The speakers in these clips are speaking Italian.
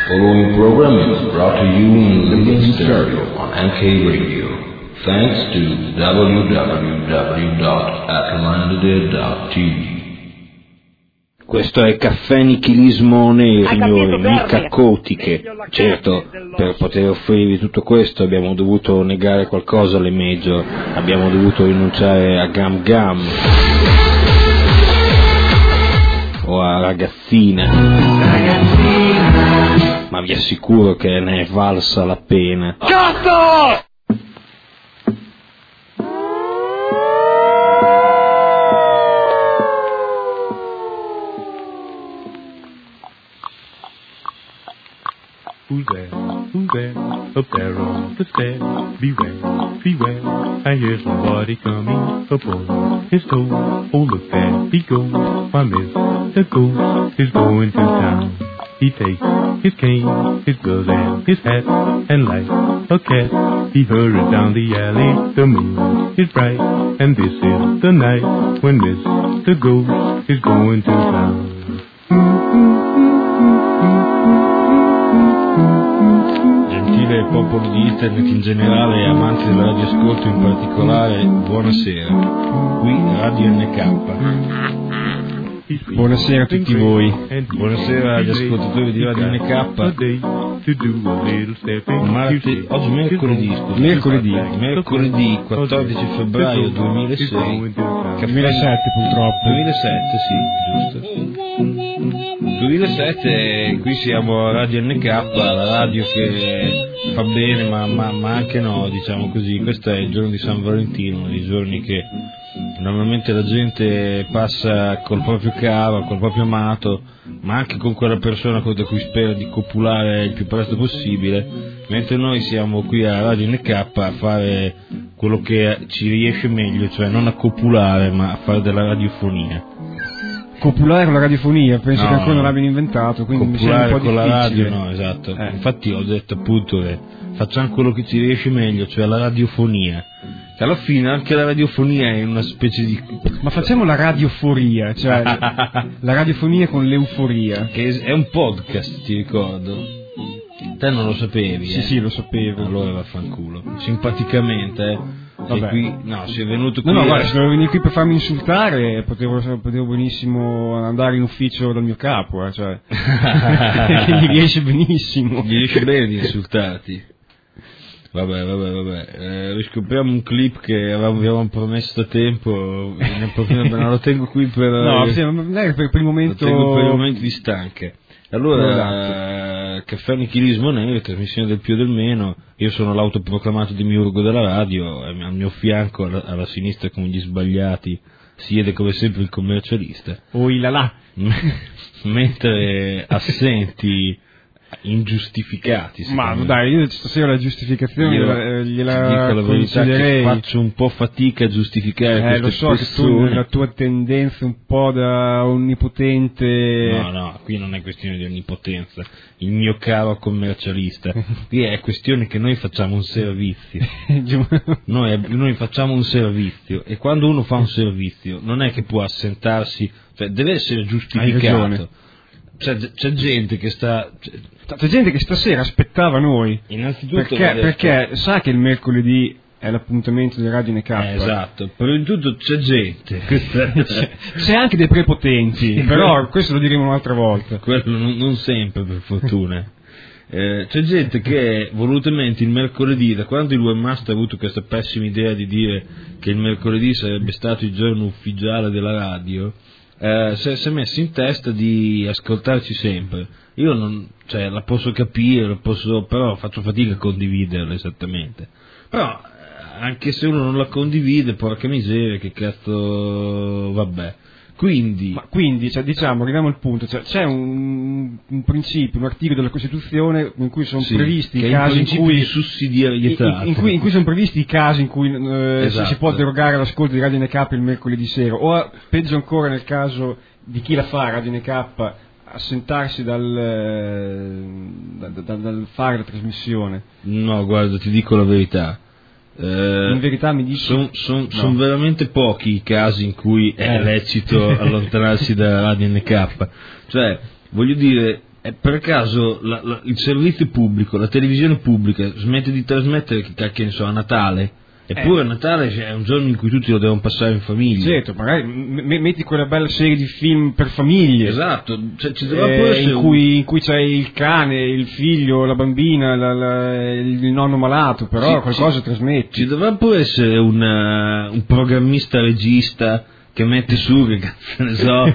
Following program is brought to you in living stereo on NK Radio. Thanks to www.atlanide.tv. Questo è Caffè Nichilismo Nero, signori, mica cotiche. Certo, per poter offrirvi tutto questo abbiamo dovuto negare qualcosa alle major, abbiamo dovuto rinunciare a Gam Gam o a Ragazzina, ma vi assicuro che ne è valsa la pena. Cazzo! Who's there? Who's there? Up there on the stairs. Beware, beware. I hear somebody coming up on his toes. Oh, look there he goes. Why, Mr. Ghost is going to town. He takes his cane, his gloves and his hat, and like a cat, he hurries down the alley. The moon is bright, and this is the night when Mr. Ghost is going to town. Gentile popolo di internet in generale e amanti del radioascolto in particolare, buonasera. Qui Radio NK. Buonasera a tutti voi. Buonasera agli ascoltatori di Radio NK. Oggi mercoledì 14 febbraio 2006. 2007 purtroppo. 2007, sì, giusto. 2007, qui siamo a Radio NK, la radio che fa bene ma anche no, diciamo così. Questo è il giorno di San Valentino, uno dei giorni che normalmente la gente passa col proprio caro, col proprio amato, ma anche con quella persona da cui spera di copulare il più presto possibile, mentre noi siamo qui a Radio NK a fare quello che ci riesce meglio, cioè non a copulare ma a fare della radiofonia. Copulare con la radiofonia, penso che ancora non l'abbiano inventato, quindi mi sembra un po' con difficile. La radio, no, esatto. Infatti ho detto appunto che facciamo quello che ci riesce meglio, cioè la radiofonia. Che alla fine anche la radiofonia è una specie di... Ma facciamo la radioforia, cioè la radiofonia con l'euforia. Che è un podcast, ti ricordo. Te non lo sapevi? Sì, lo sapevo. Allora vaffanculo. Simpaticamente, Vabbè. Qui, no, sei venuto qui. No, guarda, se dovevo venire qui per farmi insultare, potevo benissimo andare in ufficio dal mio capo, cioè. Gli riesce benissimo. Gli riesce bene di insultarti. Vabbè. Riscopriamo un clip che avevamo promesso da tempo. Non lo tengo qui per. No, sì, per il momento. Lo tengo per il momento di stanche. Allora, Caffè Nichilismo Nero, trasmissione del più e del meno. Io sono l'autoproclamato demiurgo della radio, al mio fianco, alla sinistra come gli sbagliati, siede come sempre il commercialista. O il là. Mentre assenti ingiustificati. Ma dai, io stasera la giustificazione gliela dico la verità che faccio un po' fatica a giustificare queste lo so persone. Che tu, la tua tendenza un po' da onnipotente. No, qui non è questione di onnipotenza, il mio caro commercialista, qui è questione che noi facciamo un servizio. noi facciamo un servizio, e quando uno fa un servizio non è che può assentarsi, cioè deve essere giustificato. C'è gente che c'è gente che stasera aspettava noi. Innanzitutto perché sa che il mercoledì è l'appuntamento di Radio NK. Esatto, prima di tutto c'è gente. C'è anche dei prepotenti, però questo lo diremo un'altra volta. Quello non sempre, per fortuna. C'è gente che volutamente il mercoledì, da quando il webmaster ha avuto questa pessima idea di dire che il mercoledì sarebbe stato il giorno ufficiale della radio, si è messo in testa di ascoltarci sempre. Io la posso capire, però faccio fatica a condividerla esattamente. Però anche se uno non la condivide, porca miseria, che cazzo, vabbè. Quindi, cioè, diciamo, arriviamo al punto, cioè, c'è un principio, un articolo della Costituzione in cui sono previsti i casi in cui di sussidiarietà, in cui sono previsti i casi in cui esatto. si può derogare all'ascolto di Radio NK il mercoledì sera, o peggio ancora nel caso di chi la fa Radio NK assentarsi dal fare la trasmissione. No, guarda, ti dico la verità. In verità mi dici sono veramente pochi i casi in cui è lecito allontanarsi da Radio NK, cioè voglio dire, per caso il servizio pubblico, la televisione pubblica smette di trasmettere, che ne so, a Natale? Eppure a Natale è un giorno in cui tutti lo devono passare in famiglia. Certo, magari metti quella bella serie di film per famiglie. Esatto, cioè, ci doveva pure essere in cui c'è il cane, il figlio, la bambina, il nonno malato, però qualcosa trasmetti. Ci doveva pure essere un programmista regista che mette su, che cazzo ne so,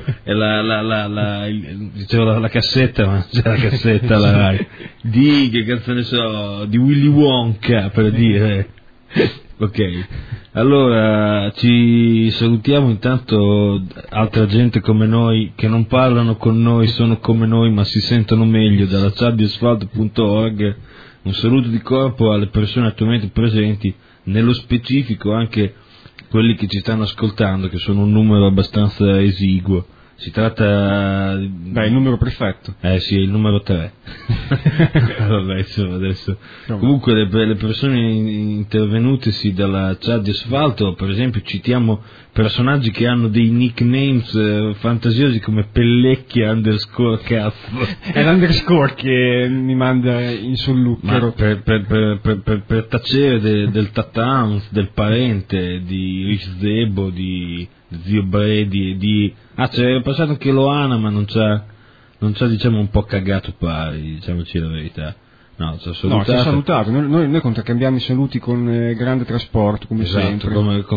dicevo la cassetta, ma non c'è la cassetta la Rai, che cazzo ne so, di Willy Wonka, per dire. Ok, allora ci salutiamo. Intanto altra gente come noi che non parlano con noi, sono come noi ma si sentono meglio, dalla chat di asfalto.org. Un saluto di corpo alle persone attualmente presenti, nello specifico anche quelli che ci stanno ascoltando, che sono un numero abbastanza esiguo. Si tratta... Beh, il numero perfetto. Sì, il numero 3. Vabbè, insomma, adesso... Comunque le persone intervenutesi dalla chat di Asfalto, per esempio, citiamo personaggi che hanno dei nicknames fantasiosi come Pellecchia _ cazzo. È l'underscore che mi manda in solluchero. Per tacere del Tatans, del parente, di Rich Zebo, di Zio Bredi, c'è passato anche Loana, ma non c'ha diciamo un po' cagato pari, diciamoci la verità. No, ci ha salutato. Noi contraccambiamo i saluti con grande trasporto, come esatto, sempre. Con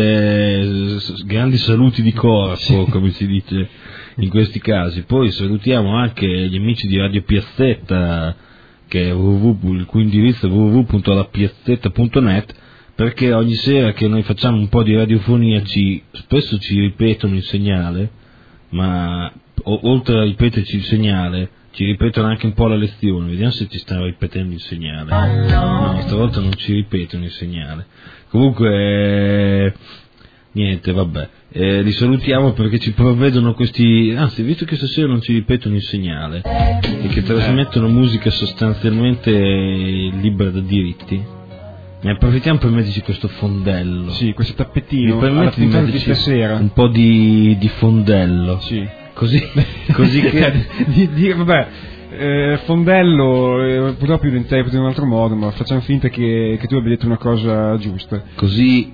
grandi saluti di corpo, come si dice in questi casi. Poi salutiamo anche gli amici di Radio Piazzetta, che è il cui indirizzo è www.lapiazzetta.net, perché ogni sera che noi facciamo un po' di radiofonia spesso ci ripetono il segnale, ma oltre a ripeterci il segnale ci ripetono anche un po' la lezione. Vediamo se ci stanno ripetendo il segnale. No, stavolta non ci ripetono il segnale. Comunque niente, vabbè, li salutiamo perché ci provvedono questi, anzi, visto che stasera non ci ripetono il segnale e che trasmettono musica sostanzialmente libera da diritti, ne approfittiamo per metterci questo fondello. Sì, questo tappetino. Mi permetti di metterci stasera un po' di fondello? Sì. Così che... vabbè, fondello purtroppo io lo interpreto in un altro modo, ma facciamo finta che tu abbia detto una cosa giusta. Così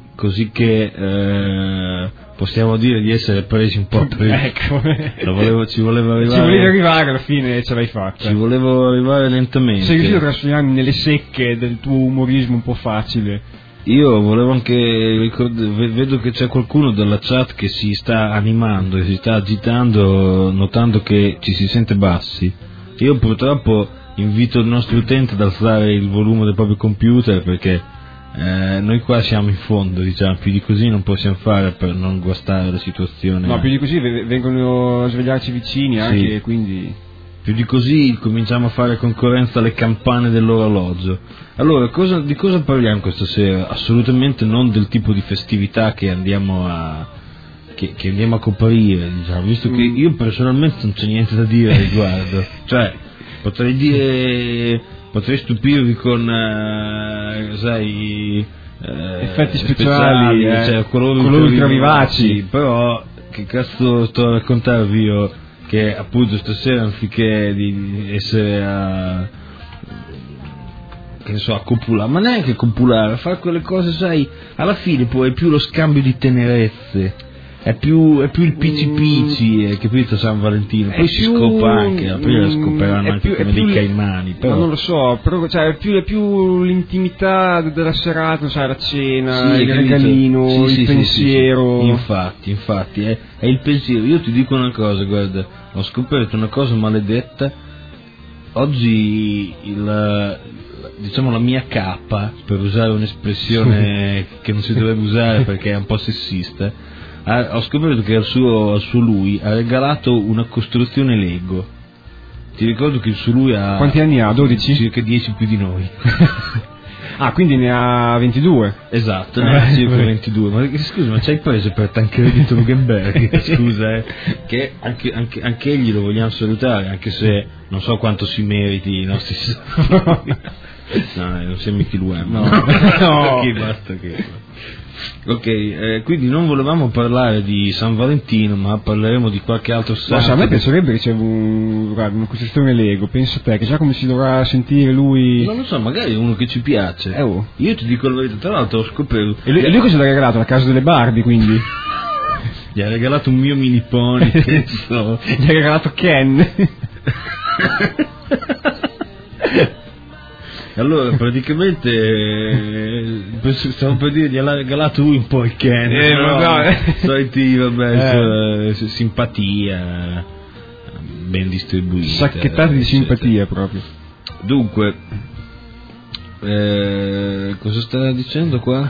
che possiamo dire di essere presi un po' per... Ecco. Ci volevo arrivare. Ci volevi arrivare, alla fine ce l'hai fatta. Ci volevo arrivare lentamente. Sei riuscito a trasformarmi nelle secche del tuo umorismo un po' facile. Io volevo anche vedo che c'è qualcuno della chat che si sta animando e si sta agitando, notando che ci si sente bassi. Io purtroppo invito il nostro utente ad alzare il volume del proprio computer, perché noi qua siamo in fondo, diciamo, più di così non possiamo fare per non guastare la situazione. No, più di così vengono a svegliarci vicini anche, sì. Quindi... Più di così cominciamo a fare concorrenza alle campane dell'orologio. Allora, di cosa parliamo questa sera? Assolutamente non del tipo di festività che andiamo a coprire, diciamo, visto che io personalmente non c'è niente da dire al riguardo. Cioè, potrei stupirvi con effetti speciali, cioè, colori ultravivaci, però che cazzo sto a raccontarvi io? Che appunto stasera, anziché di essere a copulare, ma neanche copulare, a fare quelle cose, sai, alla fine poi è più lo scambio di tenerezze, è più il pici, capito, San Valentino, poi si scopa anche, aprire scoperanno anche come dei caimani, però... Ma non lo so, però cioè, è più l'intimità della serata, sai, la cena, il regalino, il pensiero. Sì. Infatti, è il pensiero. Io ti dico una cosa, guarda, ho scoperto una cosa maledetta. Oggi la mia cappa, per usare un'espressione che non si dovrebbe usare perché è un po' sessista, ho scoperto che al suo lui ha regalato una costruzione Lego. Ti ricordo che il suo lui ha... Quanti anni ha? 12? Circa 10 più di noi. Ah, quindi ne ha 22? Esatto, ne ha circa 22. Ma scusa, ma ci hai preso per Tancredito Lugenberg? Scusa, che anche egli lo vogliamo salutare, anche se non so quanto si meriti i nostri saluti. No, non sei Mickey Luem. No. Ok, basta che... Ok, quindi non volevamo parlare di San Valentino, ma parleremo di qualche altro santo. Ma a me piacerebbe che c'è una questione Lego, penso te, che già come si dovrà sentire lui... Non lo so, magari è uno che ci piace. Oh. Io ti dico la verità, tra l'altro ho scoperto... E lui cosa l'ha regalato? La casa delle Barbie, quindi? Gli ha regalato un mio mini pony, penso. Gli ha regalato Ken. Allora, praticamente, stavo per dire, gli ha regalato lui un po' il Ken. Soliti, vabbè, simpatia, ben distribuita. Sacchettati di simpatia proprio. Dunque, cosa stava dicendo qua?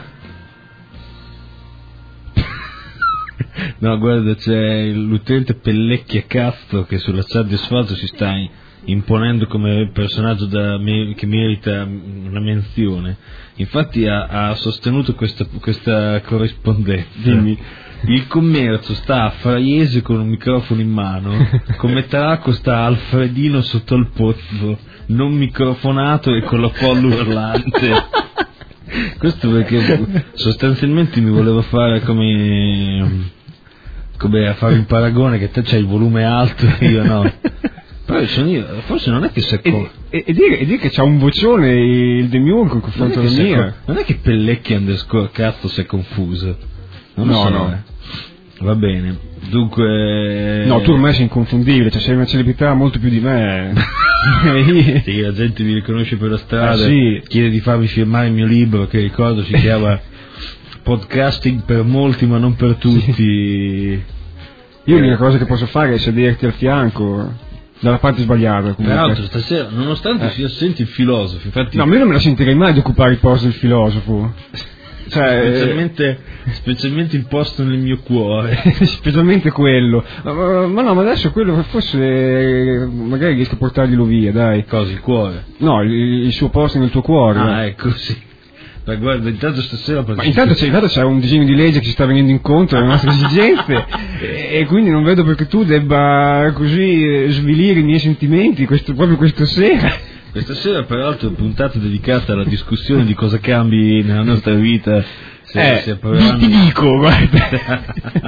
No, guarda, c'è l'utente Pellecchia Castro che sulla chat di Asfalto si sta imponendo come personaggio che merita una menzione. Infatti ha sostenuto questa corrispondenza. Dimmi. Il commercio sta a Fraiese con un microfono in mano, come Taraco sta Alfredino sotto il pozzo, non microfonato e con la pollo urlante. Questo perché sostanzialmente mi voleva fare come a fare un paragone, che te c'hai il volume alto e io no. Però sono io, forse non è che si e dire che c'ha un vocione il Demiurgo in confronto alla mia. Non è che Pellecchia _ cazzo si è confuso. Non lo No, so, no. Va bene. Dunque. No, tu ormai sei inconfondibile, cioè sei una celebrità molto più di me. Sì, la gente mi riconosce per la strada, sì. Chiede di farmi firmare il mio libro, che ricordo si chiama Podcasting per molti ma non per tutti. Io l'unica cosa che posso fare è sederti al fianco, dalla parte sbagliata. Comunque. Peraltro stasera, nonostante sia assente il filosofo, infatti... No, ma io non me la sentirei mai di occupare il posto del filosofo. Cioè, specialmente il posto nel mio cuore. Specialmente quello. Ma no, ma adesso quello forse magari riesco a portarglielo via, dai. Cosa, il cuore? No, il suo posto nel tuo cuore. Ah, ecco, sì. Ma guarda, intanto stasera... Ma intanto c'è un disegno di legge che ci sta venendo incontro alle nostre esigenze e quindi non vedo perché tu debba così svilire i miei sentimenti proprio questa sera. Questa sera peraltro è puntata dedicata alla discussione di cosa cambi nella nostra vita. Ti dico, guarda.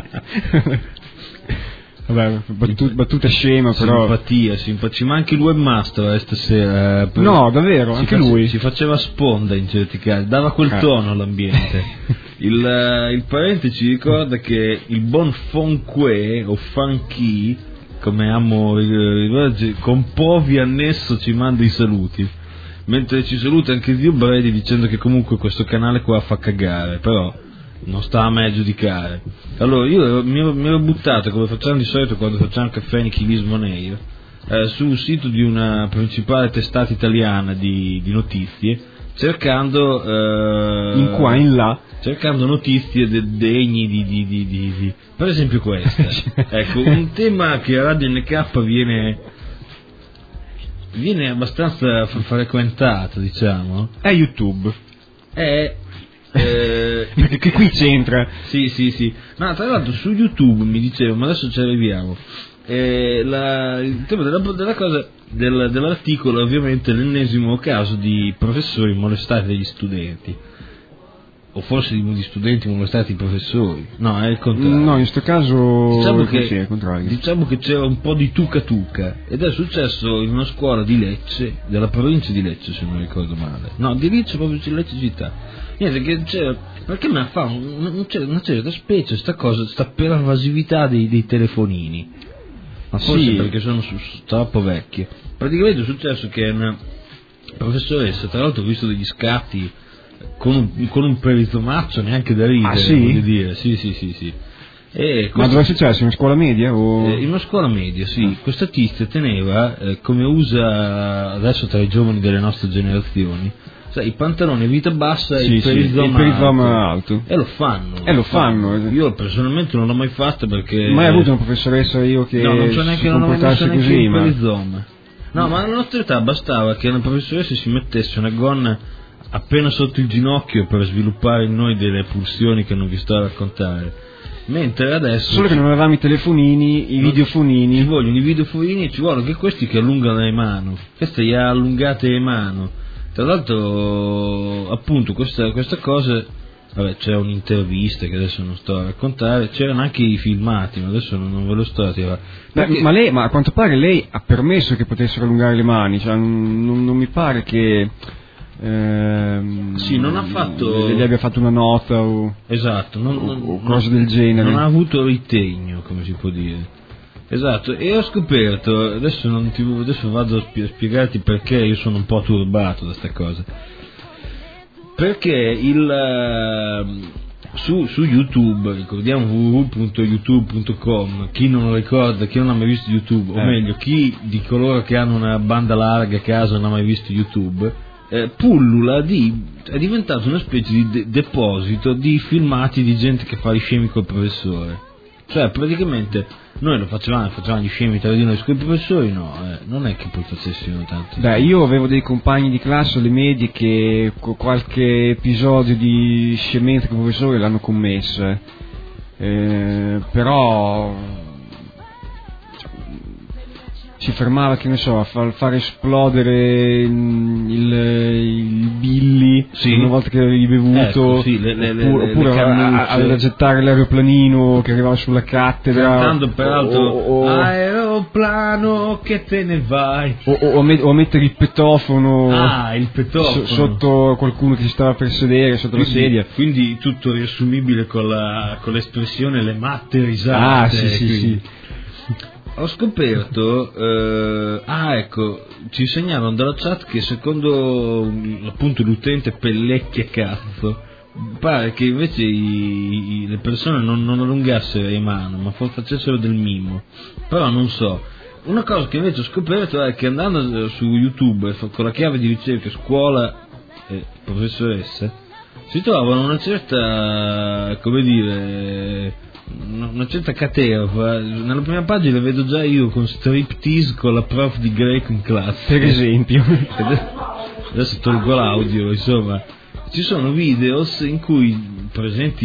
Vabbè, battuta scema, però. Simpatia, ma anche il webmaster stasera. No, davvero, anche lui. Si faceva sponda in certi casi, dava quel tono all'ambiente. Il parente ci ricorda che il buon Fonque o Funky, come amo ricordare, con Povi annesso ci manda i saluti. Mentre ci saluta anche Zio Brady dicendo che comunque questo canale qua fa cagare, però non sta a me giudicare. Allora io mi ero buttato, come facciamo di solito quando facciamo caffè nichilismo neio, sul sito di una principale testata italiana di notizie, cercando in qua in là, cercando notizie degni di per esempio questa. Ecco, un tema che a Radio NK viene abbastanza frequentato, diciamo, è YouTube. Perché qui c'entra. Sì. Ma tra l'altro su YouTube mi dicevo, ma adesso ci arriviamo. Il tema della cosa dell'articolo, ovviamente l'ennesimo caso di professori molestati dagli studenti. O forse di studenti molestati dai professori. No, è il contrario. No, in questo caso è il contrario. Diciamo che c'era un po' di tuca ed è successo in una scuola di Lecce, della provincia di Lecce se non ricordo male. No, di Lecce, proprio di Lecce città. Niente, che c'era, perché mi fa una certa specie sta pervasività dei telefonini. Ma forse perché sono troppo vecchie. Praticamente è successo che una professoressa, tra l'altro ho visto degli scatti con un perizomaccio neanche da ridere, voglio dire. Sì. Ma dove è successo? In una scuola media? In una scuola media, sì. Questa tizia teneva, come usa adesso tra i giovani delle nostre generazioni, sai, i pantaloni a vita bassa e il perizoma alto. E lo fanno. Io personalmente non l'ho mai fatto perché... Mai avuto una professoressa io che si comportasse così, il perizoma. No, ma alla nostra età bastava che una professoressa si mettesse una gonna appena sotto il ginocchio per sviluppare in noi delle pulsioni che non vi sto a raccontare. Mentre adesso... Solo che non avevamo i telefonini, i videofonini. Ci vogliono i videofonini e ci vogliono anche questi che allungano le mani. Queste gli ha allungate le mani. Tra l'altro, appunto, questa cosa, vabbè, c'è un'intervista che adesso non sto a raccontare, c'erano anche i filmati, ma adesso non ve lo sto a tirare. Perché... Ma a quanto pare lei ha permesso che potessero allungare le mani, cioè non mi pare che sì, non ha fatto, gli abbia fatto una nota o, esatto, o cose del genere. Non ha avuto ritegno, come si può dire. Esatto, e ho scoperto, adesso vado a spiegarti perché io sono un po' turbato da sta cosa. Perché su YouTube, ricordiamo www.youtube.com, chi non lo ricorda, chi non ha mai visto YouTube, o meglio, chi di coloro che hanno una banda larga a casa non ha mai visto YouTube, pullula è diventato una specie di deposito di filmati di gente che fa gli scemi col professore. Cioè, praticamente, noi facevamo gli scemi tra di noi con i professori, no, non è che poi facessimo tanto. Beh, io avevo dei compagni di classe alle medie che qualche episodio di scemenza con i professori l'hanno commesso, però si fermava, che ne so, a far esplodere il Billy, sì, una volta che avevi bevuto, ecco, sì, oppure a gettare l'aeroplanino che arrivava sulla cattedra, cantando peraltro aeroplano che te ne vai, o a mettere il petofono, il petofono sotto qualcuno che si stava per sedere sotto la sedia, quindi tutto riassumibile con l'espressione le matte risate. Sì. Ho scoperto, ecco, ci segnalano dalla chat che secondo appunto l'utente Pellecchia Cazzo pare che invece le persone non allungassero le mani, ma facessero del mimo. Però non so. Una cosa che invece ho scoperto è che andando su YouTube con la chiave di ricerca scuola professoressa si trovano una certa, come dire, una certa caterva. Nella prima pagina vedo già io con striptease con la prof di greco in classe, per esempio. Adesso tolgo l'audio, insomma. Ci sono videos in cui presenti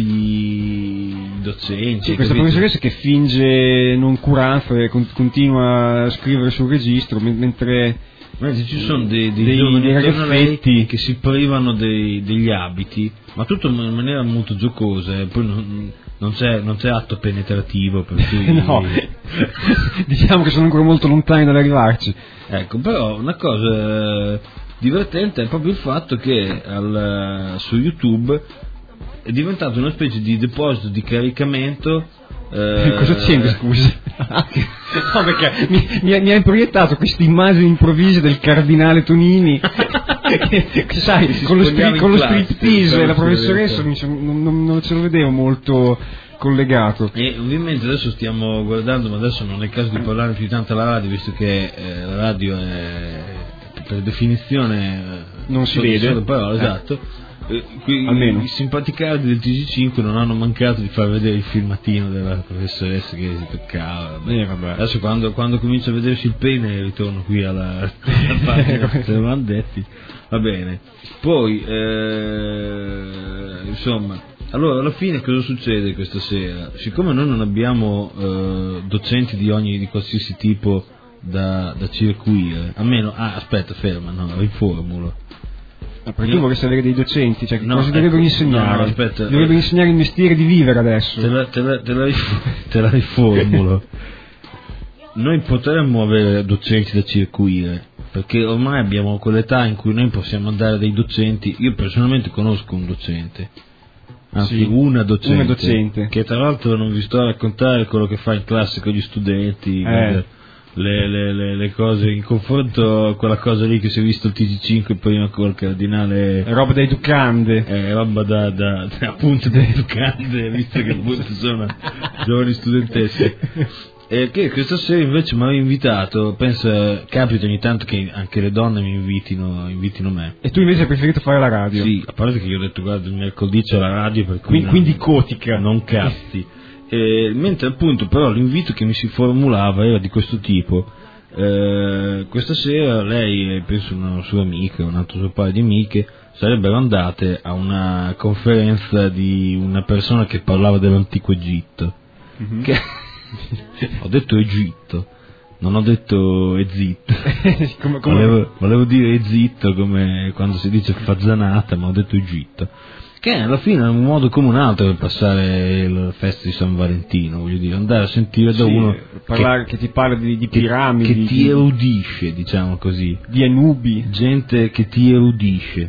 i docenti. Sì, questa professoressa che finge noncuranza e continua a scrivere sul registro mentre ci sono dei giovani ragazzetti che si privano degli abiti, ma tutto in maniera molto giocosa, poi non c'è atto penetrativo, per cui no, diciamo che sono ancora molto lontani dall'arrivarci. Ecco, però una cosa divertente è proprio il fatto che su YouTube è diventato una specie di deposito di caricamento. Cosa c'entra, scusa? No, perché mi ha proiettato queste immagini improvvise del cardinale Tonini che sai, con lo striptease e la professoressa non ce lo vedevo molto collegato. E ovviamente adesso stiamo guardando, ma adesso non è il caso di parlare più tanto alla radio, visto che la radio è per definizione non si vede, parole, esatto. Almeno I simpaticardi del TG5 non hanno mancato di far vedere il filmatino della professoressa che si toccava. Vabbè. Adesso quando comincio a vedersi il pene ritorno qui alla pagina, se lo hanno detti. Va bene. Poi insomma, allora alla fine cosa succede questa sera? Siccome noi non abbiamo docenti di qualsiasi tipo da circuire, almeno aspetta, ferma, no, riformulo. Perché tu vorresti avere dei docenti, cioè cosa dovrebbero insegnare? No, aspetta, dovrebbero insegnare il mestiere di vivere adesso. Te la riformulo. Noi potremmo avere docenti da circuire, perché ormai abbiamo quell'età in cui noi possiamo andare dai docenti. Io personalmente conosco un docente, anzi una docente, che tra l'altro non vi sto a raccontare quello che fa in classe con gli studenti, le cose in confronto a quella cosa lì che si è visto il TG5 prima col cardinale, roba da educande, roba da appunto da educande, visto che appunto sono giovani studentesse. E che questa sera invece mi aveva invitato, penso capita ogni tanto che anche le donne mi invitino me. E tu invece hai preferito fare la radio? Sì, a parte che io ho detto guarda il mercoledì c'è la radio, per cui quindi cotica, non cazzi. Mentre appunto però l'invito che mi si formulava era di questo tipo. Questa sera lei e penso una sua amica, un altro suo paio di amiche sarebbero andate a una conferenza di una persona che parlava dell'antico Egitto. Che ho detto Egitto, Non ho detto e zitto. Volevo dire e zitto come quando si dice fazzanata, ma ho detto Egitto. Che alla fine è un modo come un altro per passare il festa di San Valentino, voglio dire, andare a sentire da uno che ti parla di piramidi, che ti erudisce, diciamo così, di Anubi, gente che ti erudisce.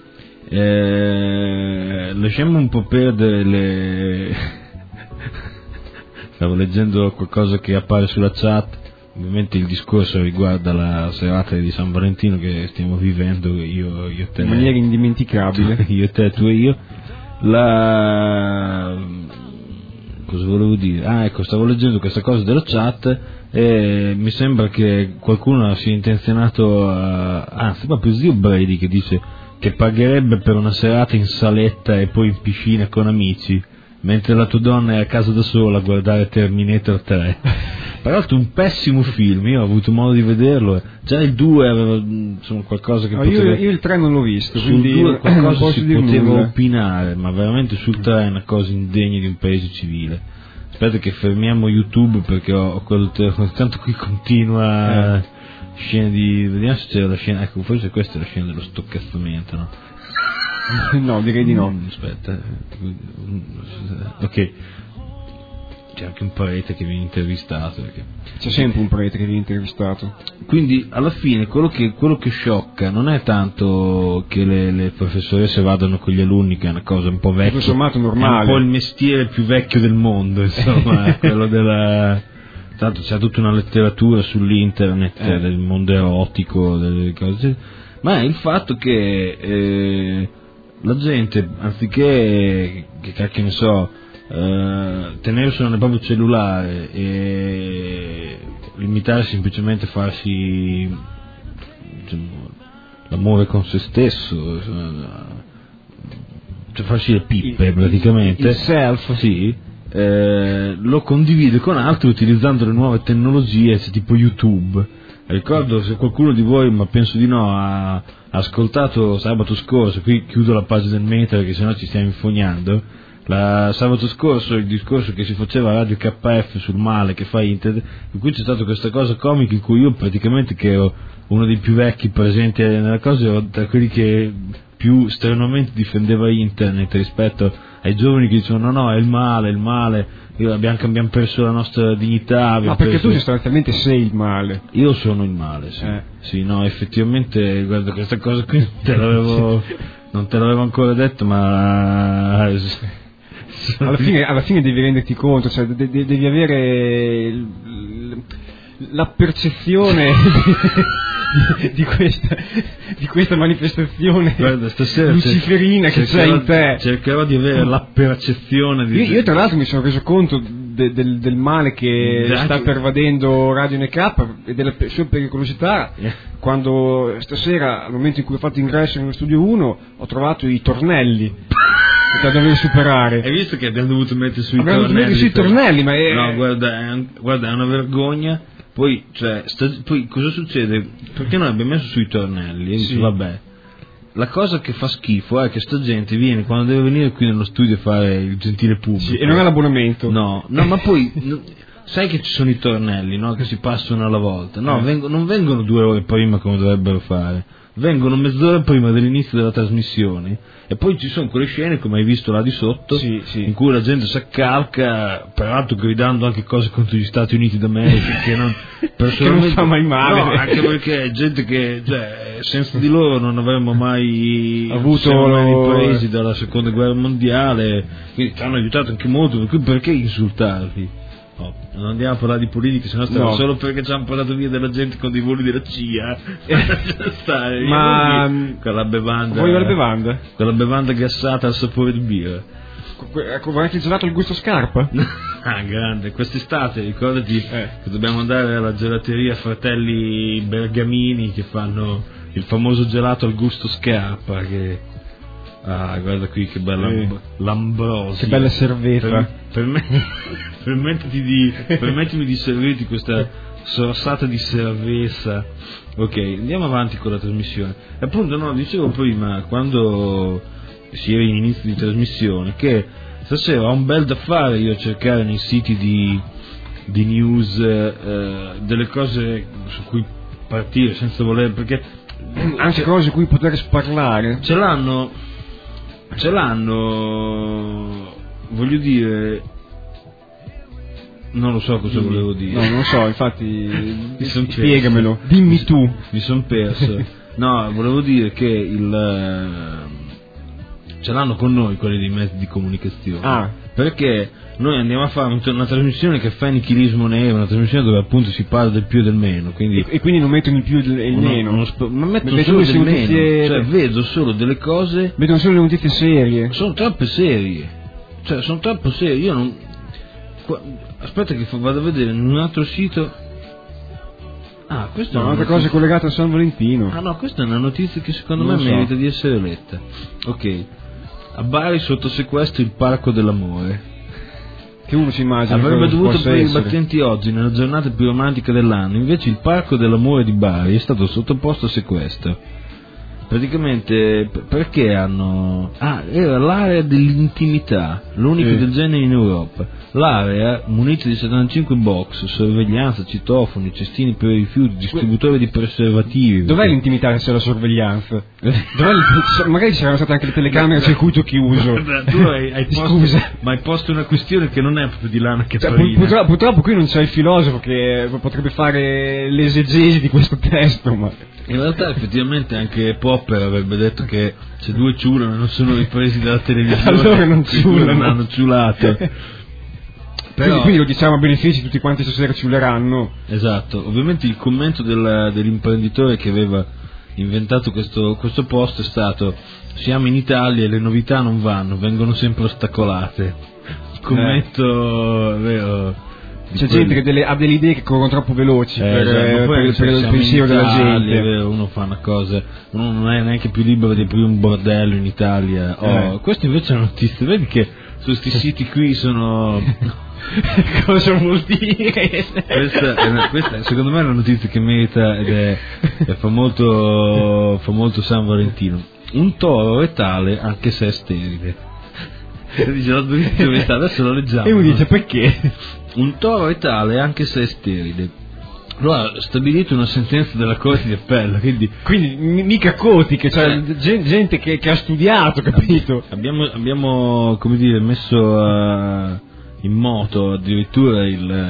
Lasciamo un po' perdere le stavo leggendo qualcosa che appare sulla chat. Ovviamente il discorso riguarda la serata di San Valentino che stiamo vivendo io e te, in maniera indimenticabile. Io e te, tu e io. Cosa volevo dire? Ecco, stavo leggendo questa cosa della chat e mi sembra che qualcuno sia intenzionato anzi proprio zio Brady che dice che pagherebbe per una serata in saletta e poi in piscina con amici, mentre la tua donna è a casa da sola a guardare Terminator 3. Peraltro un pessimo film, io ho avuto modo di vederlo, già il 2 aveva insomma, qualcosa che poteva... Io il 3 non l'ho visto, sul quindi 2 qualcosa si poteva nulla. opinare, ma veramente sul 3 è una cosa indegna di un paese civile. Aspetta che fermiamo YouTube perché ho quello telefono, tanto qui continua scena di... vediamo se c'è la scena, ecco forse questa è la scena dello stoccazzamento, no? No, direi di no. Aspetta, ok. C'è anche un prete che viene intervistato. Perché... C'è sempre un prete che viene intervistato. Quindi alla fine quello che sciocca non è tanto che le professoresse vadano con gli alunni, che è una cosa un po' vecchia. Tutto sommato normale. È un po' il mestiere più vecchio del mondo, insomma, quello della... Tanto c'è tutta una letteratura sull'internet del mondo erotico, delle cose, ma è il fatto che la gente, anziché, che cacchio ne so, tenerselo nel proprio cellulare e limitarsi semplicemente a farsi l'amore con se stesso, cioè farsi le pippe praticamente, il self, sì, lo condivide con altri utilizzando le nuove tecnologie tipo YouTube. Ricordo, se qualcuno di voi, ma penso di no, ha ascoltato sabato scorso, qui chiudo la pagina del Meta perché sennò ci stiamo infognando, sabato scorso il discorso che si faceva a Radio KF sul male che fa internet, in cui c'è stata questa cosa comica in cui io praticamente, che ero uno dei più vecchi presenti nella cosa, ero tra quelli che più strenuamente difendeva internet rispetto ai giovani che dicevano no, è il male, abbiamo perso la nostra dignità. No, perché tu sostanzialmente sei il male. Io sono il male, sì. Sì, no, effettivamente, guarda, questa cosa qui non te l'avevo ancora detto, ma alla fine devi renderti conto, cioè devi avere la percezione di questa manifestazione. Guarda, stasera luciferina che c'è in te. Cercherò di avere la percezione di... Io tra l'altro mi sono reso conto del male che sta pervadendo Radio NK e della sua pericolosità quando stasera, al momento in cui ho fatto ingresso nello studio 1, ho trovato i tornelli da dover superare. Hai visto che abbiamo dovuto mettere sui tornelli? Ma no, guarda, è una vergogna. Poi, poi cosa succede? Perché noi abbiamo messo sui tornelli e dici, vabbè, la cosa che fa schifo è che sta gente viene quando deve venire qui nello studio a fare il gentile pubblico e non ha l'abbonamento. No, ma poi sai che ci sono i tornelli, no? Che si passano alla volta. No, non vengono 2 ore prima come dovrebbero fare, vengono mezz'ora prima dell'inizio della trasmissione. E poi ci sono quelle scene, come hai visto là di sotto, in cui la gente si accalca, peraltro gridando anche cose contro gli Stati Uniti d'America che non fa mai male. No, anche perché è gente che, senza di loro non avremmo mai avuto ripresi dalla seconda guerra mondiale, quindi ci hanno aiutato anche molto, perché insultarli? No, non andiamo a parlare di politica, sennò stiamo solo perché ci hanno portato via della gente con dei voli della CIA. Ma quella bevanda. Vuoi la bevanda? Quella bevanda gassata al sapore di birra. Ecco, vuoi anche gelato al gusto scarpa? Grande, quest'estate ricordati che dobbiamo andare alla gelateria Fratelli Bergamini che fanno il famoso gelato al gusto scarpa che... guarda qui che bella l'ambrosia, che bella cerveza. Permettimi di servirti questa sorsata di cerveza. Ok, andiamo avanti con la trasmissione. Appunto, no, dicevo prima, quando si era in inizio di trasmissione, che stasera ho un bel da fare io a cercare nei siti di di news, delle cose su cui partire senza voler, perché anche cose su cui poter sparlare. Ce l'hanno, voglio dire, non lo so cosa volevo dire. No, non lo so, infatti spiegamelo, dimmi tu. Mi son perso. No, volevo dire che ce l'hanno con noi quelli dei mezzi di comunicazione. Perché noi andiamo a fare una trasmissione che fa nichilismo nero, una trasmissione dove appunto si parla del più e del meno, quindi e quindi non mettono il più e il meno, ma mettono solo del meno, cioè vedo solo delle cose, mettono solo le notizie serie, sono troppo serie, io non aspetta che vado a vedere in un altro sito. Questa è un'altra cosa collegata a San Valentino. No, questa è una notizia che secondo me merita di essere letta. Ok, a Bari sotto sequestro il Parco dell'Amore. Che uno si immagina avrebbe dovuto aprire i battenti oggi nella giornata più romantica dell'anno, invece il Parco dell'Amore di Bari è stato sottoposto a sequestro. Praticamente perché era l'area dell'intimità, l'unica del genere in Europa. L'area, munita di 75 box, sorveglianza, citofoni, cestini per i rifiuti, distributori di preservativi. Dov'è l'intimità se c'è la sorveglianza? Magari c'erano state anche le telecamere a circuito chiuso. Tu hai Scusa, ma hai posto una questione che non è proprio di lana che farina. Purtroppo qui non c'è il filosofo che potrebbe fare l'esegesi di questo testo, ma in realtà effettivamente anche Popper avrebbe detto che se due ciulano non sono ripresi dalla televisione, allora non ciulano, non hanno ciulato. Però, quindi lo diciamo a benefici, tutti quanti stasera ciuleranno. Esatto, ovviamente il commento dell'imprenditore che aveva inventato questo post è stato: siamo in Italia e le novità non vanno, vengono sempre ostacolate. Il commento vero. C'è gente che ha delle idee che corrono troppo veloci per il pensiero della gente. Uno fa una cosa, uno non è neanche più libero di aprire un bordello in Italia. Questo invece è una notizia, vedi che su questi siti qui sono. Cosa vuol dire? Questa secondo me è una notizia che merita e fa molto San Valentino. Un toro è tale anche se è sterile. Dice adesso lo leggiamo. E uno dice perché? Un toro è tale anche se è sterile. Allora, stabilito una sentenza della Corte di Appello, quindi mica cotiche, cioè gente che ha studiato, capito? Abbiamo come dire messo in moto addirittura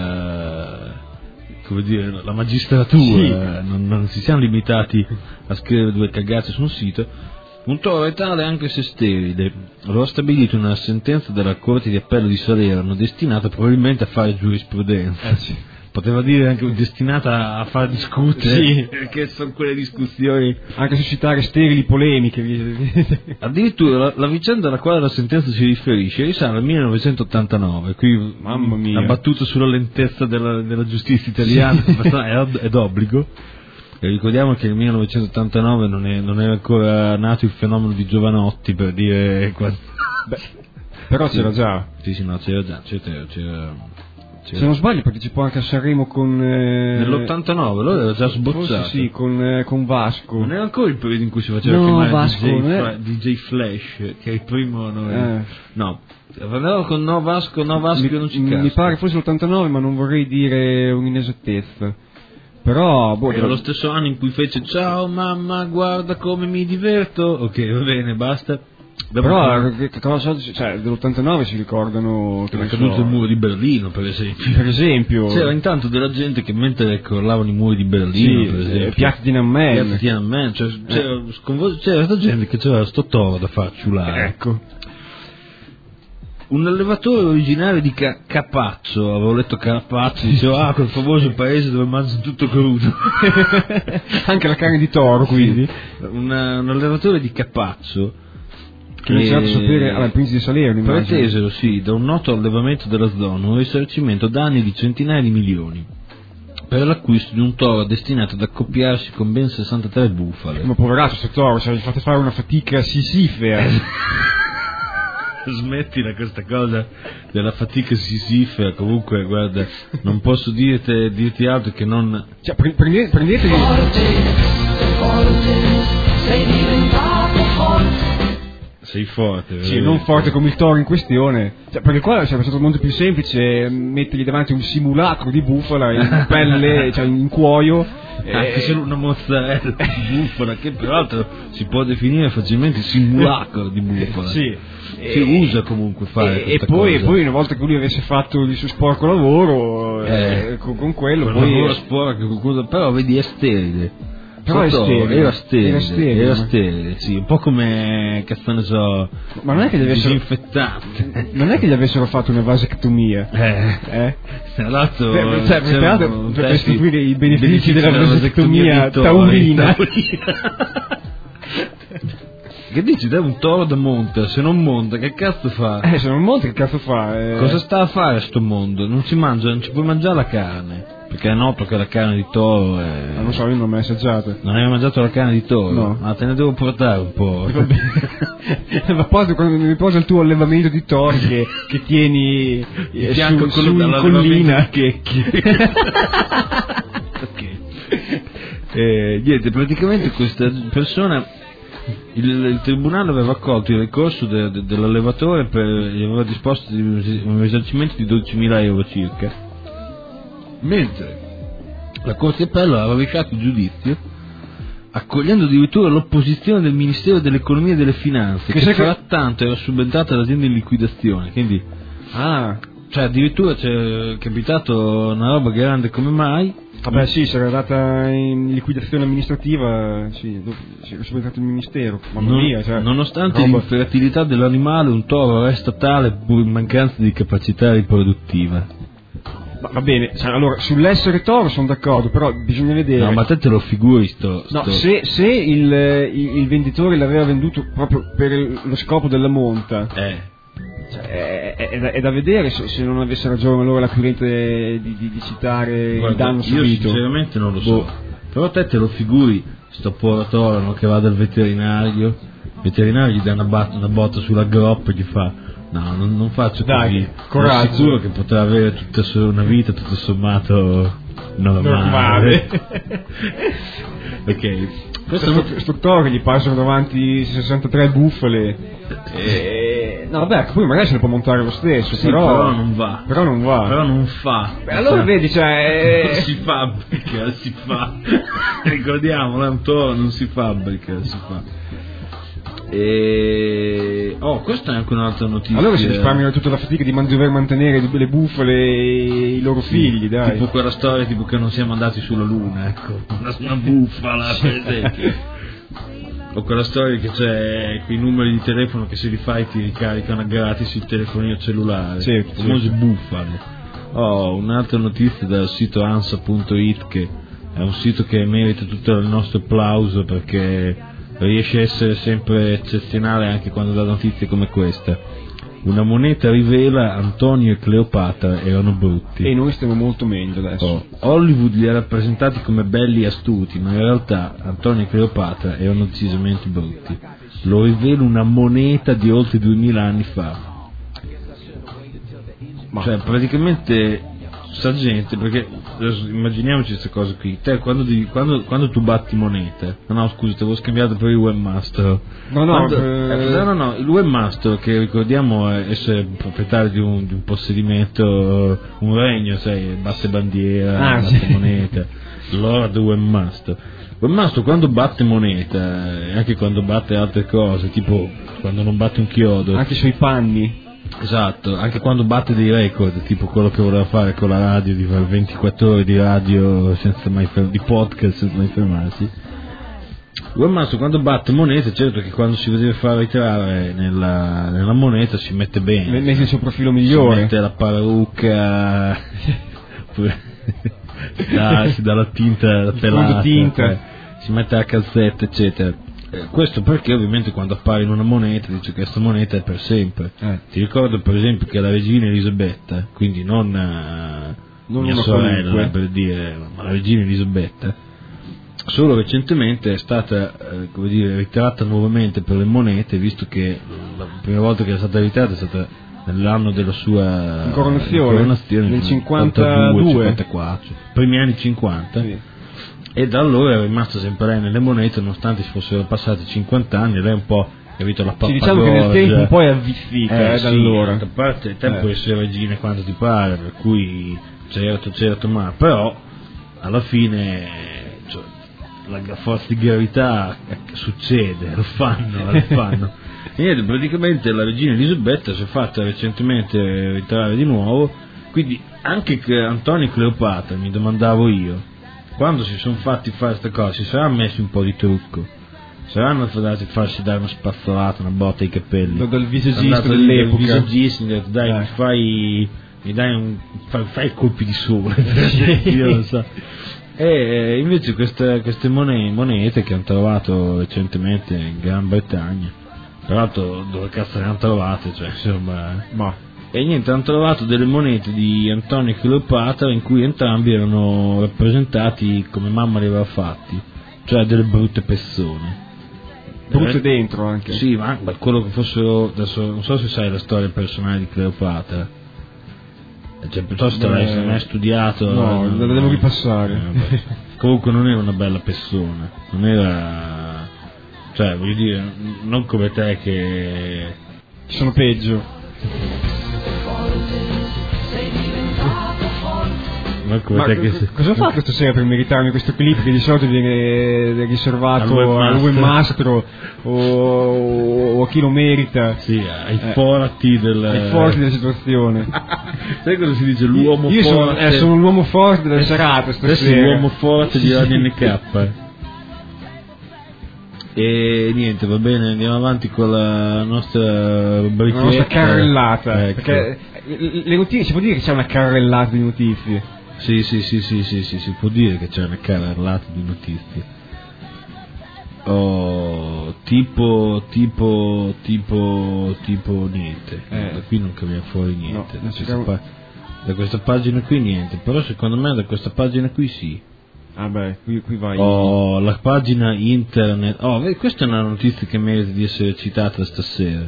la magistratura, sì. Non si siamo limitati a scrivere due cagate su un sito. Un toro è tale anche se sterile, lo ha stabilito una sentenza della Corte di Appello di Salerno destinata probabilmente a fare giurisprudenza. Sì. Poteva dire anche destinata a far discutere, sì. Perché sono quelle discussioni. Anche suscitare sterili polemiche. Addirittura la vicenda alla quale la sentenza si riferisce risale al 1989, qui mamma mia, ha battuto sulla lentezza della giustizia italiana, è d'obbligo. E ricordiamo che nel 1989 non era ancora nato il fenomeno di Giovanotti, per dire. Però c'era già. Sì, no, c'era già. Se non sbaglio partecipò anche a Sanremo con nell'89, allora era già sbozzato. Sì, con Vasco. Non era ancora il periodo in cui si faceva chiamare DJ Flash, che è il primo nome. No, andava con Vasco non ci casca. Mi pare fosse l'89, ma non vorrei dire un'inesattezza. Però era lo stesso anno in cui fece ciao mamma, guarda come mi diverto. Ok, va bene, basta. Però che cosa, cioè dell'89 si ricordano che è caduto il muro di Berlino, per esempio. C'era intanto della gente che mentre crollavano i muri di Berlino, per esempio, Piazza Tiananmen, c'era gente che c'era sto toro da far ciulare. Ecco. Un allevatore originario di Capaccio, avevo letto Carapaccio, diceva quel famoso paese dove mangiano tutto crudo. Anche la carne di toro, quindi. Un allevatore di Capaccio che ha iniziato a sapere al Principe di Salerno, pretesero da un noto allevamento della zona un risarcimento danni di centinaia di milioni per l'acquisto di un toro destinato ad accoppiarsi con ben 63 bufale. Ma poveraccio questo toro, gli fate fare una fatica sisifea. Smettila questa cosa della fatica sisifea. Comunque guarda, non posso dirti altro che non, cioè, prendetevi forte, sei diventato forte. Sei forte, sì, non forte come il toro in questione, cioè, perché qua sarebbe stato molto più semplice mettergli davanti un simulacro di bufala in pelle, cioè in cuoio, anche se una mozzarella di bufala, che peraltro si può definire facilmente simulacro di bufala. Sì. Si usa comunque fare e poi una volta che lui avesse fatto il suo sporco lavoro con quello quel poi lavoro sporco, però vedi è sterile. Però era sterile, sì, un po' come, che ne so, ma non è che gli avessero disinfettante. Non è che gli avessero fatto una vasectomia. Tra l'altro, per restituire i benefici della vasectomia taurina. Che dici, dai, un toro da monta, se non monta che cazzo fa? Se non monta che cazzo fa? Cosa sta a fare sto mondo? Non si può mangiare la carne, perché è noto che la carne di toro è... non so, io non l'ho mai assaggiata. Non hai mai mangiato la carne di toro? No. Ma te ne devo portare un po'. Ma poi quando mi posa il tuo allevamento di tori che tieni su in collina checchi. Niente, praticamente questa persona, il tribunale aveva accolto il ricorso dell'allevatore gli aveva disposto un risarcimento di 12.000 euro circa, mentre la Corte Appello aveva rovesciato il giudizio accogliendo addirittura l'opposizione del Ministero dell'Economia e delle Finanze, che frattanto era subentrata l'azienda in liquidazione, quindi cioè addirittura c'è capitato una roba grande come mai. Vabbè sì, si era data in liquidazione amministrativa, sì, era subentrato il ministero, mamma mia, cioè, nonostante l'infertilità dell'animale, un toro resta tale pur in mancanza di capacità riproduttiva. Va bene, cioè, allora sull'essere toro sono d'accordo, però bisogna vedere. No, ma te lo figuri No, se il venditore l'aveva venduto proprio per lo scopo della monta. È da vedere se non avesse ragione allora l'acquirente di citare il danno subito. Io sinceramente non lo so. Però te lo figuri sto povero che va dal veterinario, il veterinario gli dà una botta sulla groppa e gli fa no, non faccio così. Sono sicuro che potrà avere una vita tutto sommato normale. Ok. Questo toro che gli passano davanti 63 bufale. No, vabbè, poi magari se ne può montare lo stesso, sì, però non va. Però non fa. Allora vedi, cioè. Non si fabbrica, si fa. Ricordiamolo, è un toro, non si fabbrica, si fa. Questa è anche un'altra notizia. Allora si risparmiano tutta la fatica di dover mantenere le bufale e i loro figli, dai. Tipo quella storia tipo che non siamo andati sulla luna, ecco. Una bufala, per esempio. O quella storia che c'è quei numeri di telefono che se li fai ti ricaricano gratis il telefonino cellulare. Sì, famose bufale. Un'altra notizia dal sito ansa.it, che è un sito che merita tutto il nostro applauso perché riesce a essere sempre eccezionale anche quando dà notizie come questa. Una moneta rivela Antonio e Cleopatra erano brutti. E noi stiamo molto meglio adesso. Hollywood li ha rappresentati come belli e astuti, ma in realtà Antonio e Cleopatra erano decisamente brutti. Lo rivela una moneta di oltre 2000 anni fa. Cioè praticamente sa gente, perché immaginiamoci queste cose qui. Te quando tu batti moneta, no scusa, ti avevo scambiato per il webmaster. No, il webmaster, che ricordiamo essere proprietario di un possedimento, un regno, sai, batte bandiera, batte moneta, Lord Webmaster. Webmaster quando batte moneta, e anche quando batte altre cose, tipo quando non batte un chiodo, anche sui panni. Esatto, anche quando batte dei record, tipo quello che voleva fare con la radio, di fare 24 ore di radio senza mai di podcast senza mai fermarsi. Webmaster quando batte monete, certo che quando si deve far ritirare nella moneta si mette bene, mette il suo profilo migliore, si mette la parrucca, si dà la tinta, la pelata, si mette la calzetta, eccetera. Questo perché ovviamente quando appare in una moneta dice che questa moneta è per sempre. Ti ricordo per esempio che la regina Elisabetta, quindi non mia sorella per dire, ma la regina Elisabetta, solo recentemente è stata ritratta nuovamente per le monete, visto che la prima volta che è stata ritratta è stata nell'anno della sua coronazione nel 52-54, primi anni 50. Sì. E da allora è rimasta sempre lei nelle monete, nonostante si fossero passati 50 anni. Lei un po' capito, la Sì, diciamo che nel tempo un po' è avvizzita da sì, allora. a parte il tempo essere regina quando ti pare, per cui certo, ma però alla fine cioè, la forza di gravità succede, lo fanno. E niente, praticamente la regina Elisabetta si è fatta recentemente ritrarre di nuovo, quindi anche Antonio e Cleopatra, mi domandavo io, quando si sono fatti fare queste cose si saranno messi un po' di trucco, saranno andati a farsi dare una spazzolata, una botta ai capelli dal visagista dell'epoca, il visagista, mi ha detto dai fai colpi di sole. Io non so. E invece queste monete che hanno trovato recentemente in Gran Bretagna, peraltro dove cazzo le hanno trovate, cioè insomma, e niente, hanno trovato delle monete di Antonio e Cleopatra in cui entrambi erano rappresentati come mamma li aveva fatti, cioè delle brutte persone. Brutte dentro anche. Sì, ma quello che fossero, adesso non so se sai la storia personale di Cleopatra, cioè piuttosto l'hai mai studiato. No, la devo ripassare. Comunque non era una bella persona, non era, cioè voglio dire, non come te che ci sono peggio. Ma cosa fa questa sera per meritarmi questo clip che di solito viene riservato al webmastro o a chi lo merita? Sì, ai forti della situazione. Sai cosa si dice? L'uomo io forte. Sono l'uomo forte della serata stasera. Adesso l'uomo forte di Radio NK. E niente, va bene, andiamo avanti con la nostra rubrica. La nostra carrellata. Ecco. Perché le notizie, si può dire che c'è una carrellata di notizie? Sì, si può dire che c'è una carrellata di notizie. Tipo niente. Da qui non cambia fuori niente. No, da questa pagina qui niente, però secondo me da questa pagina qui sì. Ah beh, qui vai. La pagina internet. Questa è una notizia che merita di essere citata stasera.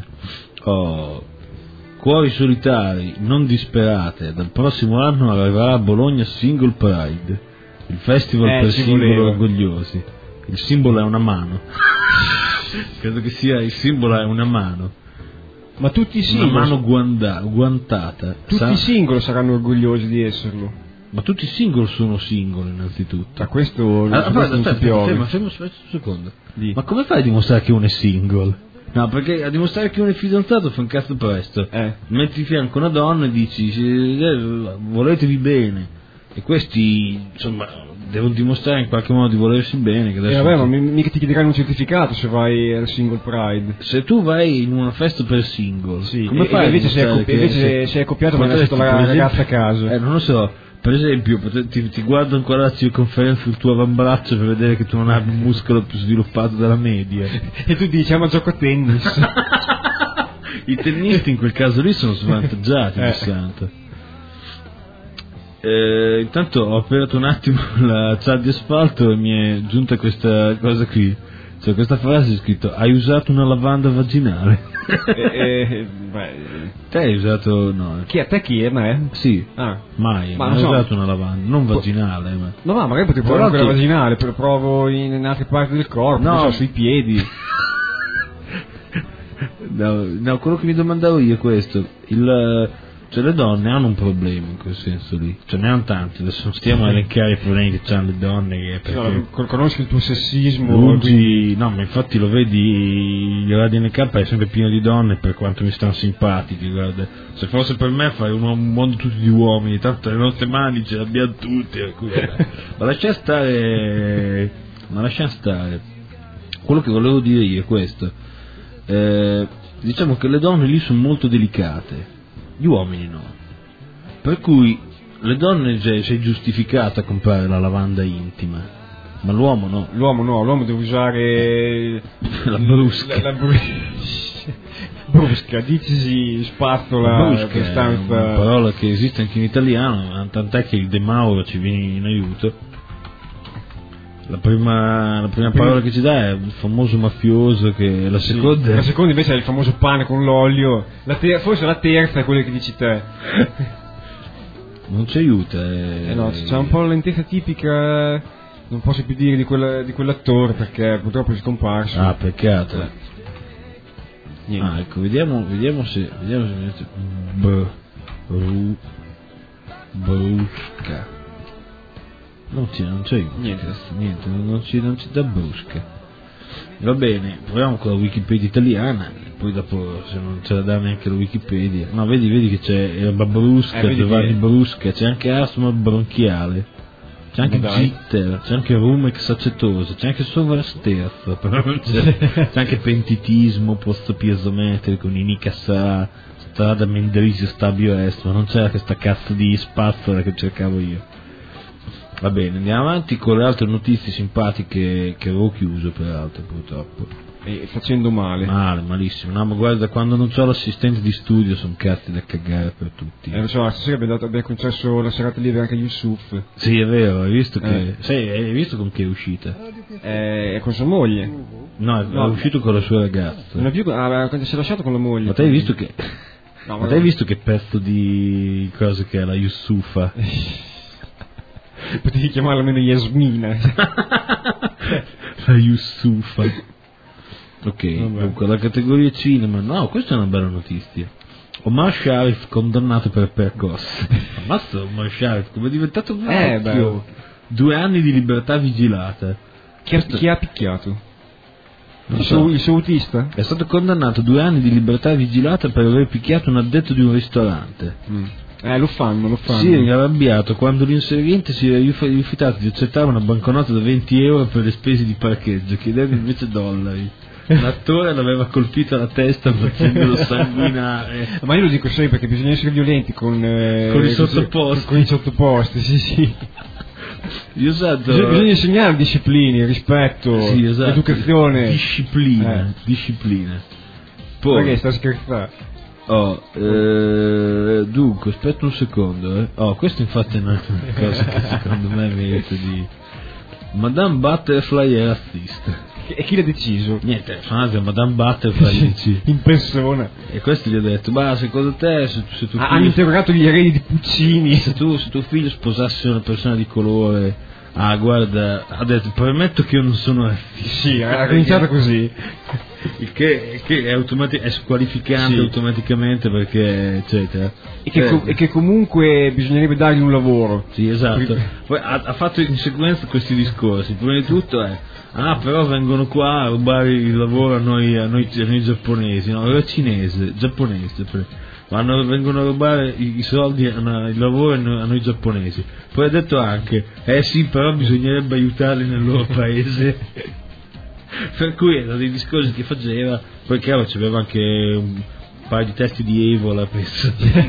Cuori solitari, non disperate, dal prossimo anno arriverà a Bologna Single Pride, il festival per singoli orgogliosi. Il simbolo è una mano. Credo che sia, il simbolo è una mano. Ma tutti i singoli, una mano guantata. Tutti i singoli saranno orgogliosi di esserlo. Ma tutti i single sono single innanzitutto. A questo aspetta, fermo un secondo. Ma come fai a dimostrare che uno è single? No, perché a dimostrare che uno è fidanzato fa un cazzo presto. Metti di fianco una donna e dici voletevi bene. E questi insomma devono dimostrare in qualche modo di volersi bene. Che vabbè, ma mica ti chiederanno un certificato se vai al Single Pride. Se tu vai in una festa per single, sì, come fai? Invece sei accoppiato ma hai la ragazza a caso. Non lo so. Per esempio, ti guardo ancora la circonferenza del tuo avambraccio per vedere che tu non hai un muscolo più sviluppato della media. E tu dici, ma gioco a tennis. I tennisti in quel caso lì sono svantaggiati, mi santo. Intanto ho aperto un attimo la chat di Asfalto e mi è giunta questa cosa qui. Cioè, questa frase è scritto: hai usato una lavanda vaginale? Te hai usato, no? Chi è? Te chi è? Me? Sì. Mai. Ma non ho usato una lavanda, non vaginale. No, magari potrei provare quella vaginale, però provo in altre parti del corpo, non so, sui piedi. No, quello che mi domandavo io è questo. Cioè le donne hanno un problema in quel senso lì, cioè ne hanno tanti, adesso non stiamo a elencare i problemi che hanno le donne, perché conosci il tuo sessismo, no, ma infatti lo vedi, il Radio NK è sempre pieno di donne per quanto mi stanno simpatiche, guarda, se fosse per me fare un mondo tutto di uomini, tanto le nostre mani ce le abbiamo tutte, ma lasciamo stare, quello che volevo dire io è questo, diciamo che le donne lì sono molto delicate. Gli uomini no, per cui le donne sei giustificata a comprare la lavanda intima, ma l'uomo no. L'uomo deve usare la brusca. Brusca, dicisi spazzola, brusca è una parola che esiste anche in italiano, tant'è che il De Mauro ci viene in aiuto. La prima parola che ci dà è il famoso mafioso, che la seconda... Sì, la seconda invece è il famoso pane con l'olio, forse la terza è quella che dici te. Non ci aiuta. No, c'è un po' la lentezza tipica, non posso più dire di quell'attore perché purtroppo è scomparso. Peccato. Niente. Ah, ecco, vediamo se Brusca. Non c'è Niente. non ci dà Brusca. Va bene, proviamo con la Wikipedia italiana, poi dopo se non ce la dà neanche la Wikipedia. No, vedi che c'è Brusca, Giovanni Brusca, c'è anche asma bronchiale, c'è anche gitter, c'è anche rumex acetoso, c'è anche sovrasterzo, però non c'è anche pentitismo post-piezometrico, Ninicassa, strada Mendrisio Stabio Est, ma non c'era questa cazzo di spazzola che cercavo io. Va bene, andiamo avanti con le altre notizie simpatiche che avevo chiuso peraltro purtroppo. E facendo male. Malissimo. No, ma guarda, quando non c'ho l'assistente di studio sono cazzi da cagare per tutti. Lo so, stasera abbiamo concesso la serata libera anche a Yusuf. Sì, è vero, hai visto che. Hai visto con chi è uscita? È con sua moglie. No, è uscito con la sua ragazza. Non è più. Quando si è lasciato con la moglie. Ma te hai visto che. No, ma te hai visto che pezzo di cosa che è la Yusufa? Potevi chiamarla almeno Yasmina. La Yusufa. Ok, dunque la categoria cinema. No, questa è una bella notizia. Omar Sharif condannato per percosse. Ammazza Omar Sharif, come è diventato vecchio. 2 anni di libertà vigilata. Chi ha picchiato? Il suo autista? È stato condannato 2 anni di libertà vigilata per aver picchiato un addetto di un ristorante. Lo fanno. Si è arrabbiato quando l'inserviente si è rifiutato di accettare una banconota da 20 euro per le spese di parcheggio, chiedendo invece dollari. L'attore l'aveva colpito alla testa facendolo sanguinare. Ma io lo dico sempre perché bisogna essere violenti con i sottoposti. Con i sottoposti, sì. Bisogna insegnare disciplina, rispetto, educazione. Disciplina. Poi, perché sta scherzando? Dunque, aspetta un secondo. Questo infatti è una cosa che secondo me merita di. Madame Butterfly è razzista. E chi l'ha deciso? Niente, Madame Butterfly in persona. E questo gli ha detto: ma secondo te se tuo figlio hanno interrogato gli eredi di Puccini. Se tuo figlio sposasse una persona di colore, guarda, ha detto: premetto che io non sono razzista. Sì, ha cominciato così. Il che è squalificante automaticamente, perché eccetera. E che comunque bisognerebbe dargli un lavoro. Sì, esatto. Poi ha fatto in sequenza questi discorsi. Prima di tutto però vengono qua a rubare il lavoro a noi giapponesi, no? Era giapponese. Vengono a rubare i soldi, il lavoro a noi giapponesi. Poi ha detto anche: sì, però bisognerebbe aiutarli nel loro paese. Per cui erano dei discorsi che faceva. Poi chiaro c'aveva anche un paio di testi di Evola, penso.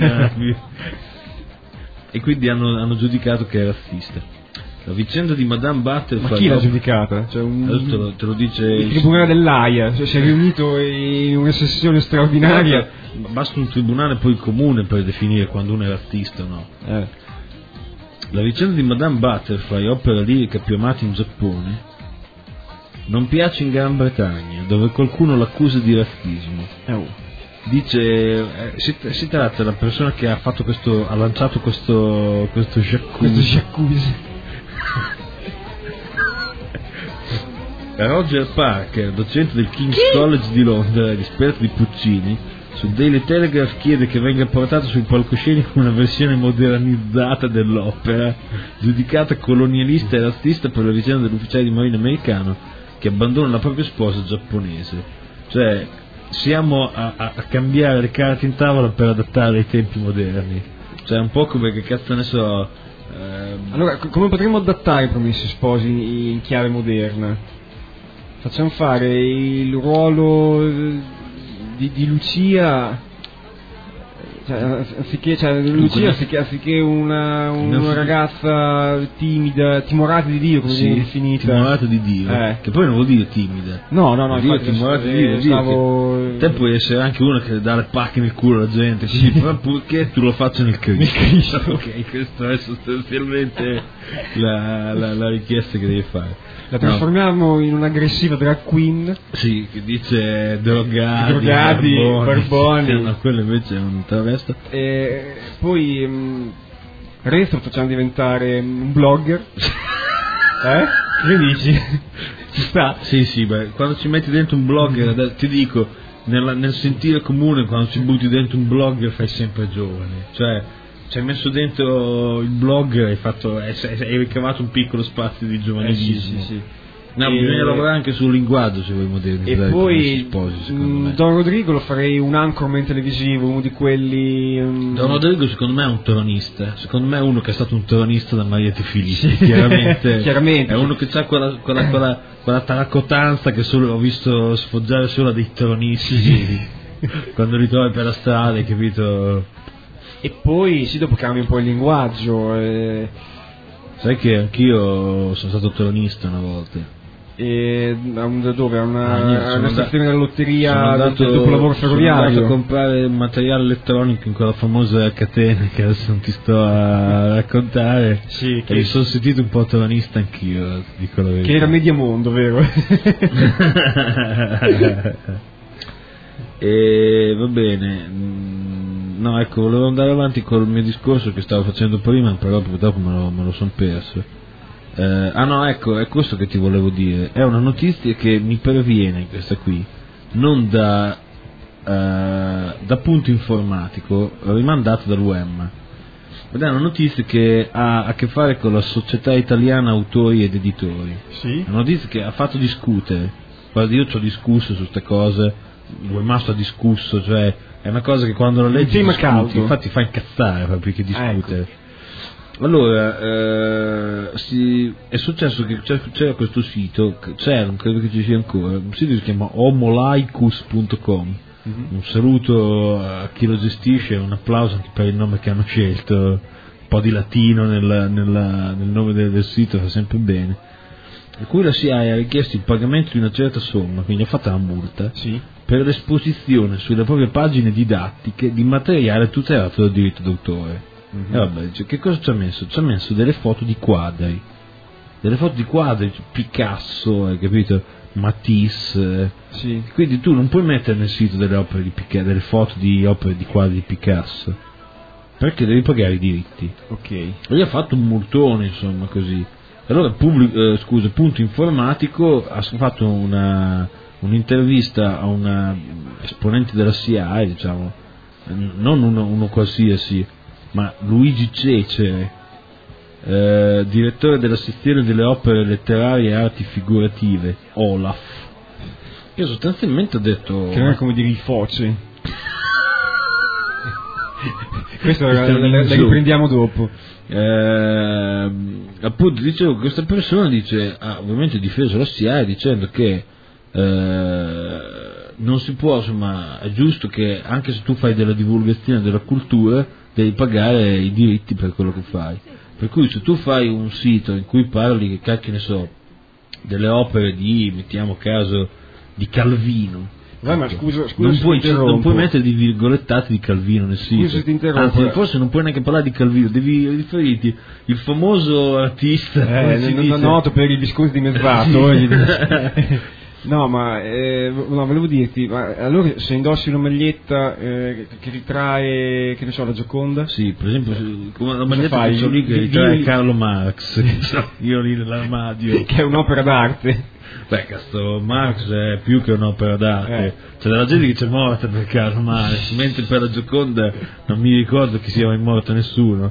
E quindi hanno giudicato che è razzista. La vicenda di Madame Butterfly. Ma chi l'ha giudicata? Adesso te lo dice il tribunale dell'Aia, si è riunito in una sessione straordinaria. Basta un tribunale poi comune per definire quando uno è razzista o no. La vicenda di Madame Butterfly, opera lirica più amata in Giappone, non piace in Gran Bretagna, dove qualcuno l'accusa di razzismo. Dice si tratta della persona che ha lanciato questo jacuzzi. Roger Parker, docente del King's College di Londra ed esperto di Puccini, su Daily Telegraph chiede che venga portata sul palcoscenico una versione modernizzata dell'opera, giudicata colonialista e razzista per la vicenda dell'ufficiale di marina americano che abbandona la propria sposa giapponese. Cioè, siamo a cambiare le carte in tavola per adattare ai tempi moderni. Cioè, un po' come, che cazzo ne so. Allora, come potremmo adattare i Promessi Sposi in chiave moderna? Facciamo fare il ruolo di Lucia, affinché una ragazza timida, timorata di Dio, come viene definita. Timorata di Dio, che poi non vuol dire timida. No, timorata di Dio. Te puoi essere anche uno che dà le pacche nel culo alla gente, così, però purché tu lo faccia nel Cristo. Ok, questa è sostanzialmente la richiesta che devi fare. La trasformiamo in un'aggressiva drag queen. Sì, che dice drogati, barboni. No, quello invece è un travesto. E poi Renzo facciamo diventare un blogger. Che dici? Ci sta? Sì, beh, quando ci metti dentro un blogger, ti dico, nel sentire comune, quando ci butti dentro un blog fai sempre giovane, cioè ci hai messo dentro il blog e hai ricavato un piccolo spazio di giovanismo. Sì. No, bisogna lavorare anche sul linguaggio se vuoi modernizzare. E poi sposi, secondo me. Don Rodrigo lo farei un anchorman televisivo, uno di quelli. Don Rodrigo secondo me è un tronista, secondo me è uno che è stato un tronista da Maria T. Filippi, chiaramente. È uno che ha quella taracotanza che solo ho visto sfoggiare solo dei tronisti quando li trovi per la strada, hai capito? E poi dopo cambia un po' il linguaggio. Sai che anch'io sono stato tronista una volta. Dove? A una stazione della lotteria dopo lavoro ferroviario. Sono andato a comprare materiale elettronico in quella famosa catena che adesso non ti sto a raccontare. Sì, e mi sono sentito un po' tronista anch'io, dico la verità. Che era Mediamondo, vero? E va bene. No, ecco, volevo andare avanti col mio discorso che stavo facendo prima, però purtroppo me lo sono perso. Ecco, è questo che ti volevo dire. È una notizia che mi perviene, questa qui, non da punto informatico, rimandata dall'UEM. Ed è una notizia che ha a che fare con la Società Italiana Autori ed Editori. Sì. È una notizia che ha fatto discutere. Guarda, io ci ho discusso su queste cose, l'UEMASTO ha discusso, cioè è una cosa che quando la leggi discuti, infatti fa incazzare proprio che discutere. Ecco. Allora, è successo che c'era questo sito, non credo che ci sia ancora, un sito che si chiama homolaicus.com. Un saluto a chi lo gestisce, un applauso anche per il nome che hanno scelto, un po' di latino nel nome del sito fa sempre bene. In cui la SIAE ha richiesto il pagamento di una certa somma, quindi ha fatto la multa, per l'esposizione sulle proprie pagine didattiche di materiale tutelato dal diritto d'autore. E vabbè, che cosa ci ha messo? Ci ha messo delle foto di quadri, Picasso, hai capito? Matisse. Quindi tu non puoi mettere nel sito delle opere di Picasso, delle foto di opere di quadri di Picasso, perché devi pagare i diritti. Ok. E gli ha fatto un multone, insomma, così. Allora Punto Informatico ha fatto un'intervista a una esponente della SIAE, diciamo, non uno qualsiasi, ma Luigi Cecere, direttore della sezione delle opere letterarie e arti figurative, OLAF. Io sostanzialmente ho detto... Che non è come dire il foce. Questo la riprendiamo dopo. Appunto, dicevo, questa persona ha ovviamente difeso la SIAE dicendo che non si può, insomma, è giusto che anche se tu fai della divulgazione della cultura devi pagare i diritti per quello che fai. Per cui se tu fai un sito in cui parli, che cacchio ne so, delle opere di, mettiamo caso, di Calvino, ma scusa, non puoi mettere di virgolettati di Calvino nel sito. Scusa se ti interrompo. Anzi, forse non puoi neanche parlare di Calvino, devi riferirti il famoso artista. Non noto per i biscotti di mezzato. No, ma volevo dirti, ma allora se indossi una maglietta che ritrae, che ne so, la Gioconda? Sì, per esempio, come la maglietta che c'ho lì che ritrae Carlo Marx, io lì nell'armadio. Che è un'opera d'arte. Beh, cazzo, Marx è più che un'opera d'arte. C'è della gente che c'è morta per Carlo Marx, mentre per la Gioconda non mi ricordo che sia mai morto nessuno.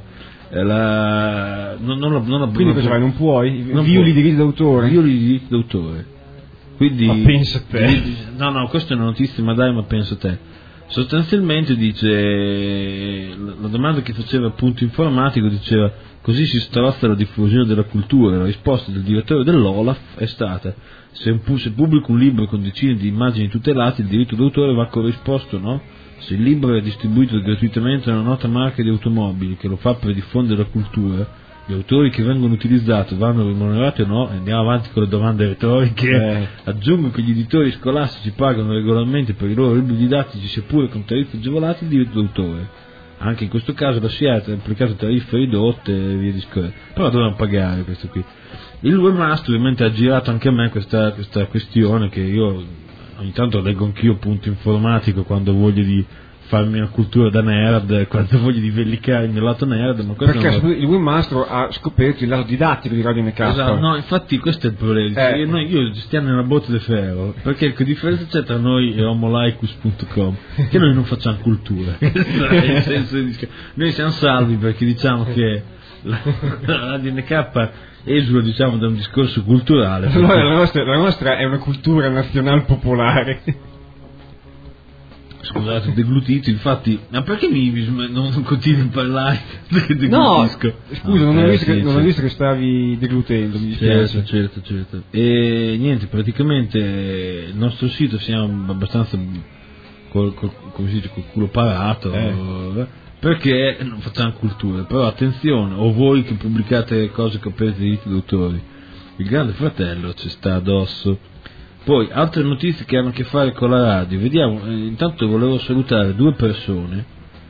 Quindi cosa fai? Non puoi? Violi i diritti d'autore? Violi i diritti d'autore. Quindi, ma pensa a te. No, questa è una notizia, ma dai, ma pensa a te. Sostanzialmente dice, la domanda che faceva Punto Informatico diceva: così si strozza la diffusione della cultura. La risposta del direttore dell'OLAF è stata: se pubblico un libro con decine di immagini tutelate, il diritto d'autore va corrisposto, no? Se il libro è distribuito gratuitamente da una nota marca di automobili che lo fa per diffondere la cultura, gli autori che vengono utilizzati vanno remunerati o no? Andiamo avanti con le domande retoriche. Aggiungo che gli editori scolastici pagano regolarmente per i loro libri didattici, seppure con tariffe agevolate, il diritto d'autore. Anche in questo caso la SIAE ha applicato tariffe ridotte e via discorrendo, però dovevano pagare questo qui. Il webmaster ovviamente ha girato anche a me questa questione, che io ogni tanto leggo anch'io Punto Informatico quando voglio di farmi una cultura da nerd quando voglio divellicare il mio lato nerd, ma questo perché il webmaster ha scoperto il lato didattico di Radio NK. Esatto, no, infatti questo è il problema. Io stiamo nella botte di ferro, perché che differenza c'è tra noi e homolaicus.com? Che noi non facciamo cultura. Nel senso noi siamo salvi perché diciamo che la Radio NK esula, diciamo, da un discorso culturale. Allora la nostra è una cultura nazionale popolare. Scusate, deglutito, infatti. Ma perché non continui a parlare? No, scusa, non ho visto che stavi deglutendo, mi dispiace. Certo. E niente, praticamente il nostro sito siamo abbastanza come si dice, col culo parato, perché non facciamo cultura. Però attenzione, o voi che pubblicate cose che perdete diritti d'autore, il grande fratello ci sta addosso. Poi altre notizie che hanno a che fare con la radio, vediamo. Intanto volevo salutare 2 persone.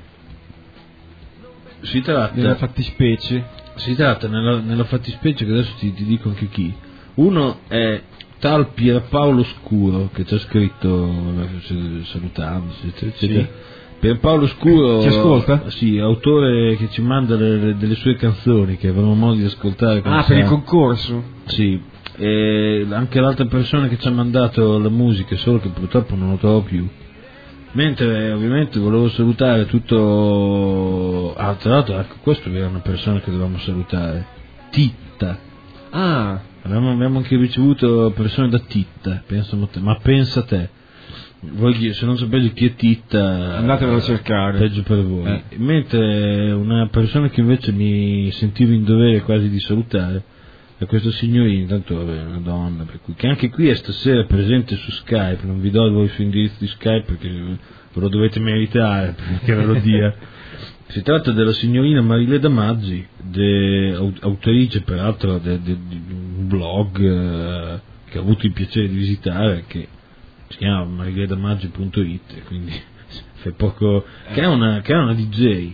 Si tratta nella fattispecie nella fattispecie che adesso ti dico anche chi. Uno è tal Pierpaolo Scuro, che ci ha scritto salutando, eccetera. Sì. Pierpaolo Scuro ci ascolta? Sì, autore che ci manda delle sue canzoni che avremo modo di ascoltare. Per il concorso? Sì. E anche l'altra persona che ci ha mandato la musica, solo che purtroppo non lo trovo più. Mentre ovviamente volevo salutare tutto. Tra l'altro, ecco, questo era una persona che dovevamo salutare, Titta. Abbiamo anche ricevuto persone da Titta, ma pensa te. Voi, se non sapete chi è Titta, andatevelo a cercare, peggio per voi. Mentre una persona che invece mi sentivo in dovere quasi di salutare è questo signorino, intanto vabbè, una donna, per cui, che anche qui è stasera presente su Skype. Non vi do il suo indirizzo di Skype perché ve lo dovete meritare, perché ve lo dia. Si tratta della signorina Marileda Maggi, autrice peraltro di un blog che ho avuto il piacere di visitare, che si chiama mariledamaggi.it, quindi fa poco, che è una DJ.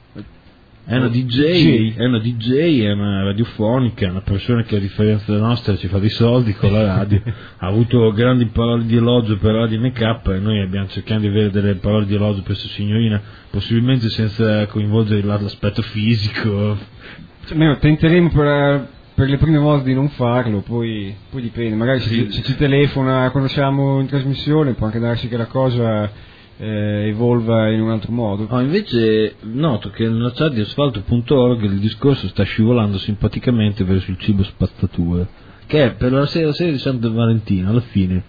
È una DJ, è una radiofonica, è una persona che a differenza della nostra ci fa dei soldi con la radio. Ha avuto grandi parole di elogio per Radio NK e noi abbiamo cercato di avere delle parole di elogio per questa signorina, possibilmente senza coinvolgere l'aspetto fisico. Tenteremo per le prime volte di non farlo, poi dipende, magari se ci telefona quando siamo in trasmissione può anche darsi che la cosa evolva in un altro modo. Invece noto che nella chat di asfalto.org il discorso sta scivolando simpaticamente verso il cibo spazzatura, che è per la sera di San Valentino. Alla fine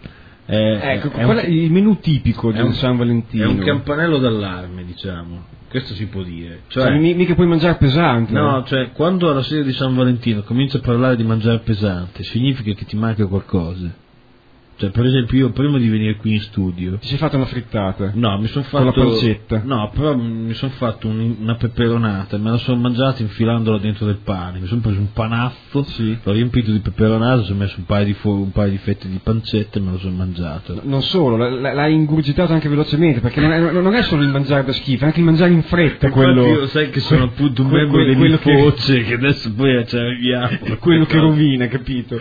è il menù tipico di San Valentino. È un campanello d'allarme, diciamo, questo si può dire, cioè mica puoi mangiare pesante. No, cioè quando alla sera di San Valentino cominci a parlare di mangiare pesante significa che ti manca qualcosa. Cioè, per esempio, io prima di venire qui in studio ti sei fatto una frittata? No, mi sono fatto con la pancetta. No, però mi sono fatto una peperonata, me la sono mangiata infilandola dentro del pane. Mi sono preso un panazzo, l'ho riempito di peperonata, sono messo un paio di fette di pancetta e me lo sono mangiato. Non solo, l'hai ingurgitato anche velocemente, perché non è solo il mangiare da schifo, è anche il mangiare in fretta. Quello, io sai che sono appunto un membro delle foce che adesso poi ci arriviamo. Quello che rovina, capito?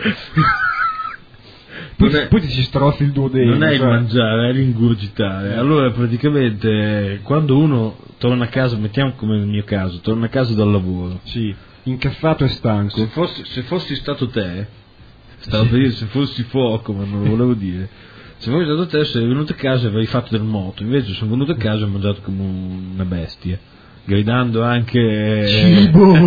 Poi ti ci strozzi il duodeno. Non è il mangiare, è l'ingurgitare. Allora praticamente quando uno torna a casa, mettiamo come nel mio caso, torna a casa dal lavoro, incaffato e stanco. Se fossi stato te, stavo per dire se fossi fuoco, ma non lo volevo dire. Se fossi stato te, sarei venuto a casa e avrei fatto del moto. Invece sono venuto a casa e ho mangiato come una bestia, gridando anche cibo.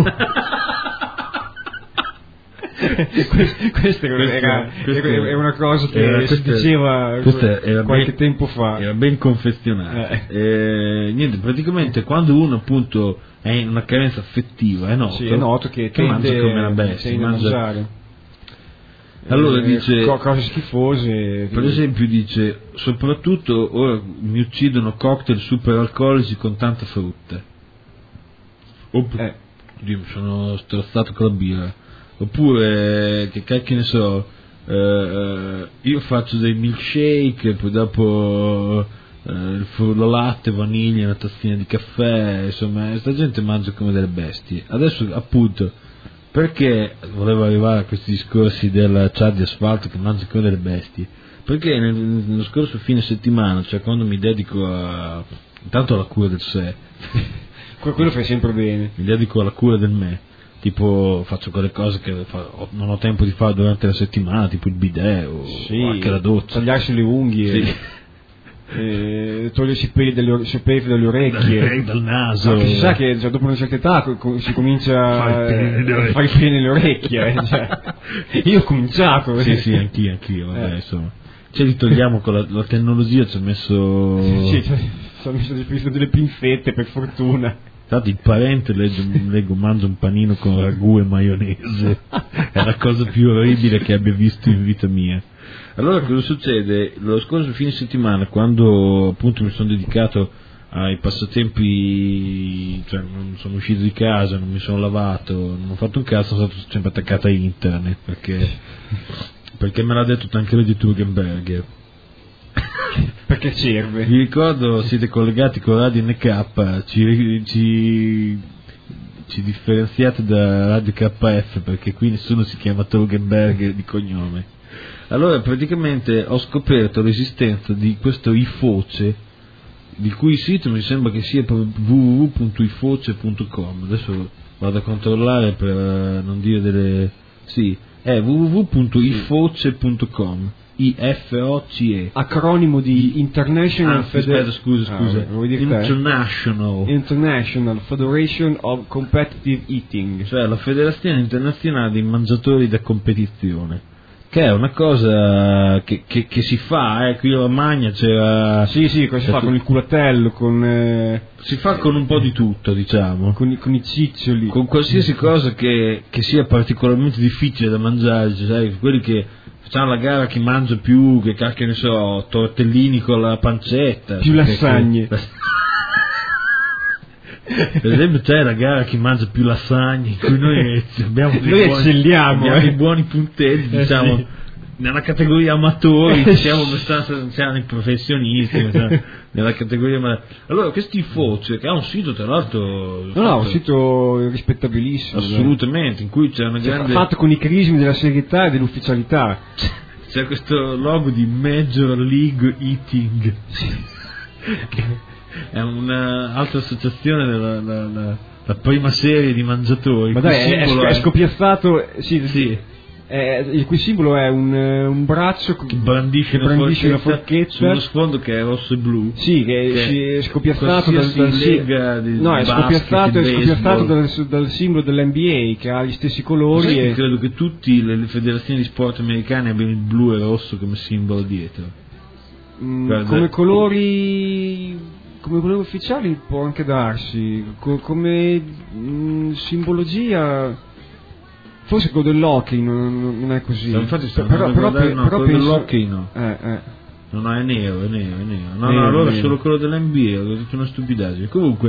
Questa è una cosa che si diceva qualche tempo fa. Era ben confezionata. Niente, praticamente quando uno appunto è in una carenza affettiva è noto che mangia come una bestia. Mangiare. Allora dice cose schifose. Per esempio dice soprattutto ora mi uccidono cocktail super alcolici con tanta frutta. Dio, mi sono strozzato con la birra. Oppure che cacchio ne so, io faccio dei milkshake, poi dopo lo latte, vaniglia, una tazzina di caffè, insomma questa gente mangia come delle bestie. Adesso appunto perché volevo arrivare a questi discorsi della chat di asfalto che mangia come delle bestie, perché nello scorso fine settimana, cioè quando mi dedico a intanto la cura del sé. Quello fai sempre bene. Mi dedico alla cura del me, tipo faccio quelle cose che non ho tempo di fare durante la settimana, tipo il bidet o anche la doccia. Tagliarsi le unghie. Sì. Togliersi i peli dalle orecchie, dal naso. Anche si sa che dopo una certa età si comincia a fare i peli nelle orecchie. Cioè. Io ho cominciato. Sì, anch'io. Vabbè, insomma. Ce li togliamo con la tecnologia, ci ha messo. Sì, ci ha messo delle pinzette, per fortuna. Infatti il parente leggo mangia un panino con ragù e maionese. È la cosa più orribile che abbia visto in vita mia. Allora cosa succede? Lo scorso fine settimana, quando appunto mi sono dedicato ai passatempi, cioè non sono uscito di casa, non mi sono lavato, non ho fatto un cazzo, sono stato sempre attaccato a internet, perché me l'ha detto Tancredi Turgenberger. Perché serve? Vi ricordo, siete collegati con Radio NK, ci differenziate da Radio KF, perché qui nessuno si chiama Turgenberger di cognome. Allora praticamente ho scoperto l'esistenza di questo iFoce, di cui il sito mi sembra che sia www.ifoce.com. Adesso vado a controllare per non dire delle... sì, è www.ifoce.com, IFOCE, acronimo di International International Federation of Competitive Eating, cioè la Federazione Internazionale dei Mangiatori da Competizione, che è una cosa che si fa, qui a Romagna c'era... Sì, cosa si fa? Con il culatello, si fa con un po' di tutto, diciamo. Con i ciccioli. Con qualsiasi cosa che sia particolarmente difficile da mangiare, cioè, sai, quelli che facciamo la gara chi mangia più, che cacchio ne so, tortellini con la pancetta. Più lasagne. Per esempio c'è la gara chi mangia più lasagne, in cui noi abbiamo i buoni punteggi, diciamo, sì. Nella categoria amatori siamo i professionisti, nella categoria allora questi Foce, che ha un sito tra l'altro un sito rispettabilissimo, assolutamente, in cui c'è una grande, fatto con i crismi della serietà e dell'ufficialità, c'è questo logo di Major League Eating, è un'altra associazione della prima serie di mangiatori. Ma dai, è scopiazzato, sì. Il cui simbolo è un braccio che brandisce una forchetta sullo sfondo che è rosso e blu. Sì, che è scopiazzato è scopiazzato dal simbolo dell'NBA, che ha gli stessi colori. Credo che tutte le federazioni di sport americane abbiano il blu e il rosso come simbolo dietro. Come colori ufficiali può anche darsi, come simbologia forse quello dell'hockey non è così. Infatti però quello dell'hockey no. No, è nero. No, allora è solo quello dell'NBA, ho detto una stupidaggine. Comunque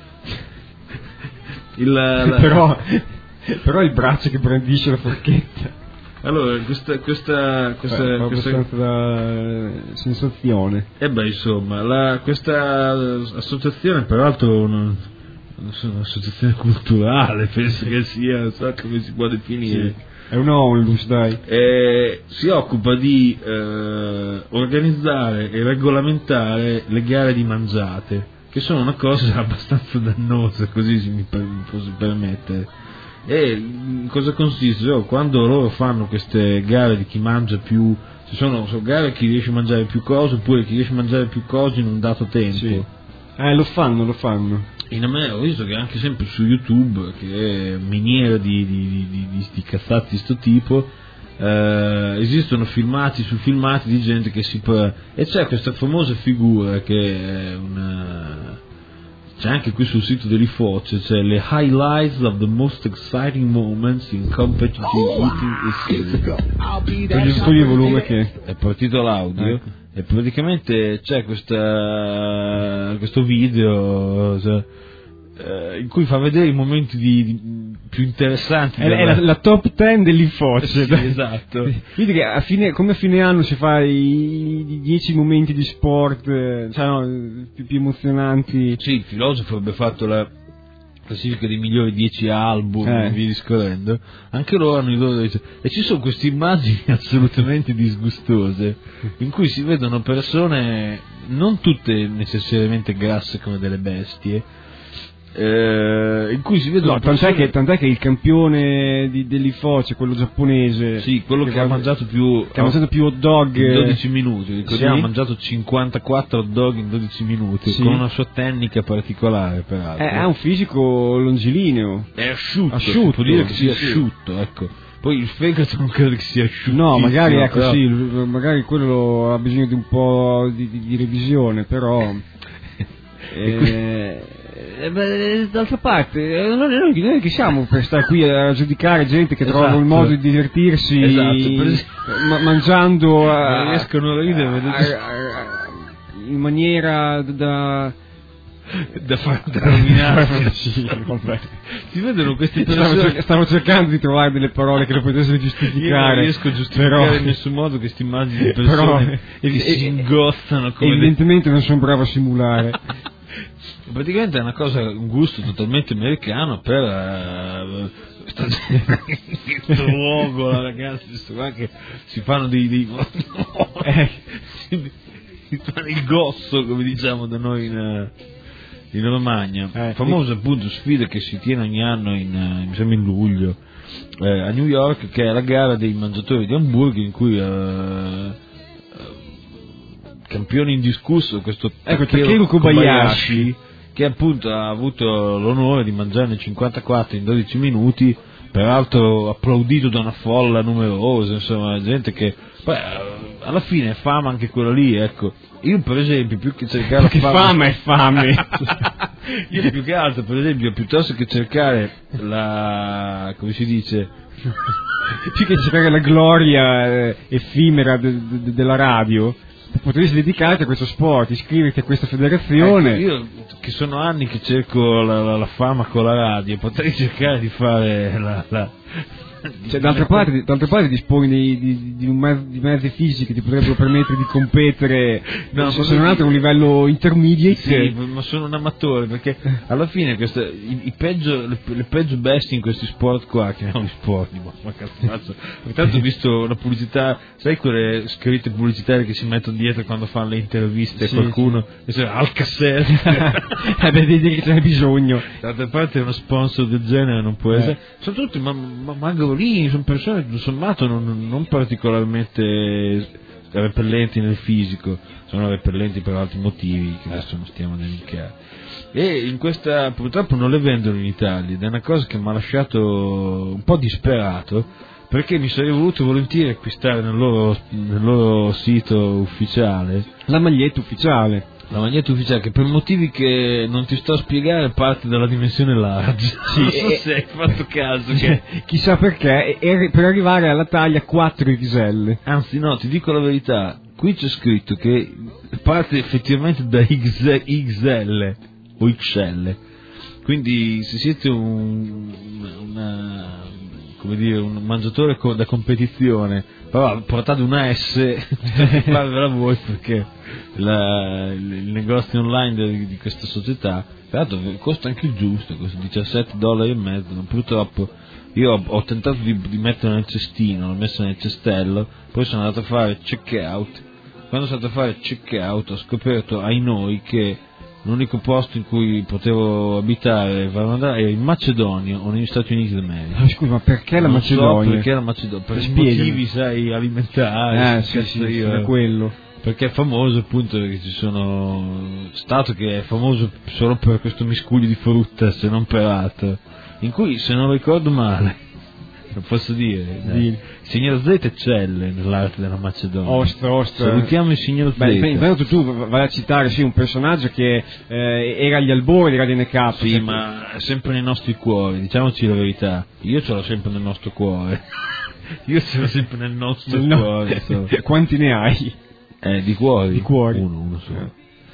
però il braccio che brandisce la forchetta. Allora, questa sensazione. Insomma, questa associazione, peraltro un'associazione culturale, penso che sia, non so come si può definire. Sì. È un onlus, dai. Si occupa di organizzare e regolamentare le gare di mangiate, che sono una cosa abbastanza dannosa, così se mi posso permettere. E cosa consiste? Quando loro fanno queste gare di chi mangia più, ci sono gare chi riesce a mangiare più cose, oppure chi riesce a mangiare più cose in un dato tempo. Sì. Lo fanno. In America ho visto che anche sempre su YouTube, che è miniera di cazzate di sto tipo, esistono filmati su filmati di gente che e c'è questa famosa figura che è c'è anche qui sul sito dell'IFOCE, c'è le highlights of the most exciting moments in competitive eating. Togli il volume che è partito l'audio. E praticamente c'è questo video in cui fa vedere i momenti più interessanti. È la top 10 dell'IFOCE. Sì, esatto. Quindi che come a fine anno si fa i 10 momenti di sport più emozionanti. Sì, il filosofo avrebbe fatto classifica dei migliori 10 album e via discorrendo, anche loro hanno i loro, e ci sono queste immagini assolutamente disgustose in cui si vedono persone non tutte necessariamente grasse come delle bestie, in cui si vedono tant'è che il campione dell'IFOCE, quello giapponese, sì, quello che ha mangiato più hot dog in 12 minuti, ricordiamo, ha mangiato 54 hot dog in 12 minuti, con una sua tecnica particolare peraltro. Ha un fisico longilineo, è asciutto, si può dire che sia asciutto, ecco. Poi il fegato non credo che sia asciutto. No, magari magari quello ha bisogno di un po' di revisione, però d'altra parte noi che siamo per stare qui a giudicare gente che trova un modo di divertirsi mangiando riescono a ridere in maniera da rovinare. Sì, si vedono queste persone. Stavo cercando di trovare delle parole che lo potessero giustificare. Io non riesco a giustificare in nessun modo queste immagini di persone che si ingozzano come evidentemente non sono bravo a simulare. Praticamente è un gusto totalmente americano per questo luogo, ragazzi, che si fanno si fanno il gosso, come diciamo da noi in Romagna, famosa appunto sfida che si tiene ogni anno mi sembra in luglio a New York, che è la gara dei mangiatori di hamburger, in cui campione indiscusso questo Takeru Kobayashi, che appunto ha avuto l'onore di mangiarne 54 in 12 minuti, peraltro applaudito da una folla numerosa, insomma, gente che poi alla fine è fama anche quella lì, ecco. Io per esempio, più che cercare la fama è fame. Io più che altro, per esempio, piuttosto che cercare come si dice, più che cercare la gloria effimera della radio, potresti dedicarti a questo sport, iscriverti a questa federazione. Ecco, io che sono anni che cerco la fama con la radio, potrei cercare di fare cioè, d'altra parte disponi di mezzi fisici che ti potrebbero permettere di competere, se non altro a un livello intermediate. Sì, ma sono un amatore, perché alla fine le peggio bestie in questi sport qua, chiamiamoli sport, ma cazzo, tanto ho visto la pubblicità, sai quelle scritte pubblicitarie che si mettono dietro quando fanno le interviste a qualcuno, al cassetto. Vedi che ce n'è bisogno. D'altra parte uno sponsor del genere non può essere, sono tutti magolini, sono persone tutto sommato non particolarmente repellenti nel fisico, sono repellenti per altri motivi che adesso non stiamo a elencare, e in questa purtroppo non le vendono in Italia, ed è una cosa che mi ha lasciato un po' disperato, perché mi sarei voluto volentieri acquistare nel loro sito ufficiale la maglietta ufficiale, che per motivi che non ti sto a spiegare parte dalla dimensione large. Sì, non so se hai fatto caso che chissà perché, per arrivare alla taglia 4XL. Anzi no, ti dico la verità, qui c'è scritto che parte effettivamente da XL o XL, quindi se siete un mangiatore da competizione, però portate una S, farvela voi, perché il negozio online di questa società, tra l'altro, costa anche il giusto, costa $17,50, ma purtroppo io ho tentato di metterla nel cestino, l'ho messa nel cestello, poi sono andato a fare check-out. Quando sono andato a fare check-out ho scoperto, ai noi, che l'unico posto in cui potevo abitare era in Macedonia o negli Stati Uniti d'America. Scusa, ma perché la Macedonia? Perché la Macedonia? Per motivi, sai, alimentari. Sì, è quello. Perché è famoso, appunto, perché ci sono stato che è famoso solo per questo miscuglio di frutta, se non per altro, in cui, se non ricordo male, lo posso dire, il signor Z eccelle nell'arte della Macedonia. Ostra. Salutiamo il signor Z. Intanto tu vai a citare un personaggio che era agli albori della DNK. Sì, ma è sempre nei nostri cuori, diciamoci la verità. Io ce l'ho sempre nel nostro cuore. Io ce l'ho sempre nel nostro cuore. Quanti ne hai? Di cuori? Uno solo.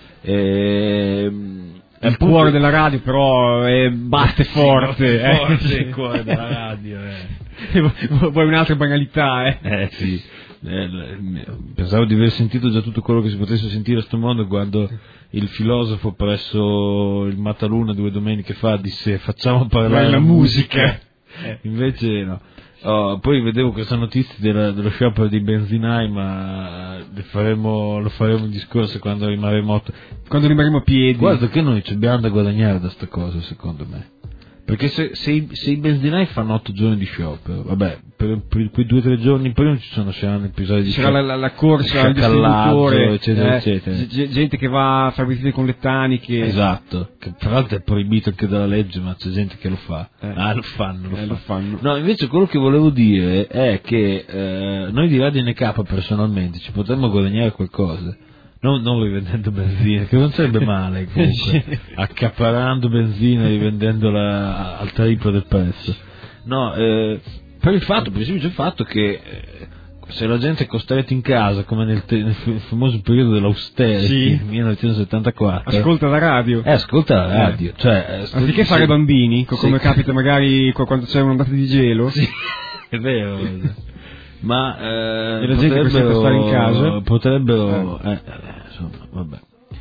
È il cuore della radio, però batte forte. Forte il cuore della radio. Vuoi un'altra banalità, Sì. Pensavo di aver sentito già tutto quello che si potesse sentire a sto mondo quando il filosofo presso il Mataluna 2 domeniche fa disse facciamo parlare la musica. Invece no. Poi vedevo questa notizia dello sciopero dei benzinai, ma lo faremo in discorso quando rimarremo a piedi. Guarda che noi ci abbiamo da guadagnare da sta cosa, secondo me. Perché se i benzinai fanno 8 giorni di sciopero, vabbè, per quei 2 o 3 giorni prima saranno episodi di sciopero. C'era la corsa al distributore, eccetera, eccetera. Gente che va a fare visite con le taniche. Esatto, che tra l'altro è proibito anche dalla legge, ma c'è gente che lo fa. Lo fanno. No, invece quello che volevo dire è che noi di Radio NK personalmente ci potremmo guadagnare qualcosa. Non rivendendo benzina, che non sarebbe male comunque, accaparrando benzina e rivendendola al triplo del prezzo. No, per il semplice fatto che se la gente è costretta in casa, come nel famoso periodo dell'austerity, 1974, ascolta la radio. Ascolta la radio. Cioè, anziché fare bambini, come capita magari quando c'è un'ondata di gelo. Sì, è vero. Ma e la gente potrebbero stare in casa, insomma, vabbè.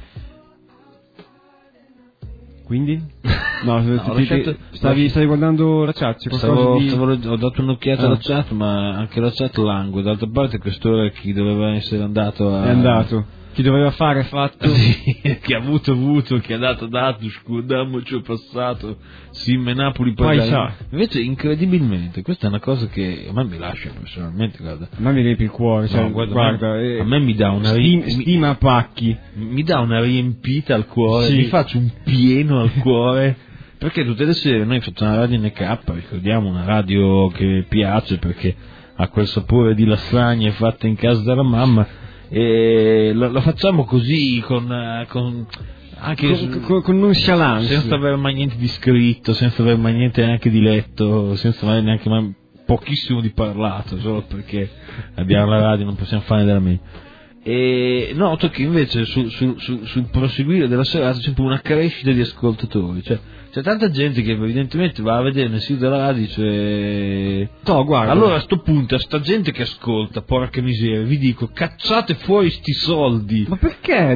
Quindi? No, stavi guardando la chat? Ho dato un'occhiata alla chat, ma anche la chat langue. D'altra parte quest'ora chi doveva essere andato è andato. Chi doveva fare fatto. Sì, chi ha avuto, chi ha dato, scudiamoci passato, Sim Napoli poi sa. Invece incredibilmente, questa è una cosa che a me mi lascia personalmente, guarda. A me mi riempie il cuore, guarda, a me mi dà una stima a pacchi. Mi dà una riempita al cuore, mi faccio un pieno al cuore. Perché tutte le sere noi facciamo la radio NK, ricordiamo una radio che piace perché ha quel sapore di lasagne fatte in casa dalla mamma. E lo facciamo così con nonchalance, senza avere mai niente di scritto, senza avere mai niente neanche di letto, senza avere neanche mai pochissimo di parlato, solo perché abbiamo la radio, non possiamo fare della meglio. E noto che invece sul proseguire della serata c'è un po' una crescita di ascoltatori, cioè c'è tanta gente che evidentemente va a vedere nel sito della radio e dice guarda. Allora a sto punto a sta gente che ascolta, porca miseria, vi dico, cacciate fuori sti soldi. Ma perché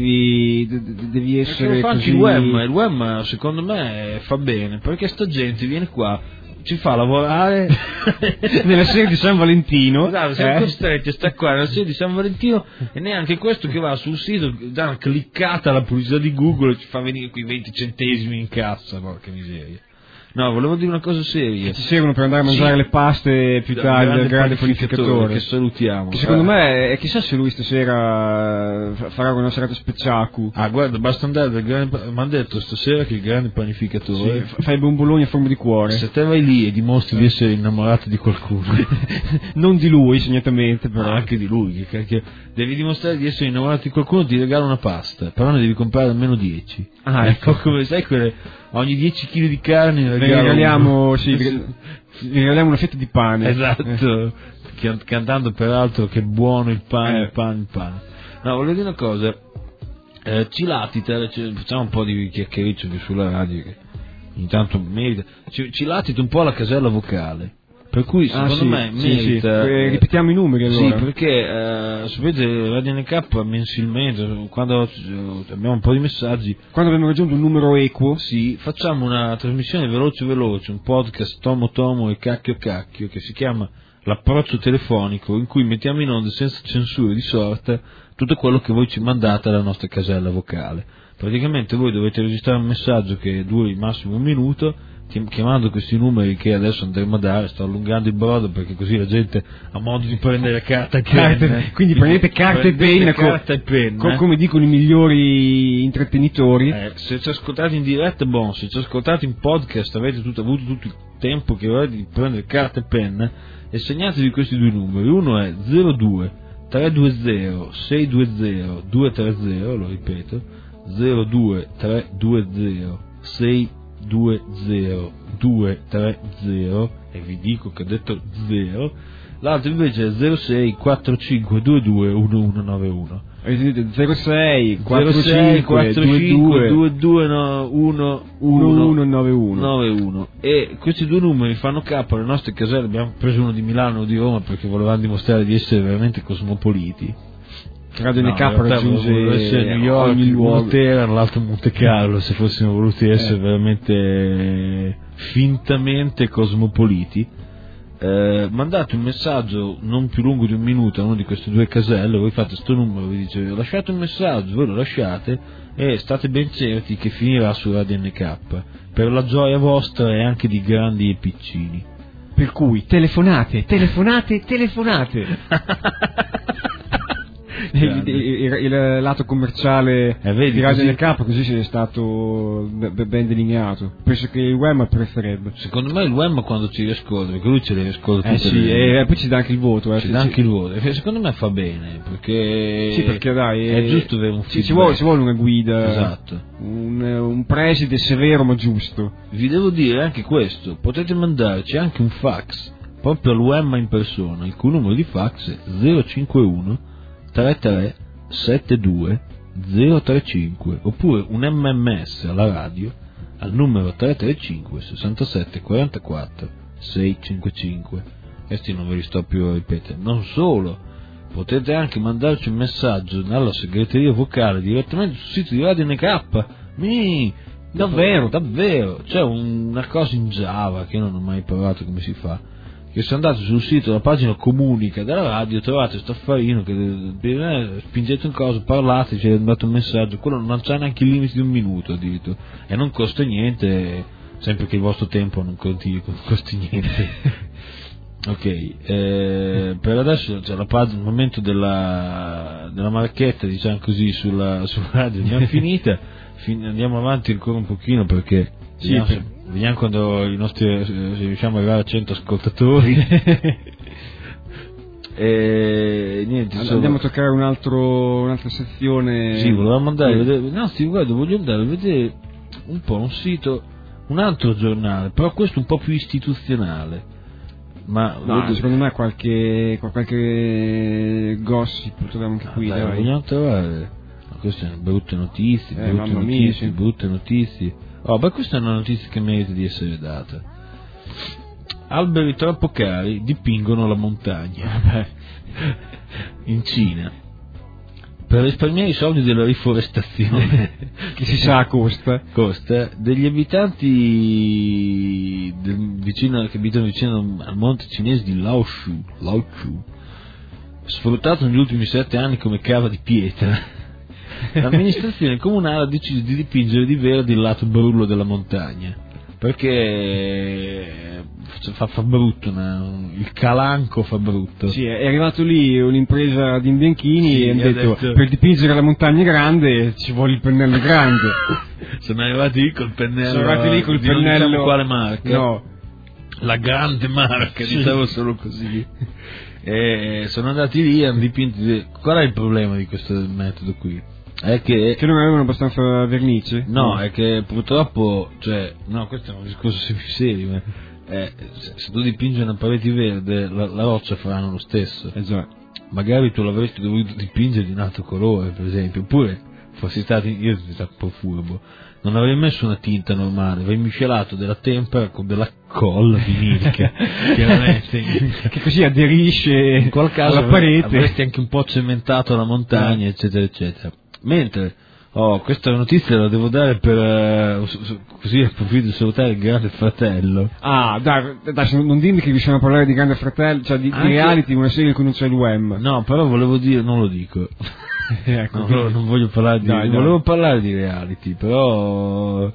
devi essere fa così? Anche il web secondo me fa bene, perché sta gente viene qua, ci fa lavorare nella sera di San Valentino. Esatto, siamo costretti a stare qua nella sera di San Valentino e neanche questo che va sul sito, dà una cliccata alla pubblicità di Google e ci fa venire quei 20 centesimi in cassa, porca miseria. No, volevo dire una cosa seria. Ci servono per andare a mangiare le paste più tardi del grande panificatore. Che salutiamo. Che secondo me, chissà se lui stasera farà una serata speciacu. Guarda, basta andare dal grande. Mi hanno detto stasera che il grande panificatore. Sì, fai bomboloni a forma di cuore. Se te vai lì e dimostri di essere innamorato di qualcuno, non di lui, segnatamente, però. Anche di lui, che devi dimostrare di essere innamorato di qualcuno, ti regala una pasta, però ne devi comprare almeno 10. Ecco. Come sai ogni 10 kg di carne ne regaliamo una fetta di pane. Esatto, cantando peraltro che buono il pane, il pane. No, volevo dire una cosa, ci latita, facciamo un po' di chiacchiericcio sulla radio che intanto merita, ci latita un po' la casella vocale. Per cui secondo me merita. Ripetiamo i numeri allora. Sì, perché sapete Radio NK mensilmente, quando abbiamo un po' di messaggi, quando abbiamo raggiunto un numero equo, sì, facciamo una trasmissione veloce, un podcast tomo e cacchio che si chiama L'approccio telefonico, in cui mettiamo in onda senza censure di sorta tutto quello che voi ci mandate alla nostra casella vocale. Praticamente voi dovete registrare un messaggio che duri massimo un minuto, chiamando questi numeri che adesso andremo a dare. Sto allungando il brodo perché così la gente ha modo di prendere carta e penna. Quindi prendete carta e penna, come dicono i migliori intrattenitori. Se ci ascoltate in diretta, se ci ascoltate in podcast avete avuto tutto il tempo che volete di prendere carta e penna e segnatevi questi due numeri. Uno è 02 320 620 230, lo ripeto, 02 320 620 230, e vi dico che ho detto 0. L'altro invece è 06 4522 1191. 06 45 22 1191. 91. E questi due numeri fanno capo alle nostre caselle. Abbiamo preso uno di Milano e uno di Roma perché volevamo dimostrare di essere veramente cosmopoliti. Radio NK raggiunge New York, ogni luogo. Matera, l'altro Monte Carlo, se fossimo voluti essere veramente fintamente cosmopoliti. Mandate un messaggio non più lungo di un minuto a uno di queste due caselle, voi fate sto numero, vi dice lasciate un messaggio, voi lo lasciate e state ben certi che finirà su Radio NK per la gioia vostra e anche di grandi e piccini. Per cui telefonate. Il lato commerciale di Radio NK così è stato ben delineato. Penso che il Wem apprezzerebbe. Secondo me il Wem quando ci riascolta, perché lui ce le riascolta tutte e poi ci dà anche il voto. Ci dà anche il voto. E secondo me fa bene, perché dai, è giusto avere un feedback. Ci vuole una guida. Esatto. Un preside severo ma giusto. Vi devo dire anche questo, potete mandarci anche un fax proprio al Wem in persona, il cui numero di fax è 051 33 72 035, oppure un MMS alla radio al numero 335 67 44 655. Questi non ve li sto più a ripetere. Non solo, potete anche mandarci un messaggio alla segreteria vocale direttamente sul sito di Radio NK. Davvero, c'è una cosa in Java che io non ho mai provato come si fa, che se andate sul sito, la pagina comunica della radio, trovate sto affarino che spingete un coso, parlate, ci mandate un messaggio, quello non c'ha neanche il limite di un minuto addirittura, e non costa niente, sempre che il vostro tempo non costi niente. Ok, per adesso c'è la pagina, il momento della marchetta, diciamo così, sulla radio abbiamo finita, andiamo avanti ancora un pochino perché vediamo quando i nostri riusciamo ad arrivare a 100 ascoltatori. E niente, andiamo a toccare un'altra sezione. Sì, volevamo andare a vedere. No, voglio andare a vedere un po' un sito, un altro giornale, però questo un po' più istituzionale. Ma secondo me qualche gossip troviamo anche qui. Vogliamo trovare. Queste sono brutte notizie, brutte notizie. Questa è una notizia che merita di essere data. Alberi troppo cari dipingono la montagna. In Cina, per risparmiare i soldi della riforestazione che si sa costa, degli abitanti che abitano vicino al monte cinese di Laoshu, sfruttato negli ultimi 7 anni come cava di pietra, l'amministrazione comunale ha deciso di dipingere di verde il lato brullo della montagna, perché fa brutto, il calanco fa brutto. Sì, è arrivato lì un'impresa di imbianchini e hanno detto per dipingere la montagna grande ci vuole il pennello grande. Sono arrivati lì col pennello. Quale marca? No, la grande marca, diciamo solo così. E sono andati lì e hanno dipinto. Qual è il problema di questo metodo qui? È che non avevano abbastanza vernice? No, è che purtroppo, questo è un discorso serio, ma se tu dipingi una parete verde, la roccia faranno lo stesso. Esatto. Magari tu l'avresti dovuto dipingere di un altro colore, per esempio, oppure fossi stato un po' furbo, non avrei messo una tinta normale, avrei miscelato della tempera con della colla vinilica chiaramente, che così aderisce in qual caso alla parete. Avresti anche un po' cementato la montagna, eccetera eccetera. Mentre questa notizia la devo dare per così approfitto di salutare il Grande Fratello. Dai, non dimmi che riusciamo a parlare di Grande Fratello, cioè di reality, una serie in cui non c'è il Wem. No, però volevo dire, non lo dico. Ecco, non voglio parlare di volevo parlare di reality, però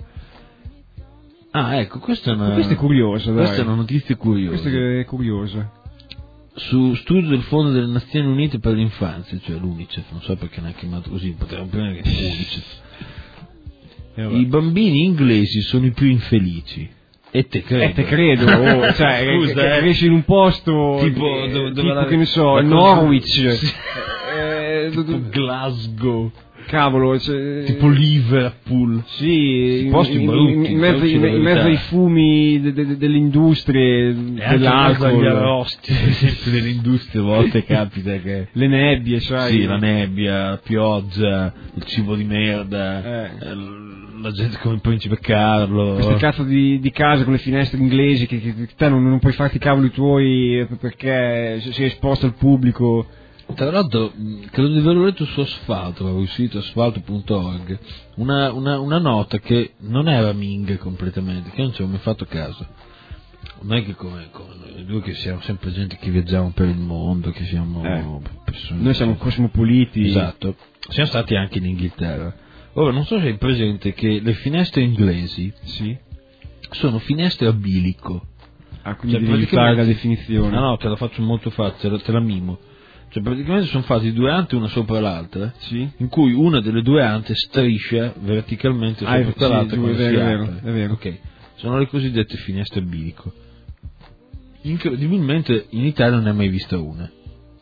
questa è curiosa, dai. Questa è una notizia curiosa. Questa è curiosa. Su studio del Fondo delle Nazioni Unite per l'infanzia, cioè l'UNICEF, non so perché neanche chiamato così, potevamo prendere che UNICEF. I bambini inglesi sono i più infelici. E te credo. Scusa, cresci in un posto tipo che ne so, Norwich, Glasgow, cavolo, tipo Liverpool. Sì, posti brutti, in mezzo ai fumi delle industrie, dell'alcol, agli arrosti, ad esempio, delle industrie, a volte capita che le nebbie, sai? Sì, la nebbia, la pioggia, il cibo di merda, la gente come il principe Carlo. Queste cazzo di case con le finestre inglesi che te non puoi farti i cavoli tuoi perché sei esposto al pubblico. Tra l'altro, credo di averlo letto su Asfalto, avevo il sito asfalto.org, una nota che non era Ming completamente, che non ci avevo mai fatto caso. Non è che come noi due che siamo sempre gente che viaggiamo per il mondo, che siamo persone. Noi siamo cosmopoliti. Esatto. Siamo stati anche in Inghilterra. Ora, non so se hai presente che le finestre inglesi sono finestre a bilico. Ah, quindi devi fare la definizione. No, te la faccio molto facile, te la mimo. Cioè, praticamente sono fatti due ante una sopra l'altra, in cui una delle due ante striscia verticalmente sopra l'altra quando si apre. È vero. Ok, sono le cosiddette finestre a bilico. Incredibilmente in Italia non ne ho mai vista una.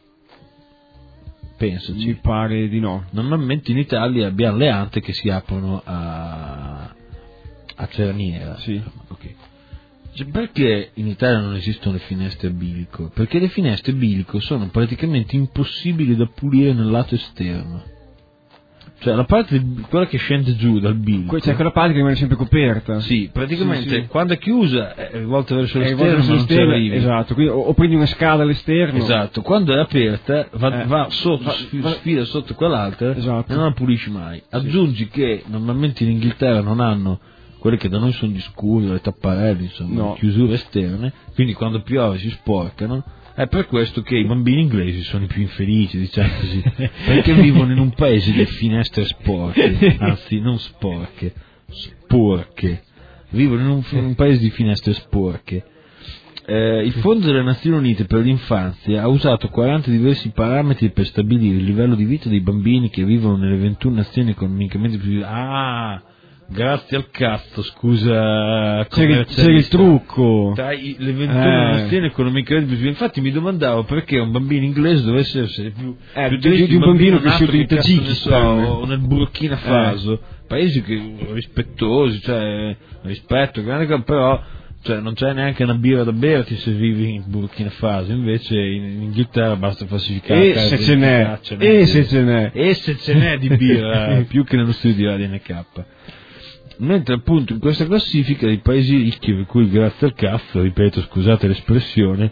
Pensaci. Mi pare di no. Normalmente in Italia abbiamo le ante che si aprono a cerniera. Sì. Ok. Cioè, perché in Italia non esistono le finestre a bilico? Perché le finestre a bilico sono praticamente impossibili da pulire nel lato esterno. Cioè la parte, quella che scende giù dal bilico. C'è quella parte che rimane sempre coperta. Sì, praticamente sì. Quando è chiusa è rivolta verso l'esterno, ma non ci arrivi. Esatto, quindi, o prendi una scala all'esterno. Esatto, quando è aperta va sotto, sfila sotto quell'altra, esatto. E non la pulisci mai. Aggiungi che normalmente in Inghilterra non hanno quelle che da noi sono gli scuri, le tapparelle, insomma, chiusure esterne, quindi quando piove si sporcano. È per questo che i bambini inglesi sono i più infelici, diciamo così, perché vivono in un paese di finestre sporche, anzi non sporche, sporche. Vivono in un paese di finestre sporche. Il Fondo delle Nazioni Unite per l'Infanzia ha usato 40 diversi parametri per stabilire il livello di vita dei bambini che vivono nelle 21 nazioni economicamente più... Grazie al cazzo, scusa. C'era il trucco. Tra le 21 nazioni economicamente più. Infatti mi domandavo perché un bambino inglese dovesse essere più di un bambino che si in Tagikistan o nel Burkina Faso, paesi rispettosi, cioè rispetto, però cioè non c'è neanche una birra da berti se vivi in Burkina Faso, invece in Inghilterra basta falsificare se ce n'è di birra più che nello studio di Radio NK. Mentre appunto in questa classifica dei paesi ricchi, per cui grazie al cazzo, ripeto, scusate l'espressione,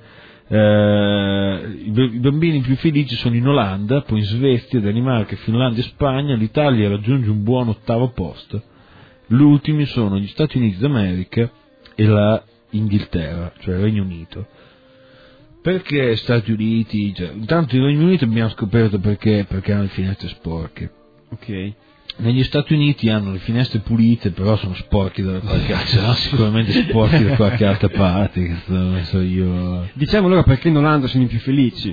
i bambini più felici sono in Olanda, poi in Svezia, Danimarca, Finlandia e Spagna. L'Italia raggiunge un buon 8° posto. Gli ultimi sono gli Stati Uniti d'America e la Inghilterra, cioè il Regno Unito. Perché Stati Uniti? Cioè, intanto il Regno Unito abbiamo scoperto perché hanno le finestre sporche. Ok. Negli Stati Uniti hanno le finestre pulite, però sono sporchi da qualche altra, sicuramente sporchi da qualche altra parte, che non so io. Diciamo allora perché in Olanda sono i più felici.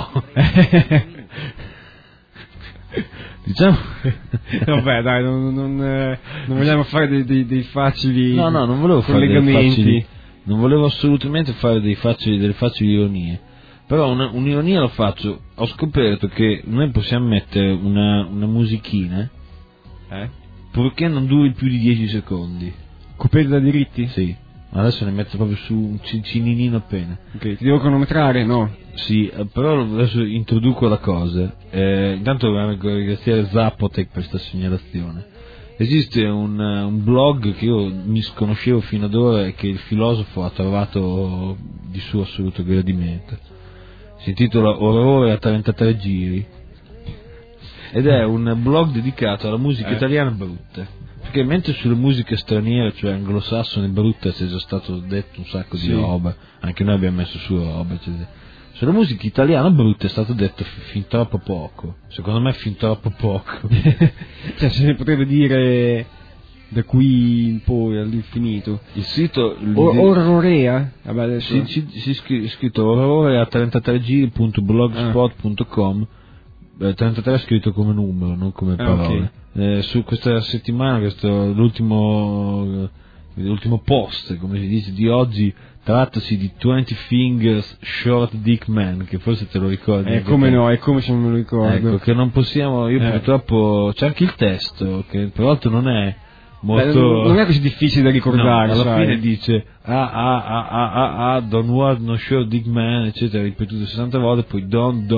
Diciamo. Vabbè, dai, non vogliamo fare dei facili No, non volevo collegamenti. Non volevo assolutamente fare delle facili ironie. Però un'ironia la faccio. Ho scoperto che noi possiamo mettere una musichina purché non duri più di 10 secondi. Coperta da diritti? Sì. Adesso ne metto proprio su un cininino appena. Ok, ti devo cronometrare? No. Sì, però adesso introduco la cosa. Intanto vorrei ringraziare Zapotec per questa segnalazione. Esiste un blog che io mi sconoscevo fino ad ora e che il filosofo ha trovato di suo assoluto gradimento. Si intitola Orrore a 33 giri ed è un blog dedicato alla musica italiana brutta, perché mentre sulle musiche straniere, cioè anglosassone brutta, c'è già stato detto un sacco di roba, anche noi abbiamo messo su roba, sulla musica italiana brutta è stato detto fin troppo poco, secondo me fin troppo poco. Cioè se ne potrebbe dire da qui in poi all'infinito. Il sito Orrorea? Vabbè, adesso si è scritto orrore a 33giri.blogspot.com. 33 è scritto come numero, non come parole. Okay. Su questa settimana, l'ultimo l'ultimo post, come si dice, di oggi, trattasi di 20 Fingers Short Dick Man, che forse te lo ricordi. Come no, è come se non me lo ricordo. Ecco, che non possiamo, io purtroppo, c'è anche il testo, che tra l'altro non è molto... non è così difficile da ricordare, no, alla sai. fine dice don't want no short dick man, eccetera, ripetuto 60 volte, poi don't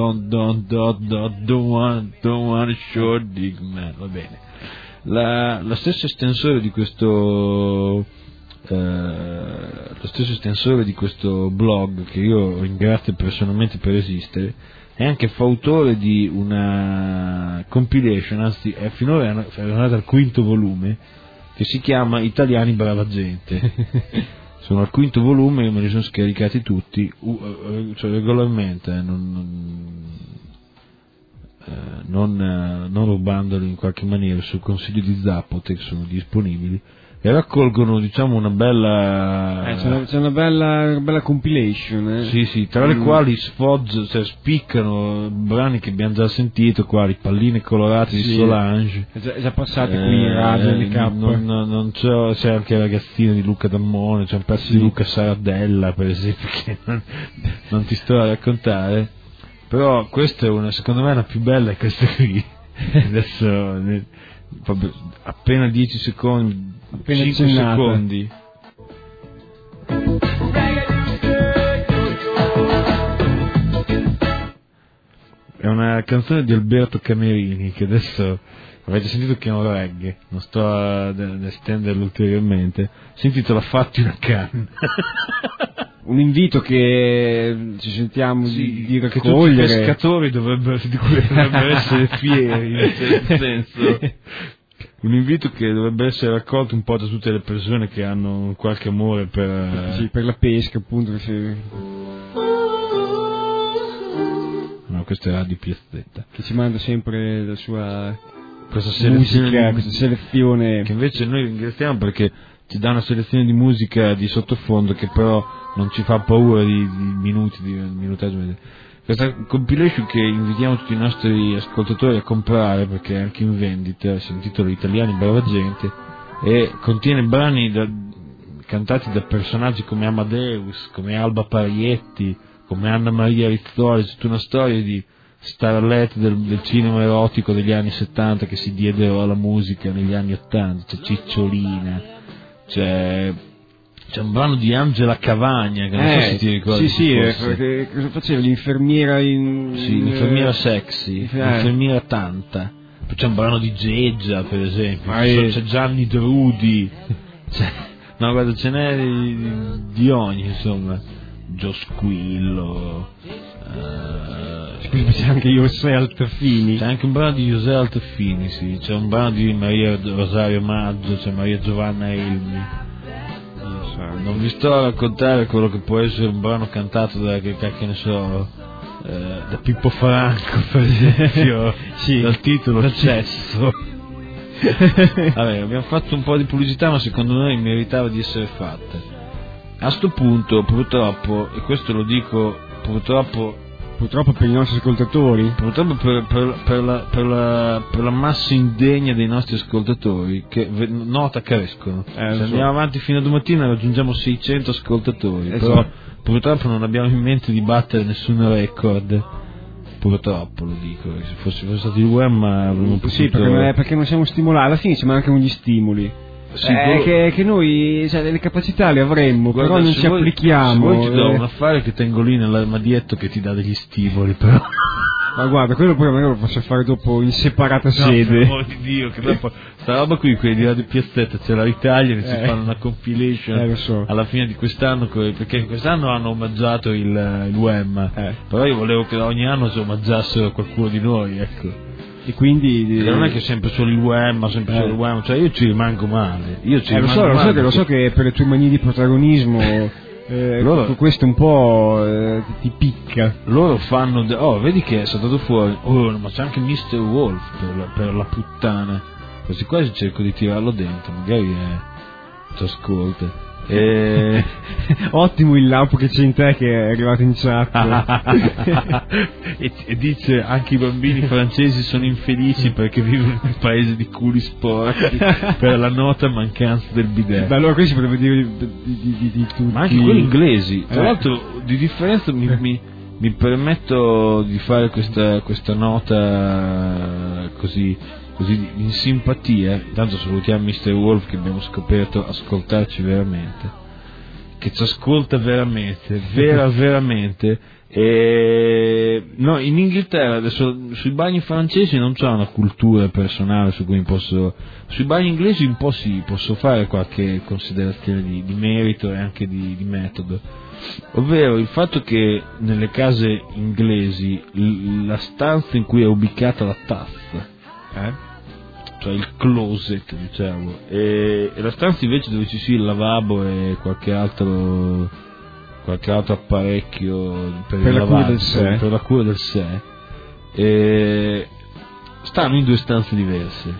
want a short dick man, va bene. Lo stesso estensore di questo blog, che io ringrazio personalmente per esistere, è anche fautore di una compilation, anzi è finora arrivata al 5º volume, che si chiama Italiani Brava Gente. Sono al 5º volume, io me li sono scaricati tutti, cioè regolarmente, non rubandoli in qualche maniera, sul consiglio di Zapote, che sono disponibili, e raccolgono, diciamo, una bella c'è una bella compilation, sì, tra le quali spiccano brani che abbiamo già sentito, quali Palline colorate di Solange, è già passate qui in radio non c'è anche Ragazzino di Luca Dammone, c'è un pezzo di Luca Saradella, per esempio, che non ti sto a raccontare, però questa è secondo me la più bella, è questa qui. Adesso proprio appena 10 secondi, appena 5 secondi. È una canzone di Alberto Camerini, che adesso avete sentito che è un reggae, non sto ad estenderlo ulteriormente. Si intitola Fatti una canna. Un invito che ci sentiamo di raccogliere. Che tutti i pescatori dovrebbero essere fieri, nel senso. Un invito che dovrebbe essere raccolto un po' da tutte le persone che hanno qualche amore per la pesca, appunto. No, questa è Radio Piazzetta, che ci manda sempre la sua questa musica, questa selezione, che invece noi ringraziamo, perché ci dà una selezione di musica di sottofondo che però non ci fa paura di minutaggio. Questa compilation, che invitiamo tutti i nostri ascoltatori a comprare, perché è anche in vendita, si intitola Italiani Brava Gente, e contiene brani cantati da personaggi come Amadeus, come Alba Parietti, come Anna Maria Rizzoli. C'è tutta una storia di starlet del cinema erotico degli anni 70 che si diedero alla musica negli anni 80, c'è Cicciolina, c'è un brano di Angela Cavagna, che non so se ti ricordi. Sì, cosa faceva? L'infermiera l'infermiera sexy, l'infermiera tanta. Poi c'è un brano di Geggia, per esempio, c'è Gianni Drudi, no, guarda, ce n'è di ogni, insomma, Giosquillo, c'è anche José Altafini, c'è anche un brano di José Altafini, sì, c'è un brano di Maria Rosario Maggio, c'è Maria Giovanna Elmi. Non vi sto a raccontare quello che può essere un brano cantato da Pippo Franco, per esempio, dal titolo Cesso. Vabbè, abbiamo fatto un po' di pubblicità, ma secondo noi meritava di essere fatta. A sto punto, purtroppo, e questo lo dico purtroppo per i nostri ascoltatori, purtroppo per la massa indegna dei nostri ascoltatori, che nota crescono. Se andiamo avanti fino a domattina raggiungiamo 600 ascoltatori, però purtroppo non abbiamo in mente di battere nessun record. Purtroppo lo dico, se fosse stato il web avremmo potuto... Sì, perché non siamo stimolati, alla fine ci mancano gli stimoli. Sì, che noi delle capacità le avremmo, però non ci applichiamo. Se vuoi ti do un affare che tengo lì nell'armadietto che ti dà degli stimoli, però. Ma guarda, quello poi magari lo posso fare dopo in separata sede. Per amor di Dio, che dopo sta roba qui, quelli di Radio Piazzetta ce la ritagliano e ci fanno una compilation alla fine di quest'anno, perché quest'anno hanno omaggiato il WEM, però io volevo che ogni anno ci omaggiassero qualcuno di noi, ecco. E quindi non è che sempre solo il WEM, solo il WEM, cioè io ci rimango male. Lo so che per le tue manie di protagonismo questo un po' ti picca. Loro fanno vedi che è saltato fuori, ma c'è anche Mr. Wolf per la puttana, quasi quasi cerco di tirarlo dentro, magari ti ascolta. Ottimo il laupo che c'è in te che è arrivato in chat. e dice anche i bambini francesi sono infelici perché vivono in un paese di culi sporchi per la nota mancanza del bidet. Beh, allora qui si potrebbe dire di tutti. Ma anche quelli inglesi, tra l'altro di differenza mi permetto di fare questa nota così in simpatia. Tanto salutiamo Mr. Wolf che abbiamo scoperto ascoltarci veramente, che ci ascolta veramente e no, in Inghilterra adesso sui bagni francesi non c'è una cultura personale su cui sui bagni inglesi un po' sì, posso fare qualche considerazione di merito e anche di metodo, ovvero il fatto che nelle case inglesi la stanza in cui è ubicata la tazza, cioè il closet, diciamo, e la stanza invece dove ci sia il lavabo e qualche altro apparecchio per il lavaggio, per la cura del sé, stanno in due stanze diverse.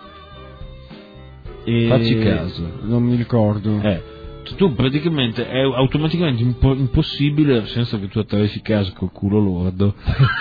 Facci caso. Non mi ricordo. Tu praticamente è automaticamente impossibile, senza che tu attraversi casa col culo lordo,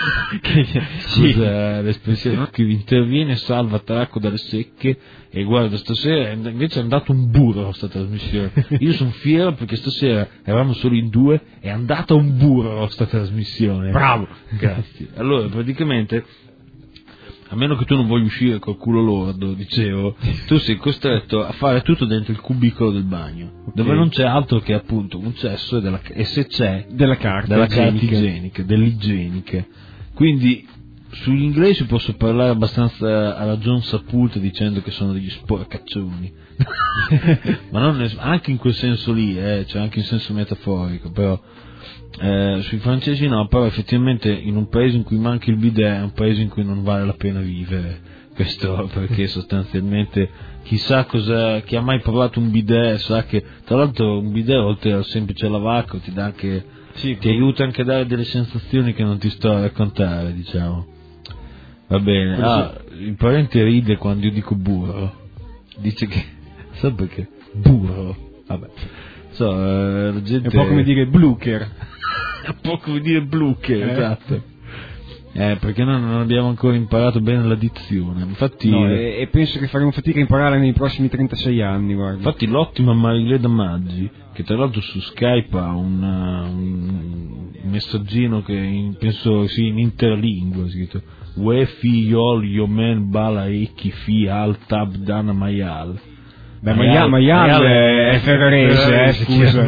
scusa l'espressione, che interviene, salva Tracco dalle secche e guarda, stasera invece è andato un burro sta trasmissione. Io sono fiero perché stasera eravamo solo in due, è andata un burro sta trasmissione. Bravo, grazie. Allora praticamente, a meno che tu non voglia uscire col culo lordo, dicevo, tu sei costretto a fare tutto dentro il cubicolo del bagno, dove non c'è altro che appunto un cesso e se c'è della carta igienica, dell'igienica. Quindi sugli inglesi posso parlare abbastanza alla John Saputo dicendo che sono degli sporcaccioni, ma non anche in quel senso lì, cioè anche in senso metaforico, però. Sui francesi no, però effettivamente in un paese in cui manca il bidet è un paese in cui non vale la pena vivere, questo perché sostanzialmente chi ha mai provato un bidet sa che tra l'altro un bidet oltre al semplice lavacco ti dà anche ti aiuta anche a dare delle sensazioni che non ti sto a raccontare, diciamo. Va bene, il parente ride quando io dico burro, dice che sa perché burro, vabbè. La gente... È un po' come dire Blucher. È un po' come dire Blucher, esatto. Perché noi non abbiamo ancora imparato bene la dizione. Infatti, no, e penso che faremo fatica a imparare nei prossimi 36 anni. Guarda. Infatti, l'ottima Marileda Maggi, che tra l'altro su Skype ha un messaggino che penso sia in interlingua, scritto Ue fi yol yomen bala eki fi al tab dana mayal. Beh, Maial è ferrarese, scusa.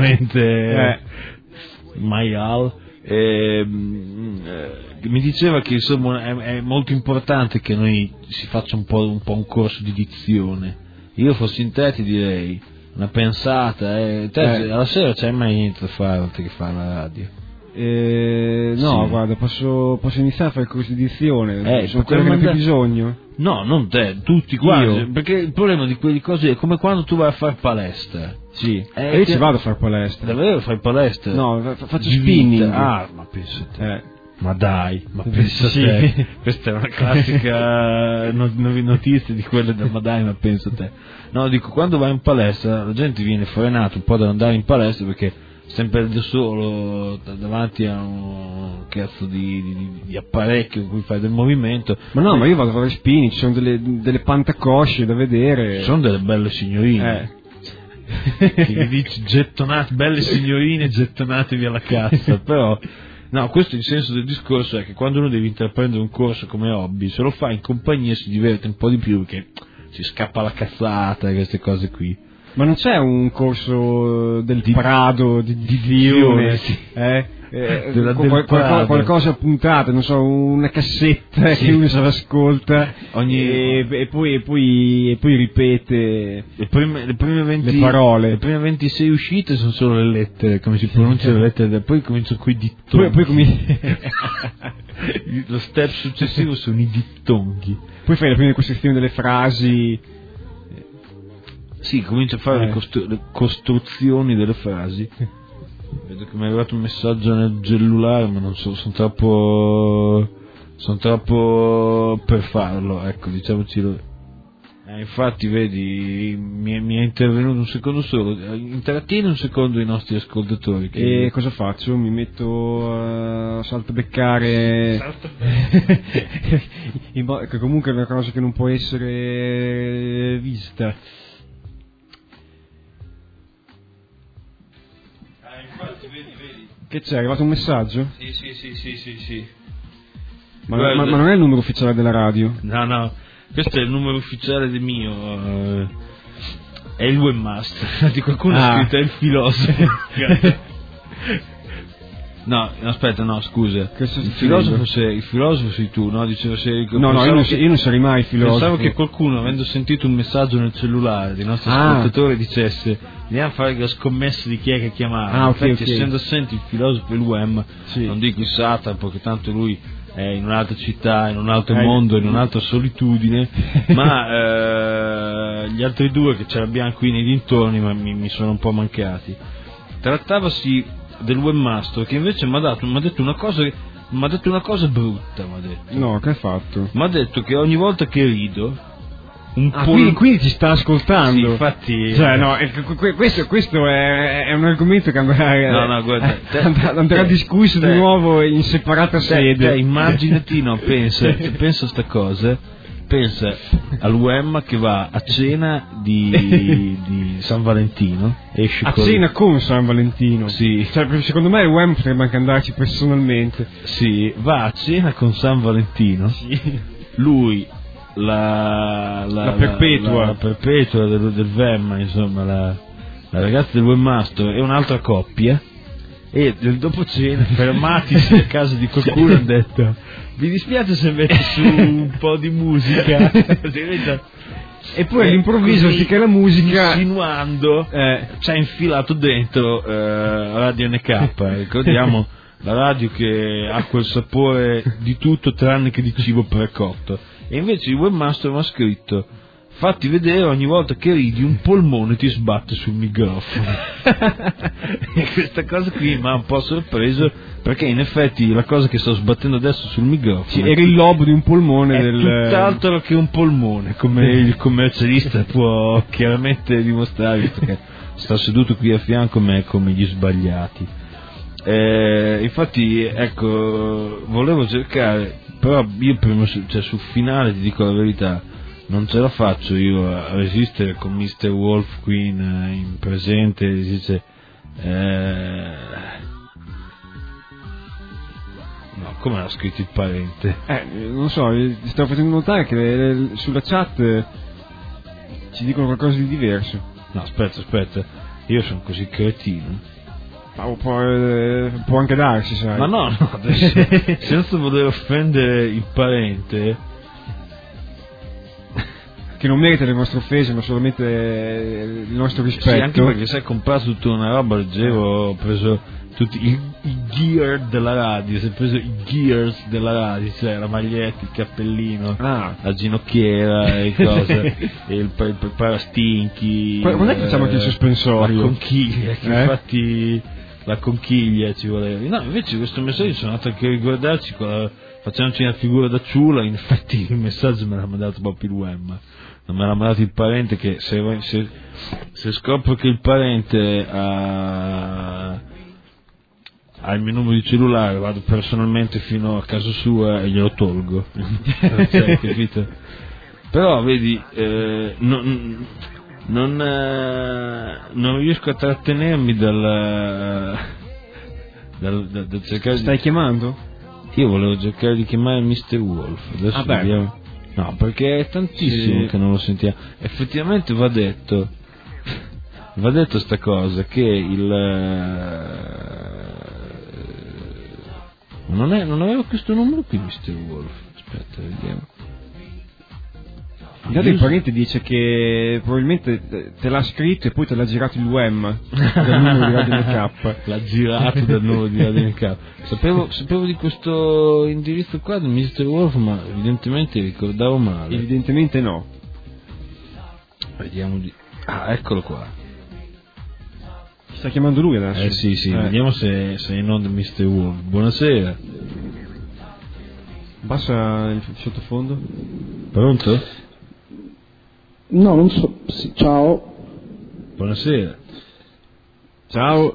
Maial mi diceva che insomma è molto importante che noi si faccia un po' un corso di dizione. Io fossi in te ti direi una pensata, alla sera c'hai mai niente da fare oltre che fare la radio? No, guarda, posso iniziare a fare il corso di dizione, sono quello che ne ho più bisogno. No, non te, tutti quasi, perché il problema di quelle cose è come quando tu vai a fare palestra. Sì, e io ci vado a fare palestra. Davvero fai palestra? No, faccio spinning. Ma pensa te. Ma dai, ma pensa te. Questa è una classica notizia di quelle del ma dai, ma pensa te. No, dico, quando vai in palestra la gente viene frenata un po' da andare in palestra perché sempre da solo davanti a un cazzo di apparecchio in cui fai del movimento. Ma no, ma io vado a fare spinning, ci sono delle pantacosce da vedere. Ci sono delle belle signorine. Che gli dici belle signorine, gettonatevi alla cazza. Però no, questo il senso del discorso è che quando uno deve intraprendere un corso come hobby, se lo fa in compagnia si diverte un po' di più perché si scappa la cazzata e queste cose qui. Ma non c'è un corso del Prado di dizione? Qualcosa puntato, non so, una cassetta che uno se l'ascolta e poi ripete le prime 20 parole. Le prime 26 uscite sono solo le lettere, come si pronunciano le lettere, poi cominciano coi dittonghi. Lo step successivo sono i dittonghi. Poi fai la prima costruzione delle frasi. Sì, comincia a fare le costruzioni delle frasi. Vedo che mi è arrivato un messaggio nel cellulare, ma non so, sono troppo per farlo, ecco, diciamocelo. Infatti vedi, mi è intervenuto un secondo solo, intrattieni un secondo i nostri ascoltatori. E cosa faccio? Mi metto a saltabeccare, che comunque è una cosa che non può essere vista. Infatti vedi. Che c'è? È arrivato un messaggio? Sì. Ma non è il numero ufficiale della radio? No, questo è il numero ufficiale del mio, è il webmaster, di qualcuno ha scritto, è il filosofo. No, aspetta, no, scusa. Il filosofo sei tu, no? Dicevo sei. No, io non sarei mai filosofo. Pensavo che qualcuno, avendo sentito un messaggio nel cellulare dei nostri ascoltatori, dicesse andiamo a fare la scommessa di chi è che chiamava. Okay. Essendo assenti il filosofo e il web, non dico il Satan, perché tanto lui è in un'altra città, in un altro mondo, in un'altra solitudine, ma gli altri due che ce l'abbiamo qui nei dintorni mi sono un po' mancati. Trattavasi del webmaster che invece mi ha detto una cosa brutta. No, che ha fatto? Mi ha detto che ogni volta che rido quindi ti sta ascoltando. Sì, infatti. Cioè, no, questo è un argomento che andrà discusso di nuovo in separata sede. Immaginati, pensa a sta cosa. Pensa al Wemma che va a cena di San Valentino. Cena con San Valentino? Sì. Cioè, secondo me il Wemma potrebbe anche andarci personalmente. Sì, va a cena con San Valentino. Sì. Lui, la perpetua del Wemma, insomma, la ragazza del webmaster e un'altra coppia. E del dopo cena, fermatisi a casa di qualcuno, hanno detto: vi dispiace se metto su un po' di musica? E poi all'improvviso, anziché la musica, insinuando, ci ha infilato dentro Radio NK. Ricordiamo la radio che ha quel sapore di tutto tranne che di cibo precotto. E invece il webmaster mi ha scritto: fatti vedere, ogni volta che ridi un polmone ti sbatte sul microfono. E questa cosa qui mi ha un po' sorpreso, perché in effetti la cosa che sto sbattendo adesso sul microfono era il lobo di un polmone, è tutt'altro che un polmone, come il commercialista può chiaramente dimostrare, perché sta seduto qui a fianco a me come gli sbagliati. Infatti, ecco, volevo cercare, però io prima, cioè sul finale, ti dico la verità, non ce la faccio io a resistere con Mr. Wolf qui in presente. Dice no, come l'ha scritto il parente? Non so, stavo facendo notare che sulla chat ci dicono qualcosa di diverso. No, aspetta, io sono così cretino. Può anche darsi, sai. Ma no, adesso, senza voler offendere il parente, che non merita le nostre offese, ma solamente il nostro rispetto. Sì, anche perché si è comprato tutta una roba, leggevo, ho preso tutti i gear della radio, si è preso i gears della radio, cioè la maglietta, il cappellino, la ginocchiera e cose, e il parastinchi. Quando è che facciamo anche il sospensorio? La conchiglia, che infatti la conchiglia ci voleva. No, invece questo messaggio sono andato anche a riguardarci, facendoci una figura da ciula. In effetti il messaggio me l'ha mandato proprio il web, non me l'ha mandato il parente, che se scopro che il parente ha il mio numero di cellulare, vado personalmente fino a casa sua e glielo tolgo. Cioè, capito? Però vedi, non riesco a trattenermi dal cercare. Stai chiamando? Io volevo cercare di chiamare Mr. Wolf. Adesso vediamo. No, perché è tantissimo che non lo sentiamo. Effettivamente va detto sta cosa, che non avevo questo numero qui, Mr. Wolf. Aspetta, vediamo. Intanto il parente dice che probabilmente te l'ha scritto e poi te l'ha girato il WEM dal numero di Radio NK. L'ha girato dal numero di Radio NK. Sapevo di questo indirizzo qua del Mr. Wolf, ma evidentemente ricordavo male. Evidentemente no. Vediamo di. Eccolo qua. Sta chiamando lui adesso? Sì. Vediamo se è in onda Mr. Wolf. Buonasera. Basta il sottofondo. Pronto? No, non so. Sì, ciao. Buonasera. Ciao.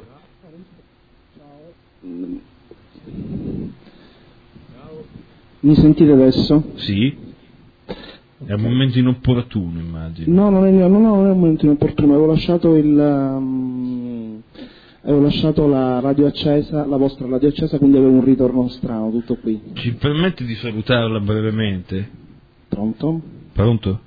Mi sentite adesso? Sì? È un momento inopportuno, immagino. No, non è un momento inopportuno. Avevo lasciato la radio accesa, la vostra radio accesa, quindi avevo un ritorno strano, tutto qui. Ci permette di salutarla brevemente? Pronto? Pronto?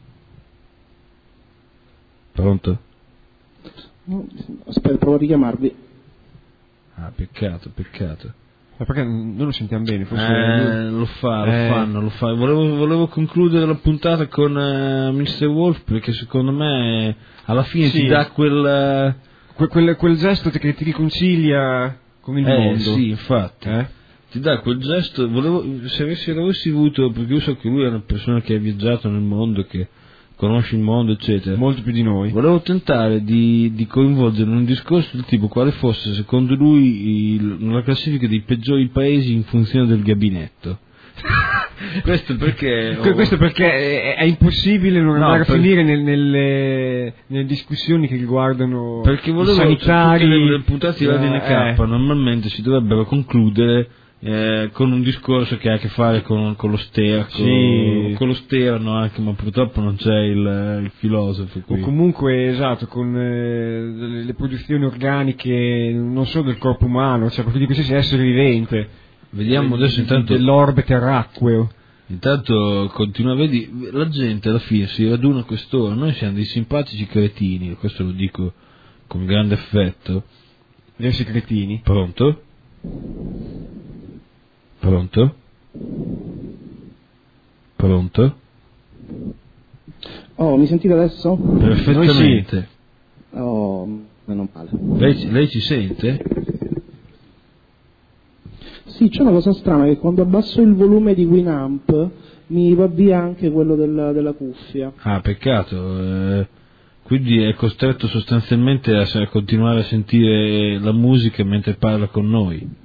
Pronto? No, aspetta, provo a richiamarvi. Ah, peccato. Ma perché noi lo sentiamo bene? Forse Lo fanno. Volevo concludere la puntata con Mr. Wolf, perché secondo me alla fine sì, ti dà quel gesto che ti riconcilia con il mondo. Sì, infatti. Ti dà quel gesto. Se avessi avuto, perché io so che lui è una persona che ha viaggiato nel mondo, che conosce il mondo, eccetera, molto più di noi. Volevo tentare di coinvolgere in un discorso del tipo quale fosse secondo lui una classifica dei peggiori paesi in funzione del gabinetto. Questo perché è impossibile non andare a finire nelle discussioni che riguardano i sanitari. Perché le puntate di Radio NK normalmente si dovrebbero concludere con un discorso che ha a che fare con lo sterco, con lo sterno anche, ma purtroppo non c'è il filosofo qui. O comunque, esatto, con le produzioni organiche non solo del corpo umano, cioè proprio di qualsiasi essere vivente. Vediamo adesso intanto dell'orbe terracqueo. Intanto continua a vedere, la gente alla fine si raduna a quest'ora, noi siamo dei simpatici cretini, questo lo dico con grande affetto. Diversi cretini. Pronto? Oh, mi sentite adesso? Perfettamente. Sì. Oh, meno male. Lei ci sente? Sì, c'è una cosa strana, che quando abbasso il volume di Winamp mi va via anche quello della cuffia. Ah, peccato. Quindi è costretto sostanzialmente a continuare a sentire la musica mentre parla con noi.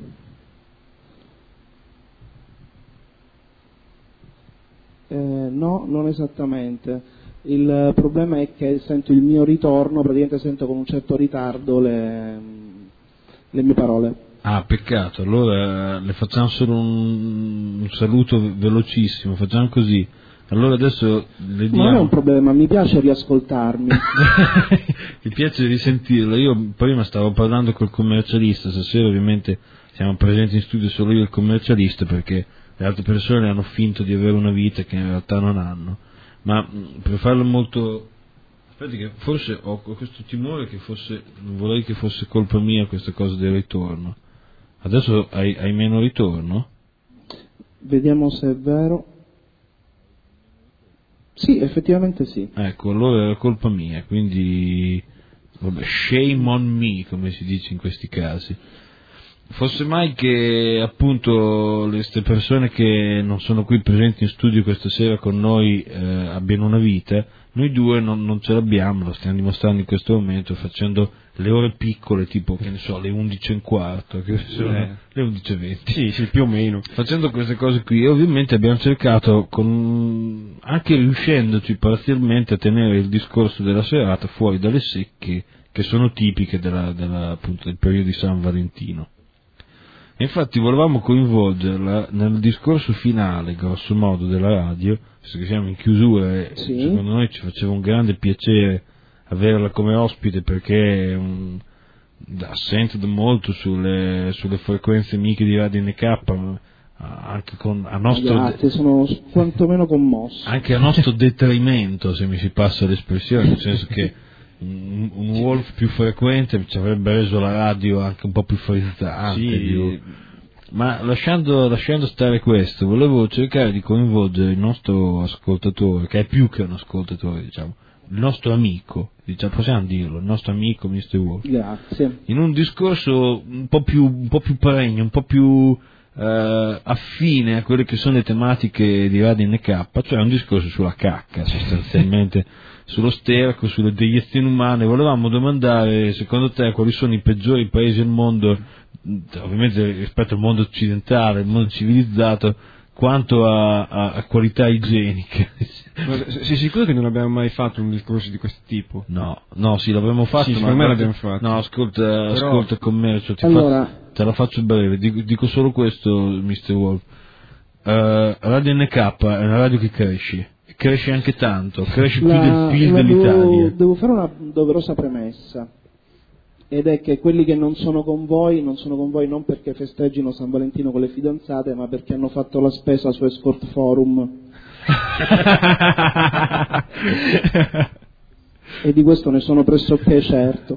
No, non esattamente. Il problema è che sento il mio ritorno, praticamente sento con un certo ritardo le mie parole. Ah, peccato. Allora le facciamo solo un saluto velocissimo, facciamo così. Allora adesso le diamo... Non è un problema, mi piace riascoltarmi. Mi piace risentirlo. Io prima stavo parlando col commercialista, stasera ovviamente siamo presenti in studio solo io e il commercialista, perché le altre persone hanno finto di avere una vita che in realtà non hanno. Ma per farlo molto... Aspetti che forse ho questo timore che non vorrei che fosse colpa mia questa cosa del ritorno. Adesso hai meno ritorno? Vediamo se è vero. Sì, effettivamente sì. Ecco, allora era colpa mia, quindi vabbè, shame on me, come si dice in questi casi. Fosse mai che appunto queste persone che non sono qui presenti in studio questa sera con noi abbiano una vita, noi due non ce l'abbiamo, lo stiamo dimostrando in questo momento facendo le ore piccole, tipo, che ne so, le 11:15, che sono le 11:20. Sì, più o meno. Facendo queste cose qui, e ovviamente abbiamo cercato, anche riuscendoci parzialmente, a tenere il discorso della serata fuori dalle secche che sono tipiche appunto, del periodo di San Valentino. Infatti volevamo coinvolgerla nel discorso finale, grosso modo, della radio, visto che siamo in chiusura e sì, secondo noi ci faceva un grande piacere averla come ospite, perché assente da molto sulle frequenze amiche di Radio NK, anche Grazie, sono quantomeno commosso. Anche a nostro detrimento, se mi si passa l'espressione, nel senso che un Wolf più frequente ci avrebbe reso la radio anche un po' più frizzante. Sì. Ma lasciando stare questo, volevo cercare di coinvolgere il nostro ascoltatore, che è più che un ascoltatore, diciamo, il nostro amico, diciamo, possiamo dirlo, il nostro amico Mr. Wolf. Grazie. In un discorso un po' più pregno, un po' più affine a quelle che sono le tematiche di Radio NK, cioè un discorso sulla cacca, sostanzialmente, sullo sterco, sulle deiezioni umane. Volevamo domandare, secondo te, quali sono i peggiori paesi al mondo, ovviamente rispetto al mondo occidentale, il mondo civilizzato, quanto a qualità igienica. Sei sicuro che non abbiamo mai fatto un discorso di questo tipo? No, sì, l'abbiamo fatto. Sì, secondo me l'abbiamo fatto. No, ascolta commercio, Allora, te la faccio breve, dico solo questo, Mr. Wolf. Radio NK è una radio che cresce anche tanto, cresce più del PIL dell'Italia. Devo fare una doverosa premessa, ed è che quelli che non sono con voi non perché festeggino San Valentino con le fidanzate, ma perché hanno fatto la spesa su Escort Forum. E di questo ne sono pressoché certo.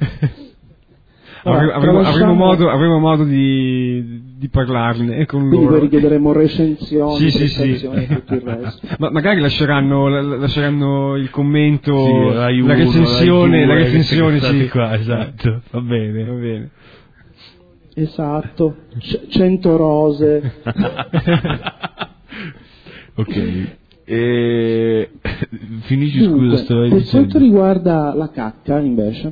Avremo modo di parlarne con quindi loro. poi richiederemo recensioni, sì. e tutto il resto. Ma magari lasceranno il commento, Rai la 1, recensione, Rai 2, la recensione, sì. Qua, esatto, va bene. Esatto, 100 rose. Ok. Finisci. Dunque, scusa, stavi per dicendo. quanto riguarda la cacca, invece,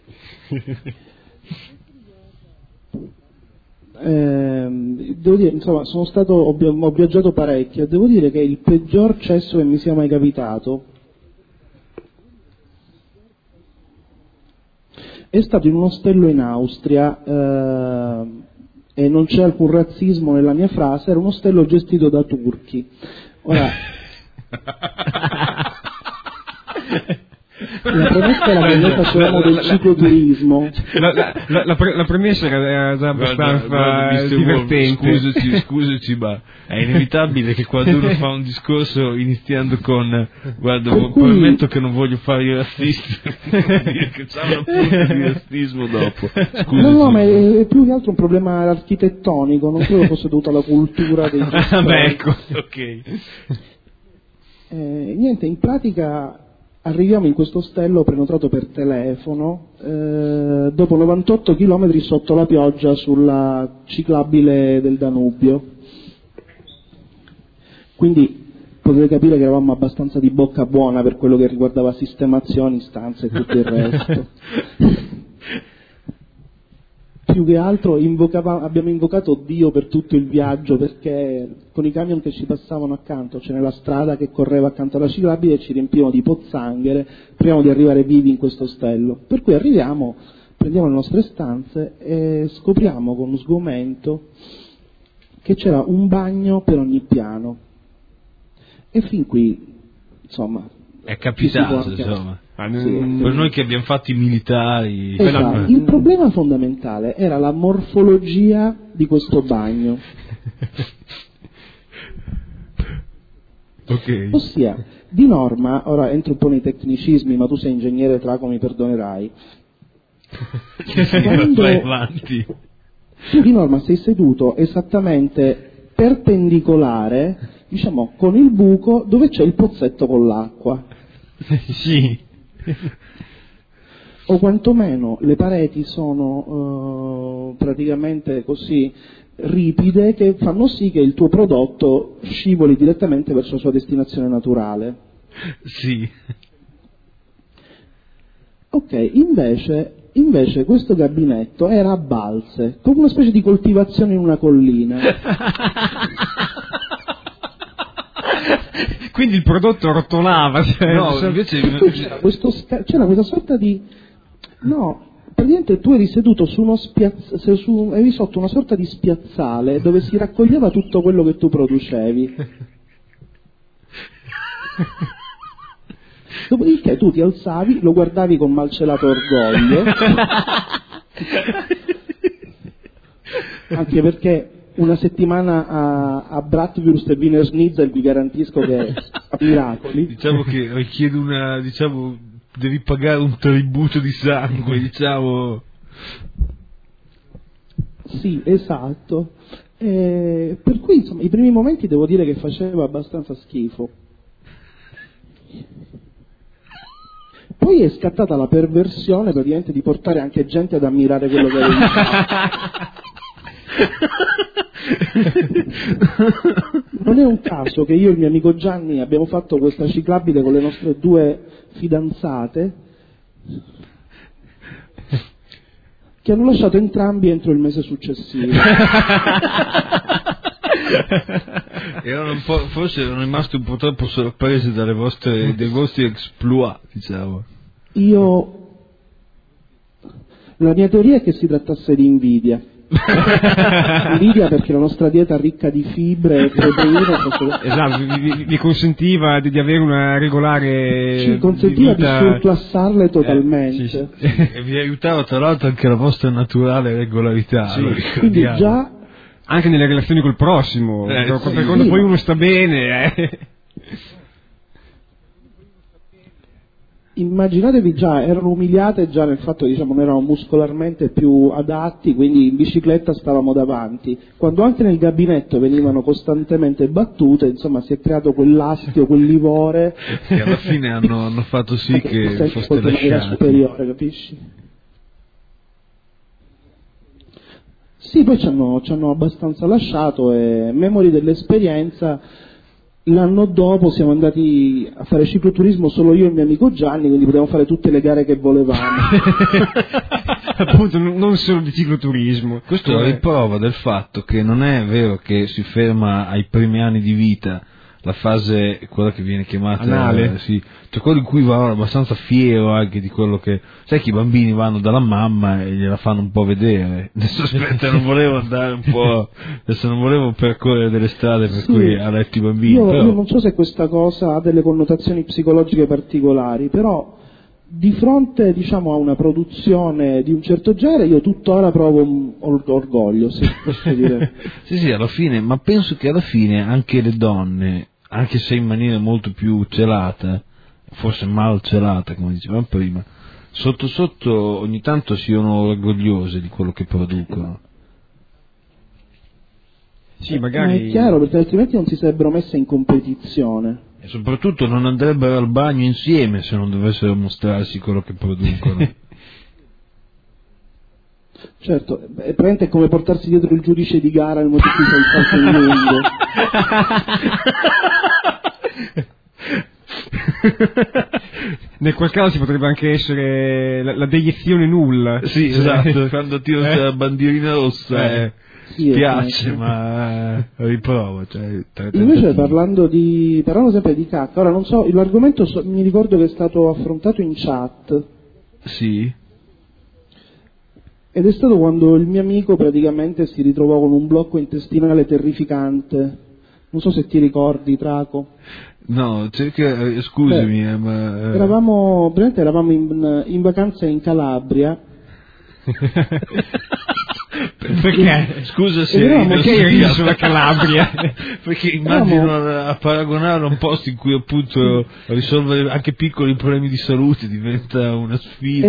devo dire, insomma, ho viaggiato parecchio, devo dire che il peggior cesso che mi sia mai capitato è stato in un ostello in Austria, e non c'è alcun razzismo nella mia frase, era un ostello gestito da turchi. Ora, la premessa era che noi facevamo del cicloturismo. La premessa era già abbastanza Guarda, divertente. Scusaci, ma è inevitabile che quando uno fa un discorso iniziando con guarda, ammetto che non voglio fare i razzisti, dire che c'è una punta di razzismo dopo. Scusaci. No, ma è più che altro un problema architettonico, non credo fosse dovuto alla cultura dei gestori. Beh, ecco. Ok. Niente, in pratica arriviamo in questo ostello prenotato per telefono, dopo 98 km sotto la pioggia sulla ciclabile del Danubio. Quindi potete capire che eravamo abbastanza di bocca buona per quello che riguardava sistemazioni, stanze e tutto il resto. Più che altro abbiamo invocato Dio per tutto il viaggio, perché con i camion che ci passavano accanto, c'è nella strada che correva accanto alla ciclabile, ci riempivano di pozzanghere prima di arrivare vivi in questo ostello. Per cui arriviamo, prendiamo le nostre stanze e scopriamo con sgomento che c'era un bagno per ogni piano. E fin qui, insomma, è capitato, insomma. Sì. Per noi che abbiamo fatto i militari. Esatto. Il problema fondamentale era la morfologia di questo bagno. Ok. Ossia, di norma, ora entro un po' nei tecnicismi, ma tu sei ingegnere Traco, mi perdonerai. Vai avanti. Tu di norma sei seduto esattamente perpendicolare, diciamo, con il buco dove c'è il pozzetto con l'acqua. Sì. O quantomeno le pareti sono praticamente così ripide che fanno sì che il tuo prodotto scivoli direttamente verso la sua destinazione naturale. Sì. Ok, invece questo gabinetto era a balze, come una specie di coltivazione in una collina. Quindi il prodotto rotolava. No, invece c'era questa sorta di... No, praticamente tu eri seduto su uno eri sotto una sorta di spiazzale dove si raccoglieva tutto quello che tu producevi. Dopodiché tu ti alzavi, lo guardavi con malcelato orgoglio, anche perché una settimana a Bratwurst e Wiener Schnitzel vi garantisco che a miracoli. Diciamo che richiede devi pagare un tributo di sangue, diciamo. Sì, esatto. Per cui insomma i primi momenti devo dire che faceva abbastanza schifo. Poi è scattata la perversione praticamente di portare anche gente ad ammirare quello che avevi fatto. Non è un caso che io e il mio amico Gianni abbiamo fatto questa ciclabile con le nostre 2 fidanzate che hanno lasciato entrambi entro il mese successivo. Forse erano rimasti un po' troppo sorpresi dai vostri exploit, diciamo. La mia teoria è che si trattasse di invidia. Invidia perché la nostra dieta ricca di fibre e proteine esatto, vi consentiva di avere una regolare, ci consentiva di surclassarle totalmente, sì. E vi aiutava tra l'altro anche la vostra naturale regolarità, sì. Quindi già anche nelle relazioni col prossimo, perché quando poi uno sta bene immaginatevi, già erano umiliate già nel fatto che non eravamo muscolarmente più adatti, quindi in bicicletta stavamo davanti. Quando anche nel gabinetto venivano costantemente battute, insomma si è creato quell'astio, quel livore che alla fine hanno fatto sì che foste lasciati. Superiore, capisci? Sì, poi ci hanno abbastanza lasciato e memori dell'esperienza. L'anno dopo siamo andati a fare cicloturismo solo io e il mio amico Gianni, quindi potevamo fare tutte le gare che volevamo. Appunto, non solo di cicloturismo. Questo è riprova del fatto che non è vero che si ferma ai primi anni di vita la fase, quella che viene chiamata anale, sì, cioè quello in cui va abbastanza fiero anche di quello che, sai che i bambini vanno dalla mamma e gliela fanno un po' vedere. Adesso aspetta, non volevo andare un po', adesso non volevo percorrere delle strade per cui ha letto i bambini. Io però... non so se questa cosa ha delle connotazioni psicologiche particolari, però di fronte a una produzione di un certo genere io tuttora provo un orgoglio, se posso dire. sì, alla fine, ma penso che alla fine anche le donne, anche se in maniera molto più celata, forse mal celata come dicevamo prima, sotto sotto ogni tanto siano orgogliose di quello che producono. Sì, magari... è chiaro, perché altrimenti non si sarebbero messe in competizione. E soprattutto non andrebbero al bagno insieme se non dovessero mostrarsi quello che producono. Certo, praticamente è come portarsi dietro il giudice di gara nel motivo in cui sei il salto in lungo. Nel qual caso ci potrebbe anche essere la deiezione nulla. Sì, esatto, quando tiro la bandierina rossa piace, ma riprovo. Invece parlando sempre di cacca, ora non so, l'argomento mi ricordo che è stato affrontato in chat. Sì. Ed è stato quando il mio amico praticamente si ritrovò con un blocco intestinale terrificante. Non so se ti ricordi, Traco. No, scusami, ma... Eravamo in vacanza in Calabria. Perché? Scusa se hai riso la Calabria. Perché immagino a paragonare un posto in cui appunto risolvere anche piccoli problemi di salute diventa una sfida.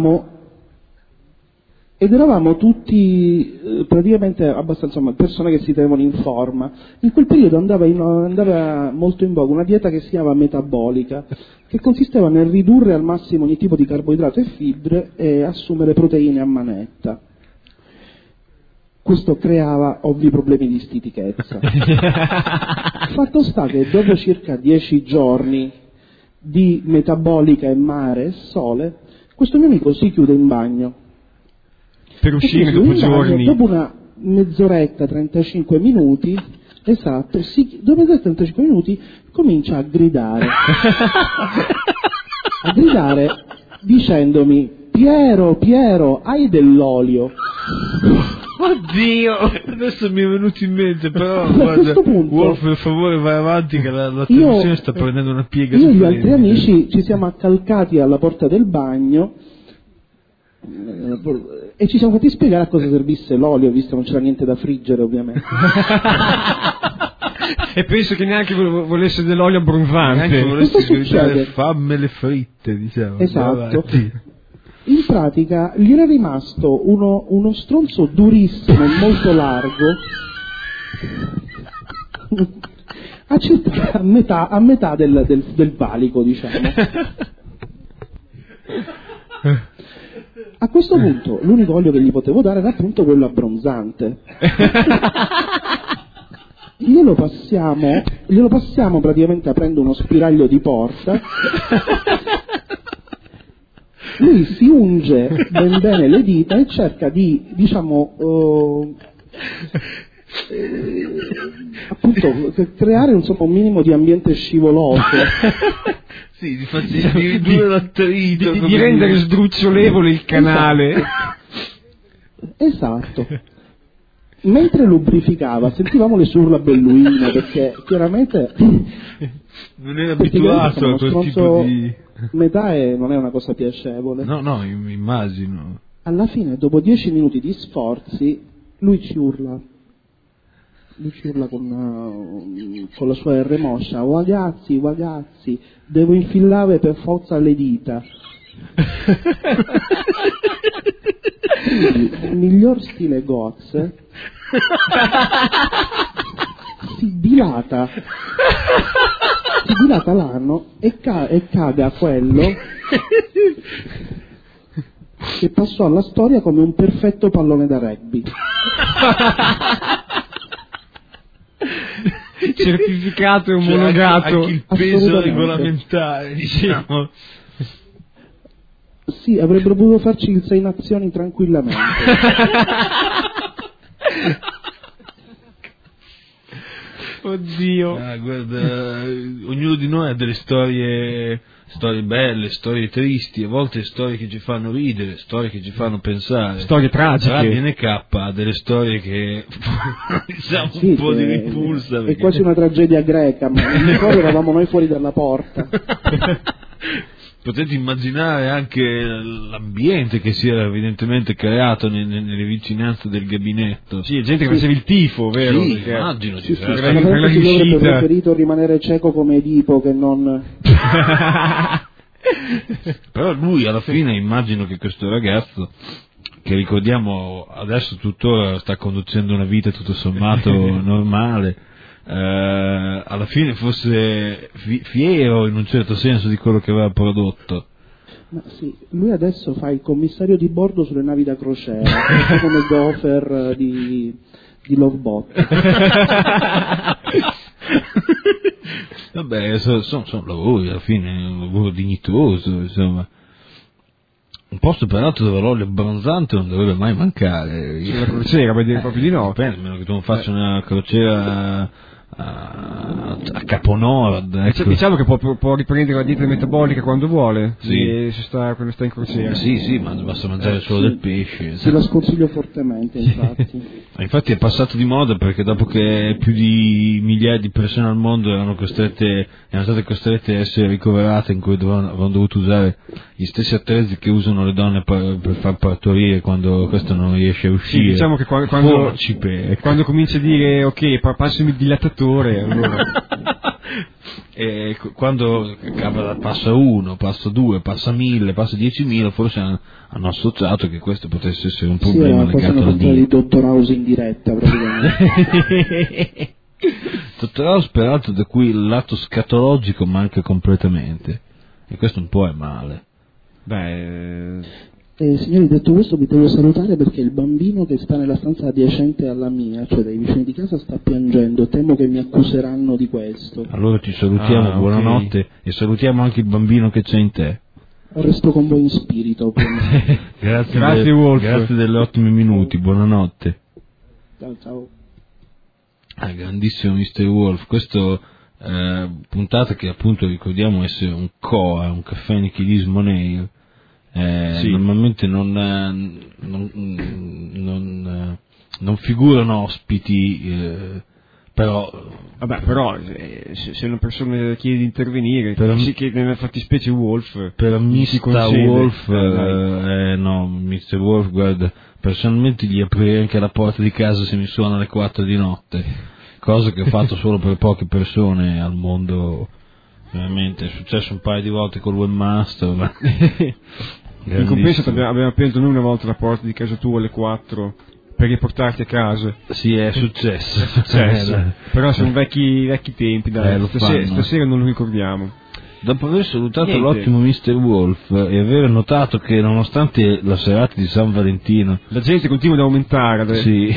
Ed eravamo tutti praticamente abbastanza persone che si tenevano in forma. In quel periodo andava molto in voga una dieta che si chiama metabolica, che consisteva nel ridurre al massimo ogni tipo di carboidrato e fibre e assumere proteine a manetta. Questo creava ovvi problemi di stitichezza. Fatto sta che dopo circa 10 giorni di metabolica e mare e sole, questo mio amico si chiude in bagno. Per uscire dopo giorni. Dopo una mezz'oretta, 35 minuti, esatto, dopo 35 minuti comincia a gridare. A gridare dicendomi: Piero, hai dell'olio? Oddio, adesso mi è venuto in mente, però a questo punto, Wolf, per favore vai avanti che la trasmissione sta prendendo una piega. Io e gli altri amici ci siamo accalcati alla porta del bagno e ci siamo fatti spiegare a cosa servisse l'olio, visto che non c'era niente da friggere ovviamente. E penso che neanche volesse dell'olio abbronzante. Neanche volesse gridare fammele fritte, diciamo. Esatto. In pratica gli era rimasto uno stronzo durissimo e molto largo a circa a metà del valico, diciamo. A questo punto l'unico olio che gli potevo dare era appunto quello abbronzante. Glielo passiamo praticamente aprendo uno spiraglio di porta. Lui si unge ben bene le dita e cerca di, appunto creare insomma un minimo di ambiente scivoloso. Sì, di ridurre l'attrito, di rendere sdrucciolevole il canale. Esatto. Mentre lubrificava sentivamo le sue urlabelluine, perché chiaramente non era abituato a quel tipo di metà non è una cosa piacevole. No, immagino. Alla fine, dopo 10 minuti di sforzi, lui ci urla con la sua R moscia: ragazzi, devo infilare per forza le dita. Quindi, il miglior stile Goz, si dilata l'anno e caga quello che passò alla storia come un perfetto pallone da rugby. Certificato e omologato. Anche il peso regolamentare, diciamo. Sì, avrebbero potuto farci il 6 nazioni tranquillamente. Oddio. Guarda, ognuno di noi ha delle storie belle, storie tristi, a volte storie che ci fanno ridere, storie che ci fanno pensare. Storie tragiche. Radio NK ha delle storie che diciamo sì, un po' di ripulsa. È quasi una tragedia greca, ma fuori eravamo noi fuori dalla porta. Potete immaginare anche l'ambiente che si era evidentemente creato nelle vicinanze del gabinetto. Sì, gente che faceva il tifo, vero? Sì, perché immagino. Sì, per la si avrebbe preferito rimanere cieco come Edipo che non... Però lui alla fine, immagino che questo ragazzo, che ricordiamo adesso tuttora sta conducendo una vita tutto sommato normale, alla fine fosse fiero in un certo senso di quello che aveva prodotto. Ma sì, lui adesso fa il commissario di bordo sulle navi da crociera, come Gopher di Lovebot. Vabbè, sono lavori alla fine, un lavoro dignitoso, insomma. Un posto peraltro dove l'olio abbronzante non dovrebbe mai mancare. La crociera, vuoi dire proprio di no? Dipende, a meno che tu non faccia una crociera a Capo Nord, ecco. Diciamo che può riprendere la dieta metabolica quando vuole, sì. quando sta in crociera. Sì, ma basta mangiare solo del pesce. Se la sconsiglio fortemente, infatti. Infatti è passato di moda perché dopo che più di migliaia di persone al mondo erano state costrette a essere ricoverate, in cui avevano dovuto usare gli stessi attrezzi che usano le donne per far partorire quando questo non riesce a uscire. Sì, diciamo che quando comincia a dire ok, passami il dilatatore, allora. E quando passa 1, passa 2, passa 1000, passa 10.000, forse hanno associato che questo potesse essere un problema legato alla dieta. Di Dottor House in diretta, praticamente. Dottor House, peraltro, da cui il lato scatologico manca completamente, e questo un po' è male. Signori, detto questo vi devo salutare perché il bambino che sta nella stanza adiacente alla mia, cioè dai vicini di casa, sta piangendo, temo che mi accuseranno di questo. Allora ti salutiamo, buonanotte, okay. E salutiamo anche il bambino che c'è in te. Resto con voi in spirito. Grazie Wolf. Grazie degli ottimi minuti, buonanotte. Ciao. Grandissimo Mr. Wolf, questo puntata che appunto ricordiamo essere un COA, un caffè nichilismo nero. Sì. Normalmente non figurano ospiti, però se una persona chiede di intervenire, sì, che nella fattispecie Wolf, per Mr. Wolf, no, Mr. Wolf, guarda, personalmente gli aprirei anche la porta di casa se mi suona alle 4 di notte, cosa che ho fatto solo per poche persone al mondo. Veramente è successo un paio di volte col webmaster, ma in compenso abbiamo aperto noi una volta la porta di casa tua alle 4 per riportarti a casa. Sì, è successo. Però sono vecchi tempi, dai. Stasera non lo ricordiamo. Dopo aver salutato l'ottimo Mr. Wolf e aver notato che nonostante la serata di San Valentino la gente continua ad aumentare, sì,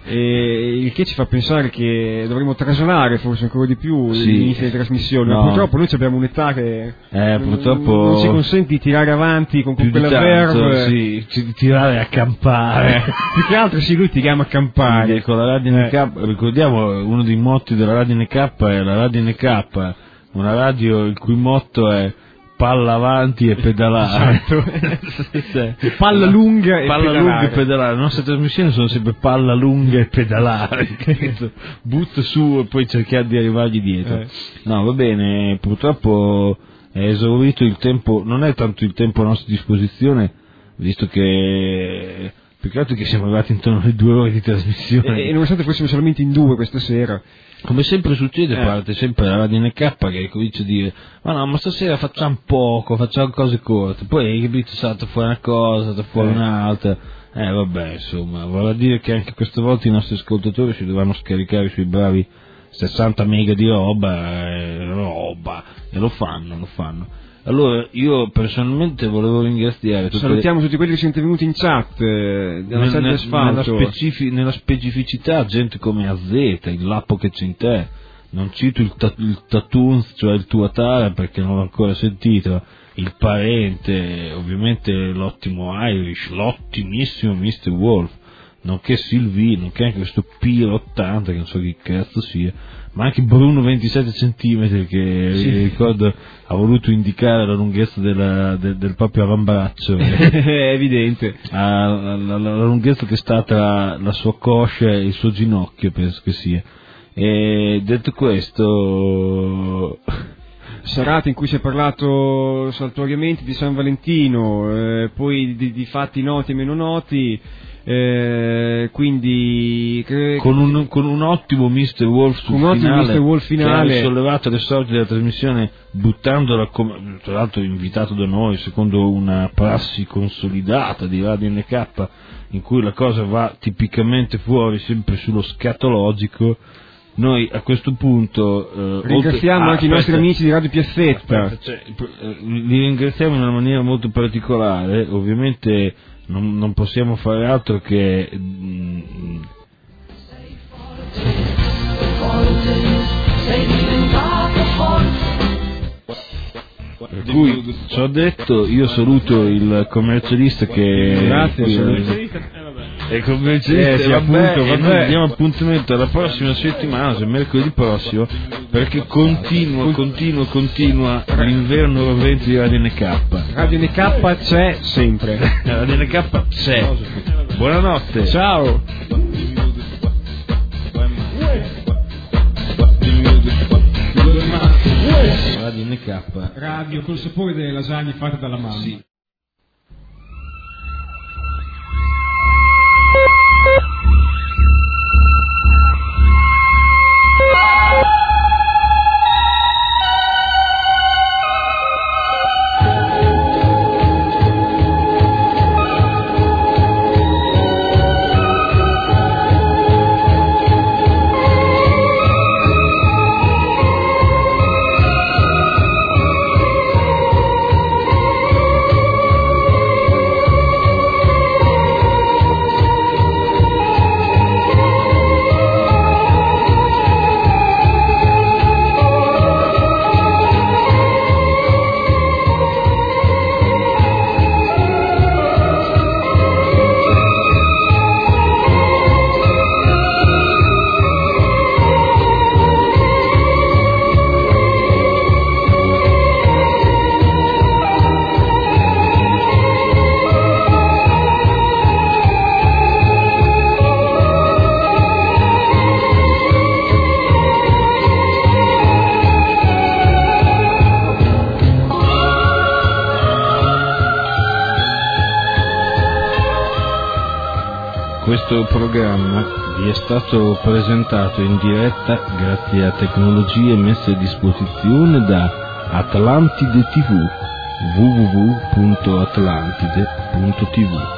il che ci fa pensare che dovremmo traslare forse ancora di più Sì. l'inizio delle trasmissioni, No. ma purtroppo noi abbiamo un'età che purtroppo non ci consente di tirare avanti con più di quella tanto, verve. sì, tirare a campare. Più che altro sì, lui ti chiama a campare. Perché con la Radio NK, ricordiamo, uno dei motti della Radio NK è la Radio NK, una radio il cui motto è palla avanti e pedalare. Esatto. Palla lunga e pedalare. Le nostre trasmissioni sono sempre palla lunga e pedalare, capito? Butta su e poi cercare di arrivargli dietro. No, va bene, purtroppo è esaurito il tempo, non è tanto il tempo a nostra disposizione, visto che più che altro che siamo arrivati intorno alle 2 ore di trasmissione. E nonostante fossimo solamente in 2 questa sera. Come sempre succede, parte sempre la Radio NK che comincia a dire ma stasera facciamo poco, facciamo cose corte, poi capito, salta fuori una cosa, salta fuori un'altra, vabbè, insomma, vuol dire che anche questa volta i nostri ascoltatori si dovranno scaricare sui bravi 60 mega di roba, e lo fanno. Allora, io personalmente volevo ringraziare salutiamo tutti quelli che sono intervenuti in chat della Sede Asfalto. Nella specificità, gente come AZ, il Lappo che c'è in te, non cito il Tatuns, cioè il Tuatara, perché non l'ho ancora sentito, il Parente, ovviamente l'ottimo Irish, l'ottimissimo Mr. Wolf, nonché Sylvie, nonché anche questo P80 che non so che cazzo sia, ma anche Bruno 27 centimetri che ricordo ha voluto indicare la lunghezza del proprio avambraccio. È evidente. La lunghezza che sta tra la sua coscia e il suo ginocchio, penso che sia. E detto questo, serata in cui si è parlato saltuariamente di San Valentino, poi di fatti noti e meno noti. Quindi con un ottimo Mr. Wolf sul finale, che ha sollevato le sorti della trasmissione buttandola come, tra l'altro invitato da noi secondo una prassi consolidata di Radio NK in cui la cosa va tipicamente fuori sempre sullo scatologico. Noi a questo punto ringraziamo anche i nostri amici di Radio Piazzetta, li ringraziamo in una maniera molto particolare. Ovviamente non possiamo fare altro che per cui ci ho detto, io saluto il commercialista che commercialista vabbè. Diamo appuntamento alla prossima settimana, cioè mercoledì prossimo, perché continua l'inverno rovente di Radio NK. Radio NK c'è sempre. Radio NK c'è. Buonanotte. Ciao. Radio NK. Radio col sapore delle lasagne fatte dalla mamma. Sì. Questo programma vi è stato presentato in diretta grazie a tecnologie messe a disposizione da Atlantide TV, www.atlantide.tv.